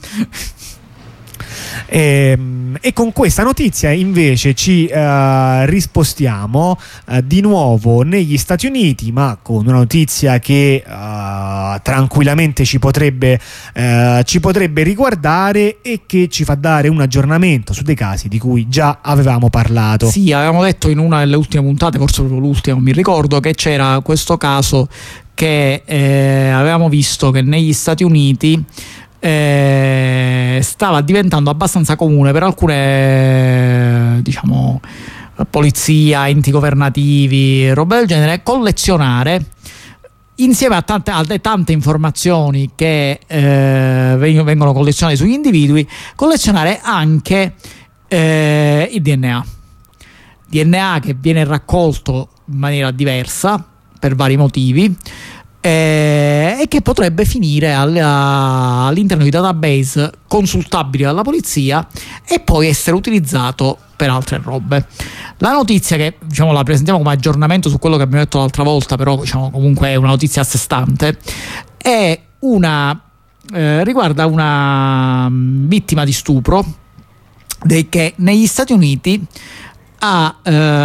E, e con questa notizia invece ci uh, rispostiamo uh, di nuovo negli Stati Uniti, ma con una notizia che uh, tranquillamente ci potrebbe, uh, ci potrebbe riguardare e che ci fa dare un aggiornamento su dei casi di cui già avevamo parlato. Sì, avevamo detto in una delle ultime puntate, forse proprio l'ultima, non mi ricordo, che c'era questo caso che eh, avevamo visto che negli Stati Uniti Eh, stava diventando abbastanza comune per alcune, diciamo, polizia, enti governativi, roba del genere, collezionare insieme a tante, a tante informazioni che eh, vengono collezionate sugli individui, collezionare anche eh, il D N A D N A che viene raccolto in maniera diversa per vari motivi, eh, e che potrebbe finire al, a, all'interno di database consultabili dalla polizia e poi essere utilizzato per altre robe. La notizia, che diciamo la presentiamo come aggiornamento su quello che abbiamo detto l'altra volta, però diciamo comunque è una notizia a sé stante, è una eh, riguarda una vittima di stupro de, che negli Stati Uniti ha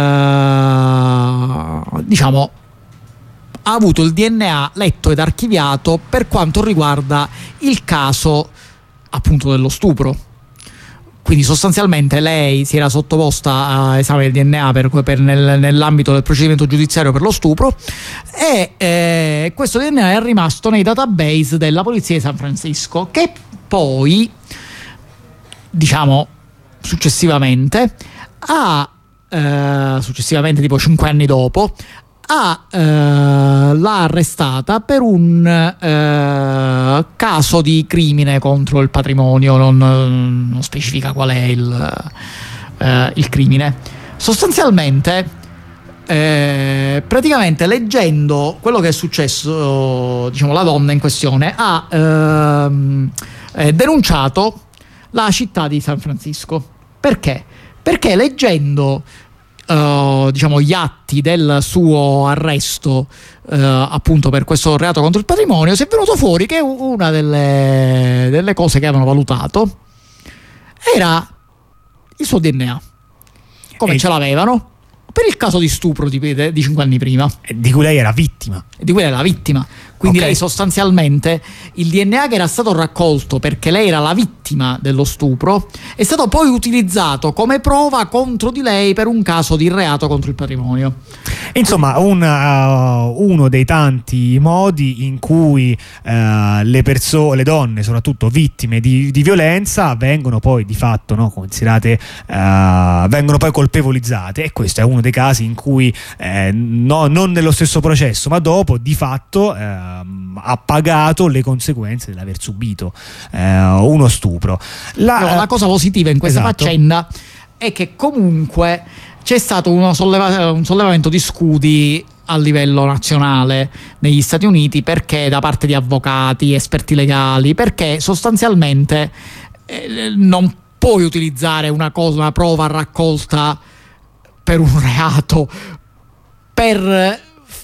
eh, diciamo ha avuto il D N A letto ed archiviato per quanto riguarda il caso appunto dello stupro. Quindi sostanzialmente lei si era sottoposta a esame del D N A per, per nel, nell'ambito del procedimento giudiziario per lo stupro e eh, questo D N A è rimasto nei database della polizia di San Francisco, che poi diciamo successivamente ha eh, successivamente tipo cinque anni dopo ha, eh, l'ha arrestata per un eh, caso di crimine contro il patrimonio, non, non specifica qual è il, eh, il crimine. Sostanzialmente, eh, praticamente leggendo quello che è successo, diciamo, la donna in questione ha ehm, eh, denunciato la città di San Francisco. Perché? Perché leggendo Uh, diciamo gli atti del suo arresto uh, appunto per questo reato contro il patrimonio, si è venuto fuori che una delle, delle cose che avevano valutato era il suo D N A, come e ce l'avevano per il caso di stupro di, di cinque anni prima, di cui lei era vittima di cui era la vittima. Quindi okay. Lei sostanzialmente, il D N A che era stato raccolto perché lei era la vittima dello stupro è stato poi utilizzato come prova contro di lei per un caso di reato contro il patrimonio. Insomma, un, uh, uno dei tanti modi in cui uh, le persone, le donne, soprattutto vittime di, di violenza, vengono poi di fatto, no, considerate, uh, vengono poi colpevolizzate, e questo è uno dei casi in cui eh, no, non nello stesso processo, ma dopo di fatto eh, ha pagato le conseguenze dell'aver subito eh, uno stupro. La, no, la cosa positiva in questa esatto. faccenda è che comunque c'è stato uno solleva- un sollevamento di scudi a livello nazionale negli Stati Uniti, perché da parte di avvocati, esperti legali, perché sostanzialmente eh, non puoi utilizzare una cosa, una prova raccolta per un reato per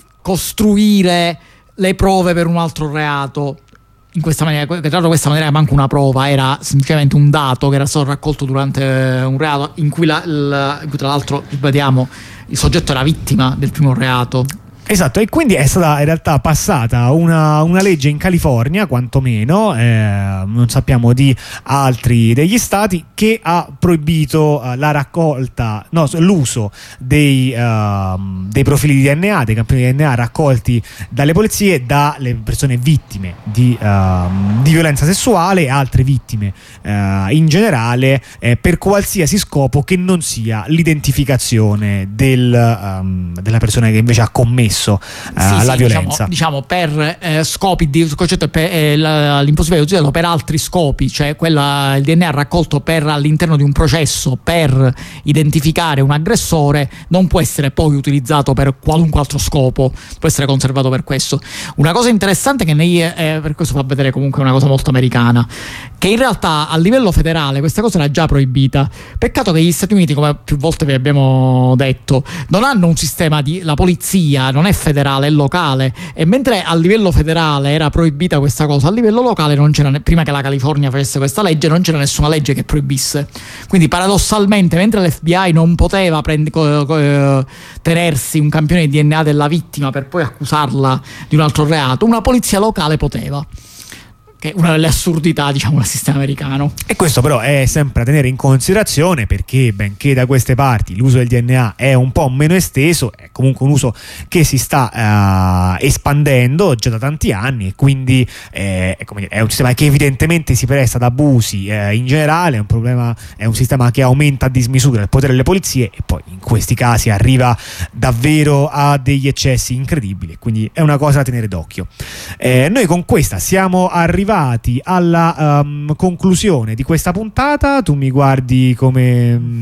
costruire le prove per un altro reato in questa maniera. Tra l'altro questa maniera manca una prova, era semplicemente un dato che era stato raccolto durante un reato in cui, la, la, in cui tra l'altro ripetiamo il soggetto era vittima del primo reato. Esatto, e quindi è stata in realtà passata una, una legge in California, quantomeno, eh, non sappiamo di altri degli stati, che ha proibito uh, la raccolta, no, l'uso dei, uh, dei profili di D N A, dei campioni di D N A raccolti dalle polizie dalle persone vittime di, uh, di violenza sessuale e altre vittime uh, in generale, eh, per qualsiasi scopo che non sia l'identificazione del, um, della persona che invece ha commesso Uh, sì, la sì, violenza, diciamo, diciamo per eh, scopi di concetto per, eh, l'impossibile utilizzarlo per altri scopi, cioè quella, il D N A raccolto per all'interno di un processo per identificare un aggressore non può essere poi utilizzato per qualunque altro scopo, può essere conservato per questo. Una cosa interessante che nei, eh, per questo fa vedere comunque una cosa molto americana, che in realtà a livello federale questa cosa era già proibita. Peccato che gli Stati Uniti, come più volte vi abbiamo detto, non hanno un sistema di, la polizia non è federale, è locale, e mentre a livello federale era proibita questa cosa, a livello locale non c'era, prima che la California facesse questa legge, non c'era nessuna legge che proibisse. Quindi paradossalmente, mentre l'F B I non poteva prend- eh, tenersi un campione di D N A della vittima per poi accusarla di un altro reato, una polizia locale poteva. Che è una delle assurdità, diciamo, del sistema americano. E questo però è sempre a tenere in considerazione, perché benché da queste parti l'uso del D N A è un po' meno esteso, è comunque un uso che si sta uh, espandendo già da tanti anni, e quindi eh, è, come dire, è un sistema che evidentemente si presta ad abusi eh, in generale, è un problema, è un sistema che aumenta a dismisura il potere delle polizie, e poi in questi casi arriva davvero a degli eccessi incredibili, quindi è una cosa da tenere d'occhio. Eh, noi con questa siamo arrivati alla um, conclusione di questa puntata. Tu mi guardi come um,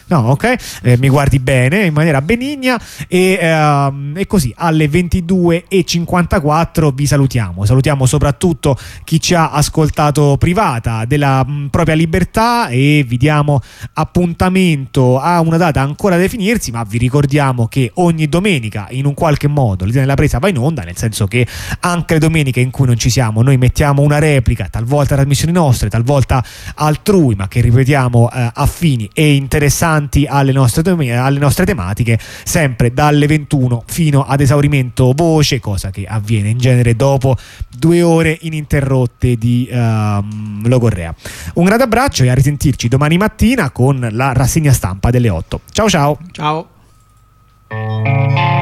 No, ok, eh, mi guardi bene, in maniera benigna e, ehm, e così alle ventidue e cinquantaquattro vi salutiamo. Salutiamo soprattutto chi ci ha ascoltato privata della mh, propria libertà e vi diamo appuntamento a una data ancora da definirsi, ma vi ricordiamo che ogni domenica in un qualche modo l'Idea nella Presa va in onda, nel senso che anche le domeniche in cui non ci siamo noi mettiamo una replica, talvolta trasmissioni nostre, talvolta altrui, ma che ripetiamo eh, affini e interessanti alle nostre, alle nostre tematiche, sempre dalle ventuno fino ad esaurimento voce, cosa che avviene in genere dopo due ore ininterrotte di uh, logorrea. Un grande abbraccio e a risentirci domani mattina con la rassegna stampa delle otto. Ciao ciao. Ciao.